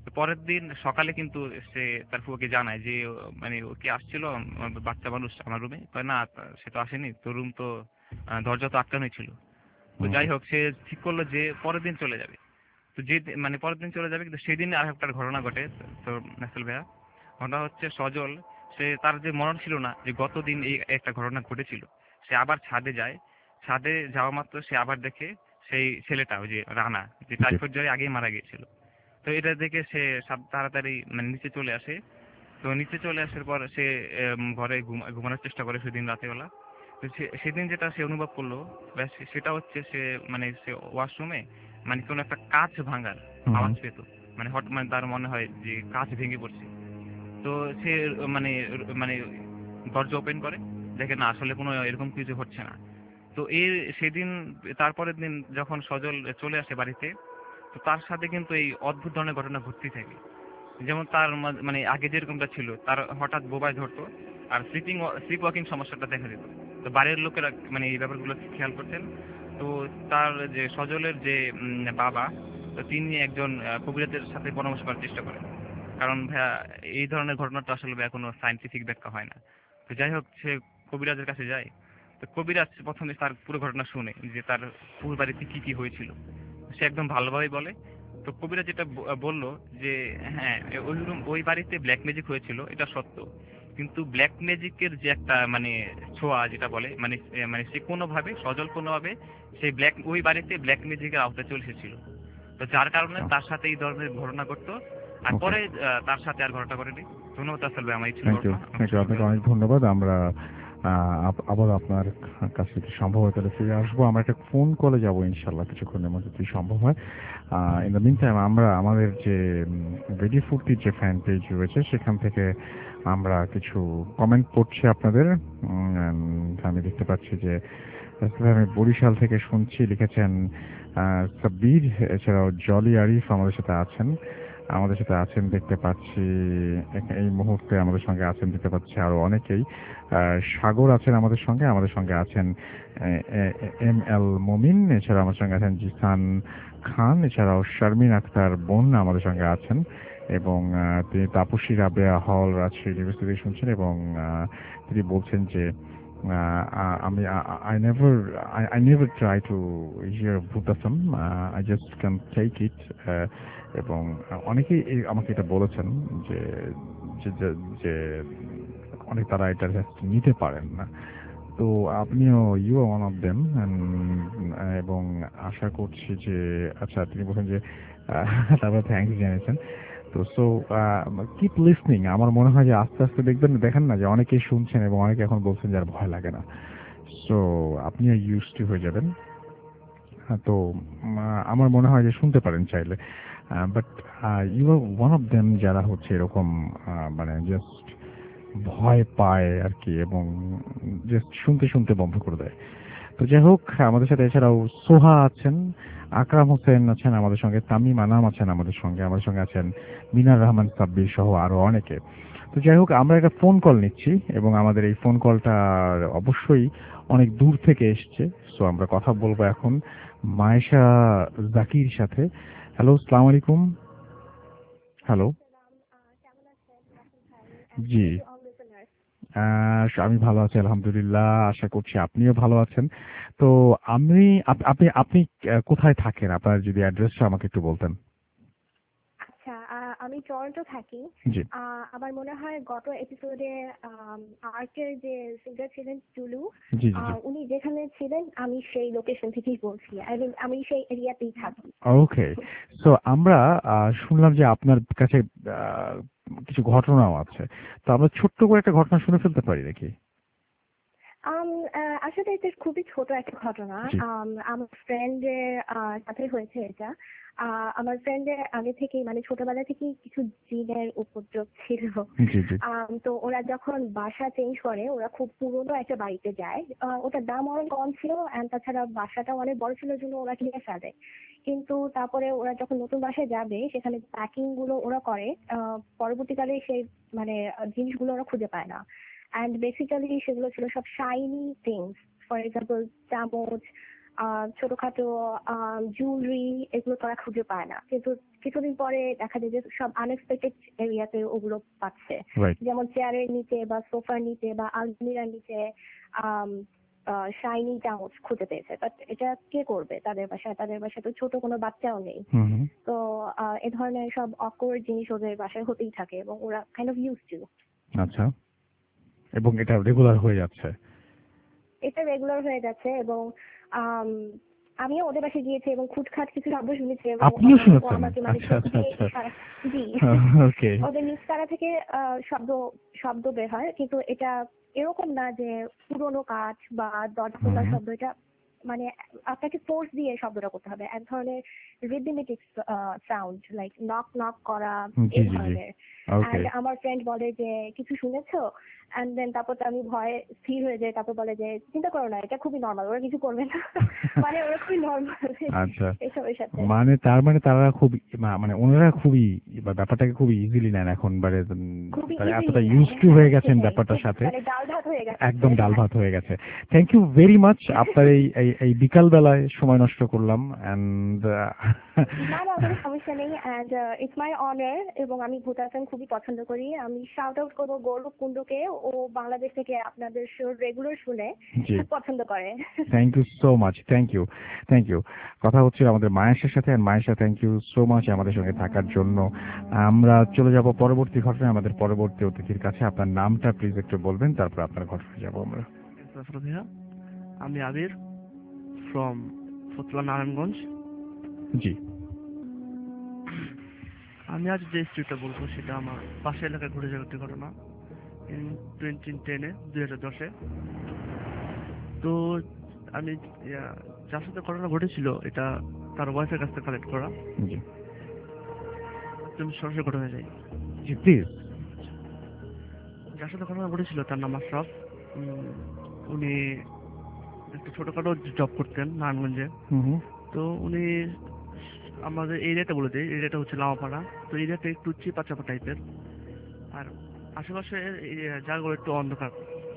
তো পরের দিন সকালে কিন্তু সে তার ফুফুকে জানায় যে মানে ও কি আসছিল বাচ্চা মানুষ আমার রুমে, কয় না সে তো আসেনি, তোর রুম তো দরজা তো আটকানোই ছিল। তো যাই হোক সে ঠিক করলো যে পরের দিন চলে যাবে। তো যে মানে পরের দিন চলে যাবে, কিন্তু সেদিন আর একটা ঘটনা ঘটে। তো নাসেল ভাইয়া, ঘটনা হচ্ছে সজল সে তার যে মরণ ছিল না যে গতদিন এই একটা ঘটনা ঘটেছিল, সে আবার ছাদে যায়। ছাদে যাওয়া মাত্র সে আবার দেখে সেই ছেলেটা, ওই যে রানা, যে টাইফয়েড জ্বরে আগেই মারা গিয়েছিল। তো এটা দেখে সে তাড়াতাড়ি মানে নিচে চলে আসে। তো নিচে চলে আসার পর সে ঘরে ঘুমানোর চেষ্টা করে সেদিন রাতেবেলা। তো সেদিন যেটা সে অনুভব করলো ব্যাস সেটা হচ্ছে সে মানে সে ওয়াশরুমে মানে কোনো একটা কাঁচ ভাঙার আওয়াজ পেত। মানে মানে তার মনে হয় যে কাঁচ ভেঙে পড়ছে। তো সে মানে মানে দরজা ওপেন করে, দেখে না আসলে কোনো এরকম কিছু হচ্ছে না। তো সেদিন তারপরের দিন যখন সজল চলে আসে বাড়িতে, তো তার সাথে কিন্তু এই অদ্ভুত ধরনের ঘটনা ঘটতেই থাকে। যেমন তার মানে আগে যেরকমটা ছিল, তার হঠাৎ বোবায় ধরতো, আর স্লিপ ওয়াকিং সমস্যাটা দেখা দিত। তো বাইরের লোকেরা মানে এই ব্যাপারগুলো খেয়াল করতেন। তো তার যে সজলের যে বাবা, তো তিনি একজন কবিরাজের সাথে পরামর্শ করার চেষ্টা করেন। কারণ ভাইয়া এই ধরনের ঘটনাটা আসলে ভাইয়া কোনো সায়েন্টিফিক ব্যাখ্যা হয় না। তো যাই হোক সে কবিরাজের কাছে যায়। তো কবিরাজ প্রথমে তার পুরো ঘটনা শুনে যে তার পুরো বাড়িতে কি কি হয়েছিল, সে একদম ভালোভাবেই বলে। তো কবিরা যেটা বললো যে হ্যাঁ ওই বাড়িতে ব্ল্যাক ম্যাজিক হয়েছিল, এটা সত্য। কিন্তু ব্ল্যাক ম্যাজিকের যে একটা মানে ছোঁয়া যেটা বলে মানে মানে সে কোনোভাবে সজল কোনোভাবে সেই ওই বাড়িতে ব্ল্যাক ম্যাজিকের আওতায় চলে এসেছিল। তো যার কারণে তার সাথে এই ধরনের ঘটনা ঘটতো। আর পরে তার সাথে আর ঘটনা ঘটেনি। ধন্যবাদ আসলে আমার এই ছিল থ্যাংক ইউ, আপনাকে অনেক ধন্যবাদ। আমরা আবার আপনার কাছে যদি সম্ভব হয় তাহলে ফিরে আসবো। আমরা একটা ফোন কলে যাবো ইনশাল্লাহ কিছুক্ষণের মধ্যে যদি সম্ভব হয়। ইন দ্য মিন টাইম আমরা আমাদের যে রেডি ফুডটির যে ফ্যান পেজ রয়েছে সেখান থেকে আমরা কিছু কমেন্ট পড়ছি আপনাদের। আমি দেখতে পাচ্ছি যে আমি বরিশাল থেকে শুনছি, লিখেছেন সাব্বির, এছাড়াও জলি আরিফ আমাদের সাথে আছেন দেখতে পাচ্ছি। এই মুহূর্তে আমাদের সঙ্গে আছেন দেখতে পাচ্ছি আরো অনেকেই। সাগর আছেন আমাদের সঙ্গে আছেন এম এল মমিন, এছাড়া আমার সঙ্গে আছেন জিসান খান, এছাড়াও শারমিন আক্তার বোন আমাদের সঙ্গে আছেন, এবং তিনি তাপসী রাবেয়া হল রাজশাহী ইউনিভার্সিটি থেকে শুনছেন, এবং তিনি বলছেন যে আমি I never try to hear Buddhism, I just can take it, এবং অনেকেই আমাকে এটা বলেছেন যে যে যে- যে অনেক তারা এটা নিতে পারেন না। তো আপনিও you are one of them, এবং আশা করছি যে আচ্ছা তিনি বলছেন যে তারপর থ্যাঙ্কস জানিয়েছেন। তো সো কিপ লিসনিং। আমার মনে হয় যে আস্তে আস্তে দেখেন না যে অনেকেই শুনছেন এবং অনেকে এখন বলছেন যে আর ভয় লাগে না। সো আপনিও ইউজ টু হয়ে যাবেন। তো আমার মনে হয় যে শুনতে পারেন চাইলে, but you are one of them যারা হচ্ছে এরকম মানে জাস্ট ভয় পায় আর কি, এবং জাস্ট শুনতে শুনতে বন্ধ করে দেয়। তো যাই হোক, আমাদের সাথে এছাড়াও সোহা আছেন, আকরাম হোসেন আছেন আমাদের সঙ্গে, তামিম আনাম আছেন আমাদের সঙ্গে আছেন মিনার রহমান সাব্বির সহ আরো অনেকে। তো যাই হোক, আমরা একটা ফোন কল নিচ্ছি এবং আমাদের এই ফোন কলটা অবশ্যই অনেক দূর থেকে এসছে। সো আমরা কথা বলবো এখন মায়েশা জাকির সাথে। হ্যালো, আসসালামু আলাইকুম। হ্যালো, জি। আমি ভালো আছি আলহামদুলিল্লাহ, আশা করছি আপনিও ভালো আছেন। তো আমি আপনি আপনি কোথায় থাকেন? আপনার যদি অ্যাড্রেসটা আমাকে একটু বলতেন। আচ্ছা, আমি টরন্টো থাকি। জি আমার মনে হয় গত এপিসোডে আর্টের যে সিঙ্গার ছিলেন টুলু, জি জি জি উনি যেখানে ছিলেন আমি সেই লোকেশন থেকেই বলছি। আমি সেই এরিয়াতেই থাকি। ওকে। সো আমরা শুনলাম যে আপনার কাছে আহ, কিছু ঘটনাও আছে। তো আমরা ছোট্ট করে একটা ঘটনা শুনে ফেলতে পারি নাকি? আম, আসলে এটা খুবই ছোট একটা ঘটনা। জি আমার ফ্রেন্ডের সাথে হয়েছে এটা। আমার ফ্রেন্ডের আগে থেকেই মানে ছোটবেলা থেকেই কিছু জিনের উপদ্রব ছিল। জি জি তো ওরা যখন বাসা চেঞ্জ করে ওরা খুব পুরোনো একটা বাড়িতে যায়। ওটার দাম অনেক কম ছিল, এন্ড তাছাড়া বাসাটা অনেক বড় ছিল জন্য ওরা কিনে ফেলে। কিন্তু তারপরে ওরা যখন নতুন বাসায় যাবে সেখানে প্যাকিং গুলো ওরা করে, পরবর্তীকালে সেই মানে জিনিসগুলো ওরা খুঁজে পায় না। অ্যান্ড বেসিক্যালি সেগুলো ছিল সব শাইনি থিংস। ফর এক্সাম্পল চামচ, ছোটখাটো জুয়েলারি এগুলো তারা খুঁজে পায় না, কিন্তু কিছুদিন পরে দেখা যায় যে সব আনএক্সপেক্টেড এরিয়াতে ওগুলো পাচ্ছে। রাইট। যেমন চেয়ারের নিচে বা সোফার নিচে বা আলমিরার নিচে শাইনি চামচ খুঁজে পেয়েছে। বাট এটা কে করবে তাদের বাসায়? তাদের বাসায় তো ছোট কোনো বাচ্চাও নেই। তো এ ধরনের সব অকওয়ার্ড জিনিস ওদের বাসায় হতেই থাকে এবং ওরা কাইন্ড অফ ইউজ টু। আচ্ছা, এবং এটা রেগুলার হয়ে যাচ্ছে। এটা রেগুলার হয়ে যাচ্ছে এবং আমিও ওদের বাসায় গিয়েছি এবং খুটখাট কিছু শব্দ শুনেছি এবং আপনিও শুনেছেন? আমাকে মানে আচ্ছা, চোখ আচ্ছা, দিয়ে আচ্ছা। ইশারা, জি ওকে। ওদের নিচতলা থেকে শব্দ শব্দ বের হয়, কিন্তু এটা এরকম না যে পুরোনো কাঠ বা দরজা খোলার শব্দ। এটা মানে আপনাকে ফোর্স দিয়ে শব্দটা করতে হবে, এক ধরনের rhythmic sound, like knock knock করা জি, এই জি, জি। ধরনের। ওকে। And আমার ফ্রেন্ড বলে যে কিছু শুনেছো, এন্ড দেন তারপর তো আমি ভয়ে স্থির হয়ে যাই। তারপর বলে যে চিন্তা করো না, এটা খুবই নর্মাল, ওরা কিছু করবে না। মানে ওরা খুবই নর্মাল আচ্ছা, এসবের সাথে। মানে তার মানে তারা খুব মানে ওনারা খুবই ব্যাপারটাকে খুবই ইজিলি নেন এখন, খুবই তারা easily এতটা নেয়, ইউজ টু হয়ে গেছেন সেটাই, ব্যাপারটার খুব সাথে, মানে ডাল ভাত হয়ে গেছে। একদম ডাল ভাত হয়ে গেছে। Thank you very much. আপনার এই বিকাল বেলায় সময় নষ্ট করলাম অ্যান্ড না না, কোনো সমস্যা নেই। অ্যান্ড ইটস মাই অনার, এবং আমি ভূত FM খুবই পছন্দ করি। আমি শাউট আউট করবো গৌরব কুণ্ডুকে, ও বাংলাদেশ থেকে আপনাদের শো রেগুলার শুনে জি, খুব পছন্দ করে। Thank you so much. Thank you, thank you. কথা হচ্ছিল আমাদের মায়েশের সাথে। Mayesha, thank you so much আমাদের সঙ্গে থাকার জন্য। আমরা চলে যাব পরবর্তী ঘটনায়, আমাদের পরবর্তী অতিথির কাছে। আপনার নামটা প্লিজ একটু বলবেন, তারপর আপনার ঘটনায় যাবো আমরা। ভাইয়া, আমি আবির ফ্রম ফতুল্লা নারায়ণগঞ্জ। জি। আমি আজ যে স্টোরিটা বলবো সেটা আমার পাশের এলাকায় ঘটে যাওয়া একটি ঘটনা। ইন 2010-এ 2010-এ তো আমি যার সাথে ঘটনা ঘটেছিল এটা তার ওয়াইফের কাছ থেকে কালেক্ট করা। জি, তুমি সরাসরি ঘটনা যাই। জি প্লিজ। যার সাথে ঘটনা ঘটেছিল তার নাম আশরাফ। উনি একটা ছোটখাটো জব করতেন নারায়ণগঞ্জে। তো উনি আমাদের এরিয়াটা বলে দিই, এরিয়াটা হচ্ছে লামাপাড়া। তো এরিয়াটা একটু চিপা চাপা টাইপের, আর আশেপাশে জায়গাগুলো একটু অন্ধকার।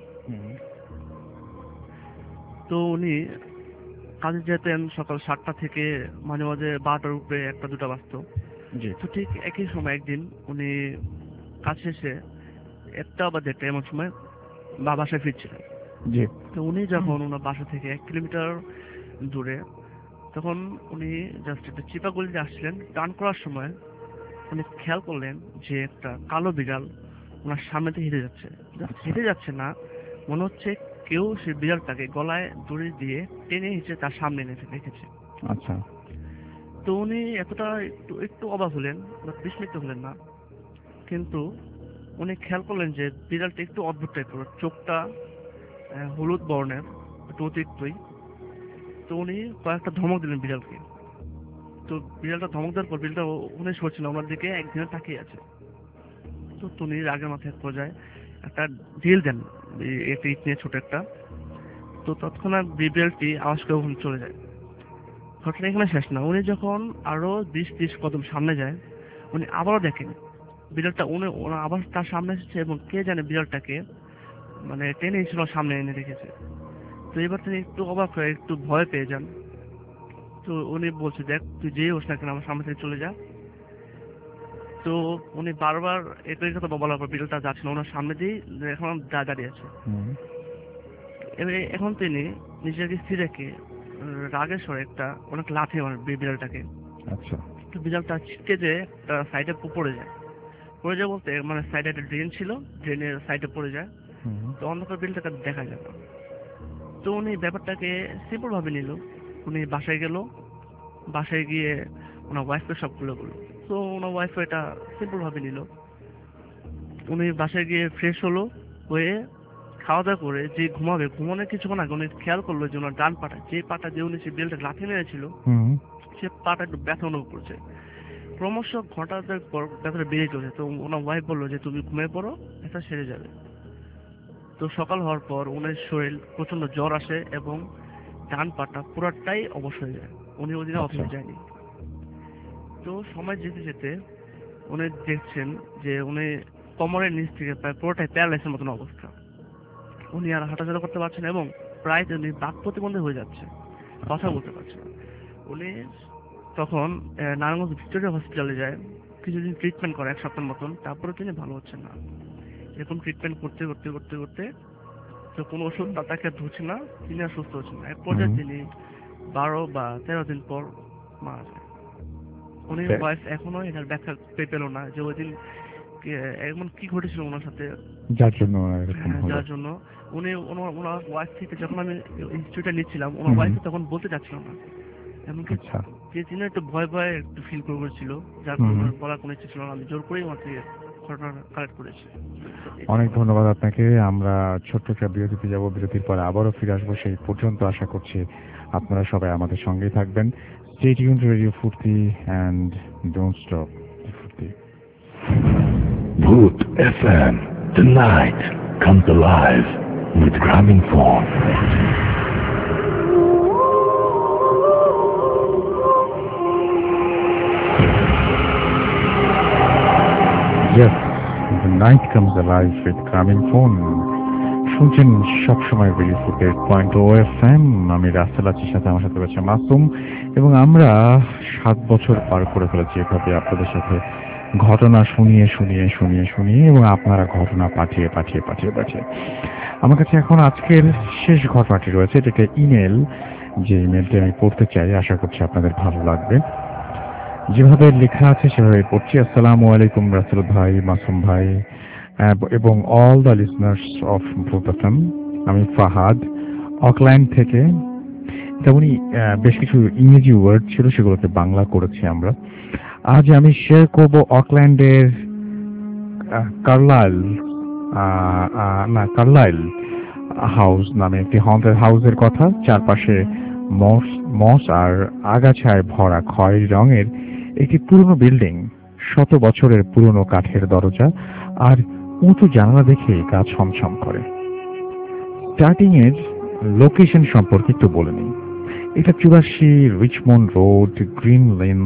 তো উনি কাজে যেতেন সকাল 7টা থেকে মাঝে মাঝে 12টার উপরে 1টা-2টা বাজতো। তো ঠিক একই সময় একদিন উনি কাজ শেষে 1টা বা 1:30 এমন সময় বাসায় ফিরছিলেন। তো উনি যখন ওনার বাসা থেকে 1 কিলোমিটার দূরে, তখন উনি জাস্ট একটা চিপা গলিতে আসছিলেন। টার্ন করার সময় উনি খেয়াল করলেন যে একটা কালো বিড়াল ওনার সামনে থেকে হেঁটে যাচ্ছে। হেঁটে যাচ্ছে না, মনে হচ্ছে কেউ সেই বিড়ালটাকে গলায় দড়ি দিয়ে টেনে হিঁচড়ে তার সামনে এনে রেখেছে। আচ্ছা। তো উনি এতটা একটু অবাক হলেন, বিস্মিত হলেন না, কিন্তু উনি খেয়াল করলেন যে বিড়ালটা একটু অদ্ভুত টাইপের, চোখটা হলুদ বর্ণের, একটু অতিরিক্তই। তো উনি কয়েকটা ধমক দিলেন বিড়ালকে। তো বিড়ালটা ধমক দেওয়ার পর বিড়ালটা উনি সরছিল ওনার দিকে একদিনে তাকিয়ে আছে। তো উনি রাগের মাথায় পর্যায়ে একটা ঢিল দেন, একটা ইট নিয়ে ছোট একটা। তো তৎক্ষণাৎ বিড়ালটি আওয়াজ করে ওখানে চলে যায়। ঘটনা এখানে শেষ না, উনি যখন আরো 20-30 কদম সামনে যায়, উনি আবারও দেখেন বিড়ালটা ওরা আবার তার সামনে এসেছে এবং কে জানে বিড়ালটাকে মানে টেনে এসেছিল সামনে এনে রেখেছে। তো এবার তিনি একটু অবাক হয়ে একটু ভয় পেয়ে যান। তো উনি বলছে, দেখ তুই যেই হোস না কেন আমার সামনে থেকে চলে যা। তো উনি বারবার একই কথা বলার পর বিড়ালটা যাচ্ছে না, ওনার সামনে দিয়েই এখন দাঁড়িয়ে আছে। এখন তিনি নিজেকে স্থির রেখে রাগের স্বরে একটা অনেক লাথি মারে বিড়ালটাকে। আচ্ছা। তো বিড়ালটা ছিটকে যে একটা সাইডে পড়ে যায়। পড়ে যায় বলতে মানে সাইডে একটা ড্রেন ছিল, ড্রেনের সাইডে পড়ে যায়। তো অন্ধকার বিড়ালটাকে দেখা যায় না। তো উনি ব্যাপারটাকে সিম্পল ভাবে নিল। উনি বাসায় গেল, বাসায় গিয়ে ওনার ওয়াইফকে সব খুলে বলল। তো ওনার ওয়াইফ এটা সিম্পল ভাবে নিল। উনি বাসায় গিয়ে ফ্রেশ হলো, হয়ে খাওয়া দাওয়া করে যে ঘুমাবে, ঘুমানোর কিছুক্ষণ আগে উনি খেয়াল করলো যে ওনার ডান পাটা, যে পাটা দিয়ে উনি সে বেলটা লাথি মেরেছিল, সে পাটা একটু ব্যথা অনুভব করছে। ক্রমশ ঘন্টার পর ব্যথাটা বেড়ে চলেছে। তো ওনার ওয়াইফ বললো যে তুমি ঘুমিয়ে পড়ো, ব্যথা সেরে যাবে। তো সকাল হওয়ার পর ওনার শরীর প্রচন্ড জ্বর আসে এবং ডান পাটা পুরাটাই অবশ হয়ে যায়। উনি ওদিনে অফিসে যায়নি। তো সময় যেতে যেতে উনি দেখছেন যে উনি কোমরের নিচ থেকে প্রায় পুরোটাই প্যারালাইসের মতন অবস্থা। উনি আর হাঁটাচলা করতে পারছেন এবং প্রায় উনি বাক প্রতিবন্ধী হয়ে যাচ্ছে। কথা বলতে পারছে না। উনি তখন নারায়ণগঞ্জ ভিক্টোরিয়া হসপিটালে যায়, কিছুদিন ট্রিটমেন্ট করে 1 সপ্তাহের মতন, তারপরে তিনি ভালো হচ্ছেন না। এরকম ট্রিটমেন্ট করতে করতে করতে করতে তো কোনো ওষুধ তাকে ধরছে না, তিনি আর সুস্থ হচ্ছেন না। এক পর্যায়ে তিনি 12 বা 13 দিন পর মারা যায়। উনি ওয়াইফ এখনো এটার ব্যাখ্যা পেল না যে ওই দিন এমন কি ঘটেছিল ওনার সাথে, যার জন্য উনি ওনার ওয়াইফ থেকে, যখন আমি হিস্ট্রিটা নিচ্ছিলাম, ওনার ওয়াইফ তখন বলতে চাচ্ছিল না, এমনকি যে তিনি একটু ভয় ভয় একটু ফিল করেছিল, যার কারণে বলার কোনো ইচ্ছে ছিল না। আমি জোর করেই আমার থেকে ঘটনা কালেক্ট করেছি। অনেক ধন্যবাদ আপনাকে। আমরা ছোট্ট একটা বিরতিতে যাব, বিরতির পরে আবারও ফিরে আসবো। সেই পর্যন্ত আশা করছি আপনারা সবাই আমাদের সঙ্গেই থাকবেন। Stay tuned to Radio Furti and don't stop Furti. Bhoot FM, the night comes alive with Gramophone. Yes, the night comes alive with Gramophone. শুনছেন সবসময় রেডিও ফুটি 8.0 FM। আমি রাসেল আছি, সাথে আমার সাথে রয়েছে মাসুম, এবং আমরা 7 বছর পার করে ফেলেছি এভাবে আপনাদের সাথে ঘটনা শুনিয়ে এবং আপনারা ঘটনা পাঠিয়ে। আমার কাছে এখন আজকের শেষ ঘটনাটি রয়েছে, যেটা ইমেল, যে ইমেলটি আমি পড়তে চাই, আশা করছি আপনাদের ভালো লাগবে। যেভাবে লেখা আছে সেভাবে পড়ছি। আসসালামু আলাইকুম রাসেল ভাই, মাসুম ভাই এবং all the listeners of Bhoot FM. আমি ফাহাদ, অকল্যান্ড থেকে। তেমনি বেশ কিছু ইংরেজি ওয়ার্ড ছিল, সেগুলোকে বাংলা করেছি আমরা। আজ আমি শেয়ার করব অকল্যান্ডের কার্লাইল হাউস নামে একটি হন্টেড হাউসের কথা। চারপাশে মস আর আগাছায় ভরা খয়েরি রঙের একটি পুরনো বিল্ডিং, 100 বছরের পুরনো কাঠের দরজা আর উঁচু জানালা দেখে গা ছমছম করে। স্টার্টিং এর লোকেশন সম্পর্কে একটু বলে নিই। এটা 84 Richmond Road, Grey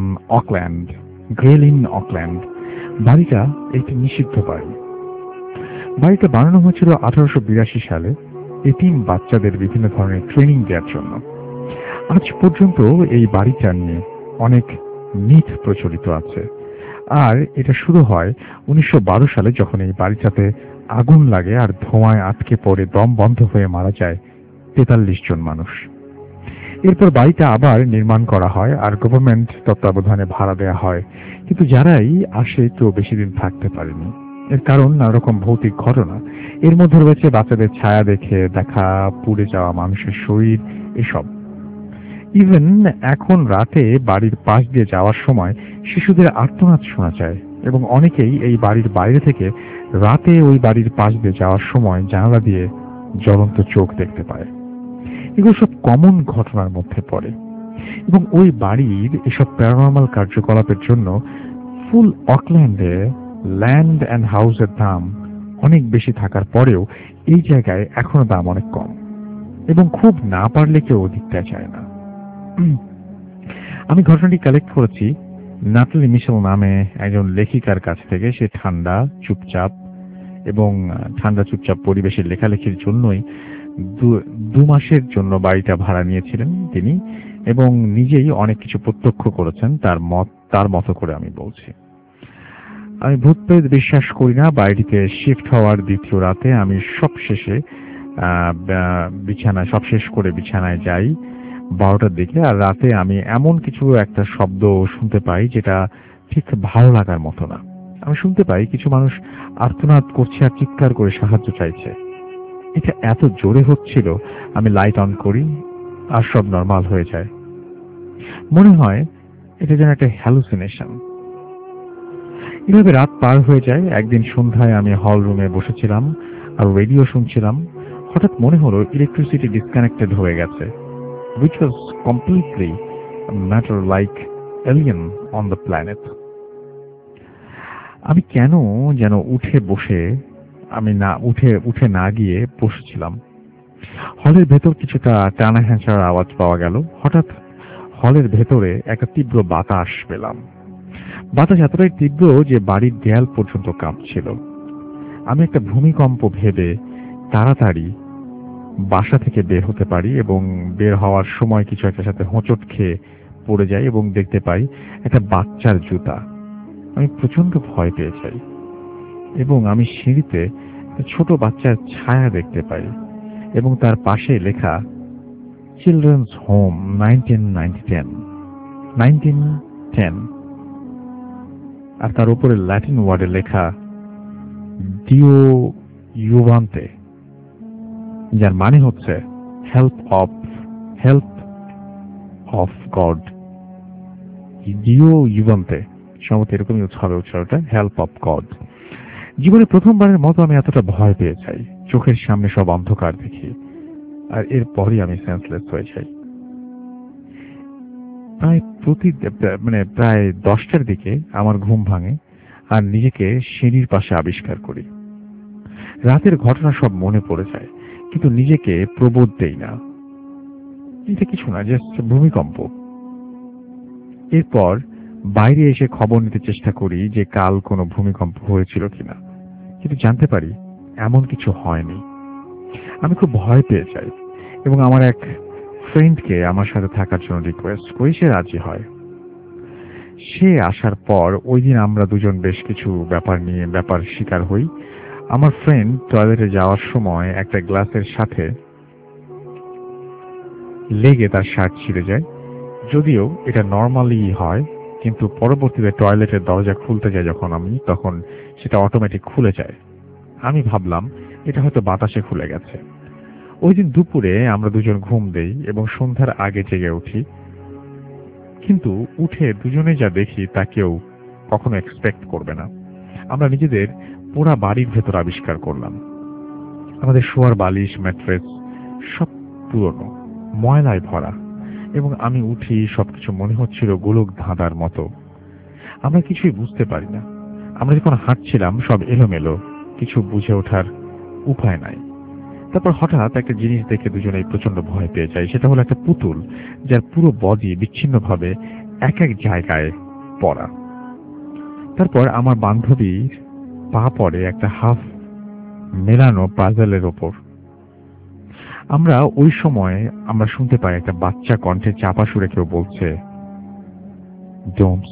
Lynn, Auckland. বাড়িটা একটি নিষিদ্ধ বাড়ি। বাড়িটা বানানো হয়েছিল 1882 সালে এতিম বাচ্চাদের বিভিন্ন ধরনের ট্রেনিং দেওয়ার জন্য। আজ পর্যন্ত এই বাড়িটা নিয়ে অনেক মিথ প্রচলিত আছে। আর এটা শুরু হয় 1912 সালে, যখন এই বাড়িটাতে আগুন লাগে আর ধোঁয়ায় আটকে পড়ে দম বন্ধ হয়ে মারা যায় 43 জন মানুষ। এরপর বাড়িটা আবার নির্মাণ করা হয় আর গভর্নমেন্ট তত্ত্বাবধানে ভাড়া দেওয়া হয়, কিন্তু যারাই আসে কেউ বেশি দিন থাকতে পারেনি। এর কারণ নানা রকম ভৌতিক ঘটনা। এর মধ্যে রয়েছে বাচ্চাদের ছায়া দেখা, পুড়ে যাওয়া মানুষের শরীর, এসব। ইভেন এখন রাতে বাড়ির পাশ দিয়ে যাওয়ার সময় শিশুদের আর্তনাদ শোনা যায়, এবং অনেকেই এই বাড়ির বাইরে থেকে রাতে ওই বাড়ির পাশ দিয়ে যাওয়ার সময় জানালা দিয়ে জ্বলন্ত চোখ দেখতে পায়। এগুলো সব কমন ঘটনার মধ্যে পড়ে, এবং ওই বাড়ির এসব প্যারানর্মাল কার্যকলাপের জন্য ফুল অকল্যান্ডে ল্যান্ড অ্যান্ড হাউসের দাম অনেক বেশি থাকার পরেও এই জায়গায় এখনো দাম অনেক কম, এবং খুব না পারলে কেউ দিতে চায় না। আমি ঘটনাটি কালেক্ট করেছি নাটালি মিশেল নামে একজন লেখিকার কাছ থেকে। সে ঠান্ডা চুপচাপ পরিবেশের লেখালেখির জন্যই 2 মাসের জন্য বাড়িটা ভাড়া নিয়েছিলেন তিনি, এবং নিজেই অনেক কিছু প্রত্যক্ষ করেছেন তার মতো করে আমি বলছি। আমি ভূত প্রেত বিশ্বাস করি না। বাড়িটিতে শিফট হওয়ার দ্বিতীয় রাতে আমি সব শেষ করে বিছানায় যাই 12টার দিকে। আর রাতে আমি এমন কিছু একটা শব্দ শুনতে পাই যেটা ঠিক ভালো লাগার মতো না। আমি শুনতে পাই কিছু মানুষ আর্তনাদ করছে আর চিৎকার করে সাহায্য চাইছে। এটা এত জোরে হচ্ছিল, আমি লাইট অন করি আর সব নর্মাল হয়ে যায়। মনে হয় এটা যেন একটা হ্যালুসিনেশন। এভাবে রাত পার হয়ে যায়। একদিন সন্ধ্যায় আমি হল রুমে বসেছিলাম আর রেডিও শুনছিলাম। হঠাৎ মনে হলো ইলেকট্রিসিটি ডিসকানেক্টেড হয়ে গেছে, which was completely a matter like alien on the planet. আমি কেন যেন উঠে না গিয়ে বসেছিলাম। হলের ভেতর কিছুটা টানা হ্যাঁচার আওয়াজ পাওয়া গেল। হঠাৎ হলের ভেতরে একটা তীব্র বাতাস পেলাম। বাতাস এতটাই তীব্র যে বাড়ির দেয়াল পর্যন্ত কাঁপছিল। আমি একটা ভূমিকম্প ভেবে তাড়াতাড়ি বাসা থেকে বের হতে পারি এবং বের হওয়ার সময় কিছু একটা সাথে হোঁচট খেয়ে পড়ে যাই এবং দেখতে পাই একটা বাচ্চার জুতা। আমি প্রচন্ড ভয় পেয়ে যাই এবং আমি সিঁড়িতে ছোট বাচ্চার ছায়া দেখতে পাই এবং তার পাশে লেখা চিলড্রেন্স হোম 1910 আর তার উপরে ল্যাটিন ওয়ার্ডে লেখা ডিও ইউভান্তে, যার মানে হচ্ছে হেল্প অফ গড। ডিও ইউভান্তে সম্ভবত এরকমই হবে উচ্চারণটা, হেল্প অফ গড। জীবনে প্রথমবারের মতো আমি এতটা ভয় পেয়ে যাই, চোখের সামনে সব অন্ধকার দেখি, আর এরপরই আমি সেন্সলেস হয়ে যাই। প্রায় 10টার দিকে আমার ঘুম ভাঙে আর নিজেকে সিঁড়ির পাশে আবিষ্কার করি। রাতের ঘটনা সব মনে পড়ে যায়, কিন্তু নিজেকে প্রবোধ দেই না। এটা কিছু না, জাস্ট ভূমিকম্প। এরপর বাইরে এসে খবর নিতে চেষ্টা করি যে কাল কোনো ভূমিকম্প হয়েছিল কিনা, কিন্তু জানতে পারি এমন কিছু হয়নি। আমি খুব ভয় পেয়ে যাই এবং আমার এক ফ্রেন্ডকে আমার সাথে থাকার জন্য রিকোয়েস্ট করি, সে রাজি হয়। সে আসার পর ওই দিন আমরা দুজন বেশ কিছু ব্যাপার শিকার হই। আমার ফ্রেন্ড টয়লেটে যাওয়ার সময় একটা গ্লাসের সাথে লেগে তার শার্ট ছিঁড়ে যায়। যদিও এটা নর্মালি হয়, কিন্তু পরবর্তীতে টয়লেটের দরজা খুলতে যায় যখন তখন সেটা অটোমেটিক খুলে যায়। আমি ভাবলাম এটা হয়তো বাতাসে খুলে গেছে। ওই দিন দুপুরে আমরা দুজন ঘুম দেই এবং সন্ধ্যার আগে জেগে উঠি, কিন্তু উঠে দুজনে যা দেখি তা কেউ কখনো এক্সপেক্ট করবে না। আমরা নিজেদের পুরা বাড়ির ভেতর আবিষ্কার করলাম। আমাদের শোয়ার বালিশ, ম্যাট্রেস সব পুরনো, ময়লায় ভরা, এবং আমি উঠি সবকিছু মনে হচ্ছিল গোলক ধাঁধার মতো। আমরা কিছুই বুঝতে পারি না। আমরা যখন হাঁটছিলাম সব এলোমেলো, কিছু বুঝে ওঠার উপায় নাই। তারপর হঠাৎ একটা জিনিস দেখে দুজনেই প্রচন্ড ভয় পেয়ে যায়। সেটা হলো একটা পুতুল, যার পুরো বডি বিচ্ছিন্নভাবে এক এক জায়গায় পড়া। তারপর আমার বান্ধবীর পা পড়ে একটা হাফ মেলানো পাজলের ওপর। ওই সময় আমরা শুনতে পাই একটা বাচ্চা কণ্ঠে চাপা সুরে কেউ বলছে, ডোন্ট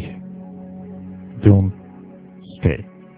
স্টে।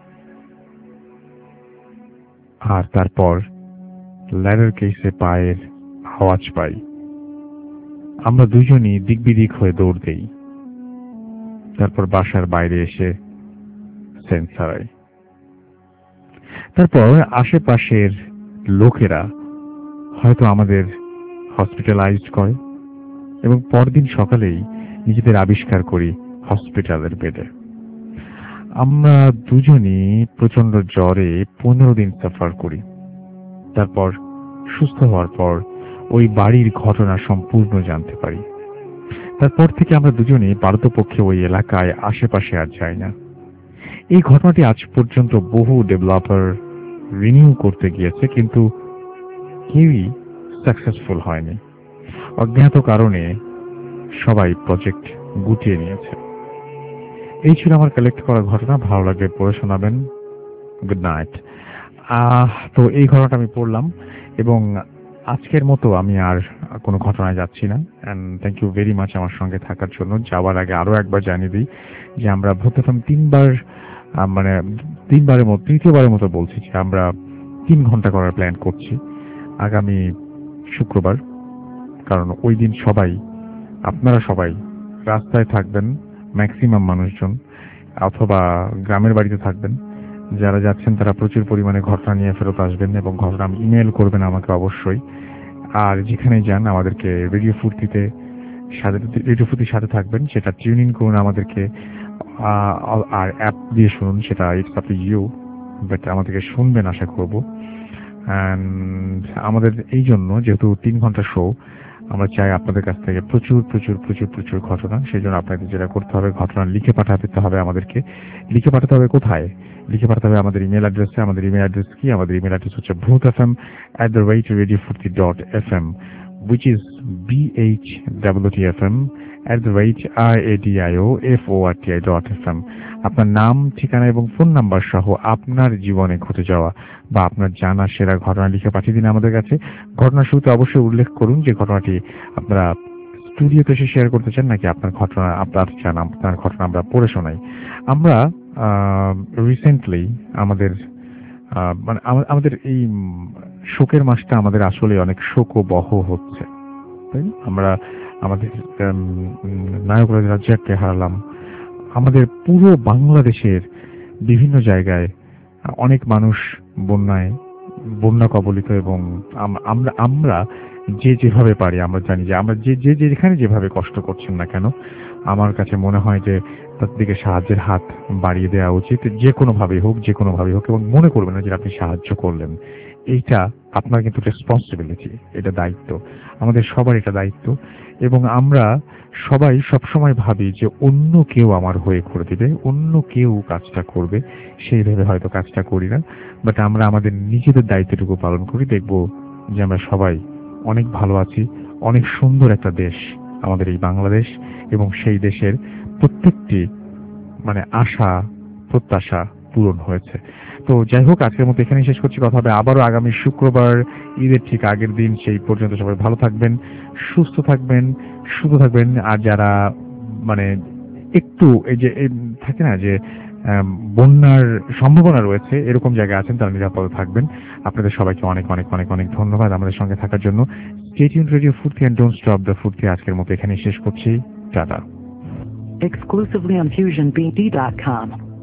আর তারপর ল্যাডার কেসে পায়ের আওয়াজ পাই। আমরা দুজনই দিকবিদিক হয়ে দৌড় দেই। তারপর বাসার বাইরে এসে সেন্স হারাই। তারপর আশেপাশের লোকেরা হয়তো আমাদের হসপিটালাইজড করে এবং পরদিন সকালেই নিজেদের আবিষ্কার করি হসপিটালের বেডে। আমরা দুজনই প্রচন্ড জ্বরে 15 দিন সাফার করি। তারপর সুস্থ হওয়ার পর ওই বাড়ির ঘটনা সম্পূর্ণ জানতে পারি। তারপর থেকে আমরা দুজনেই পারতপক্ষে ওই এলাকায় আশেপাশে আর যাই না। এই ঘটনাটি আজ পর্যন্ত বহু ডেভেলপার রিনিউ করতে গিয়েছে, কিন্তু কেউই সাকসেসফুল হয়নি। অজ্ঞাত কারণে সবাই প্রজেক্ট গুটিয়ে নিয়েছে। এই ছিল আমার কালেক্ট করা ঘটনা। ভালো লাগলে পড়ে শোনাবেন। Good night. তো এই ঘটনাটা আমি পড়লাম এবং আজকের মতো আমি আর কোনো ঘটনায় যাচ্ছি না। And thank you very much আমার সঙ্গে থাকার জন্য। যাওয়ার আগে আরো একবার জানিয়ে দিই যে আমরা ভূত এফএম তৃতীয়বারের মতো বলছি যে আমরা 3 ঘন্টা করার প্ল্যান করছি আগামী শুক্রবার। কারণ ওই দিন আপনারা সবাই রাস্তায় থাকবেন, ম্যাক্সিমাম মানুষজন, অথবা গ্রামের বাড়িতে থাকবেন। যারা যাচ্ছেন তারা প্রচুর পরিমাণে ঘটনা নিয়ে ফেরত আসবেন এবং ঘটনা ইমেল করবেন আমাকে অবশ্যই। আর যেখানে যান আমাদেরকে রেডিও ফুর্তির সাথে থাকবেন, সেটা টিউন ইন করুন আমাদেরকে, আর অ্যাপ দিয়ে শুনুন, সেটা it's up to you, but আমাদেরকে শুনবেন আশা করব। অ্যান্ড আমাদের এই জন্য যেহেতু 3 ঘন্টা শো, আমরা চাই আপনাদের কাছ থেকে প্রচুর প্রচুর প্রচুর প্রচুর ঘটনা। সেই জন্য আপনাদের যেটা করতে হবে, ঘটনা লিখে পাঠাতে হবে আমাদেরকে। লিখে পাঠাতে হবে কোথায়? লিখে পাঠাতে হবে আমাদের ইমেল অ্যাড্রেসে। আমাদের ইমেল অ্যাড্রেস কি? আমাদের ইমেল অ্যাড্রেস হচ্ছে bhutfm@radiofurti.fm। which is bhwtfm@radioforti.fm। আপনার নাম, ঠিকানা এবং ফোন নাম্বার সহ আপনার জীবনে ঘটে যাওয়া বা আপনার জানা সেরা ঘটনা লিখে পাঠিয়ে দিন আমাদের কাছে। ঘটনার শুরুতে অবশ্যই উল্লেখ করুন যে ঘটনাটি আপনারা স্টুডিওতে এসে শেয়ার করতে চান নাকি আপনার ঘটনা আপনার চান আপনার ঘটনা আমরা পড়ে শোনাই। আমরা রিসেন্টলি আমাদের মানে আমাদের এই শোকের মাসটা আমাদের আসলে অনেক শোকবহ হচ্ছে, তাই না? আমরা আমাদের নায়ক রাজ্জাককে হারালাম। আমাদের পুরো বাংলাদেশের বিভিন্ন জায়গায় অনেক মানুষ বন্যা কবলিত, এবং আমরা যে যেভাবে পারি, আমরা জানি যে আমরা যে যেখানে যেভাবে কষ্ট করছেন না কেন, আমার কাছে মনে হয় যে তার দিকে সাহায্যের হাত বাড়িয়ে দেওয়া উচিত, যে কোনোভাবেই হোক এবং মনে করবেন না যে আপনি সাহায্য করলেন। এইটা আপনার কিন্তু রেসপন্সিবিলিটি, এটা দায়িত্ব, আমাদের সবার এটা দায়িত্ব। এবং আমরা সবাই সবসময় ভাবি যে অন্য কেউ আমার হয়ে করে দিবে, অন্য কেউ কাজটা করবে, সেই ভেবে হয়তো কাজটা করি না। বাট আমরা আমাদের নিজেদের দায়িত্বটুকু পালন করি, দেখবো যে আমরা সবাই অনেক ভালো আছি। অনেক সুন্দর একটা দেশ আমাদের এই বাংলাদেশ, এবং সেই দেশের প্রত্যেকটি মানে আশা প্রত্যাশা পূরণ হয়েছে। তো যাই হোক, আজকের মতো এখানেই শেষ করছি। কথা হবে আবারও আগামী শুক্রবার, ঈদের ঠিক আগের দিন। সেই পর্যন্ত সবাই ভালো থাকবেন, সুস্থ থাকবেন, সুস্থ থাকবেন। আর যারা মানে একটু এই যে থাকে না যে বন্যার সম্ভাবনা রয়েছে এরকম জায়গায় আছেন, তারা নিরাপদে থাকবেন। আপনাদের সবাইকে অনেক অনেক অনেক অনেক ধন্যবাদ আমাদের সঙ্গে থাকার জন্য। Stay tuned radio Foorti and don't stop the Foorti. আজকের মতো এখানেই শেষ করছি। টাটা। Exclusively on FusionBD.com.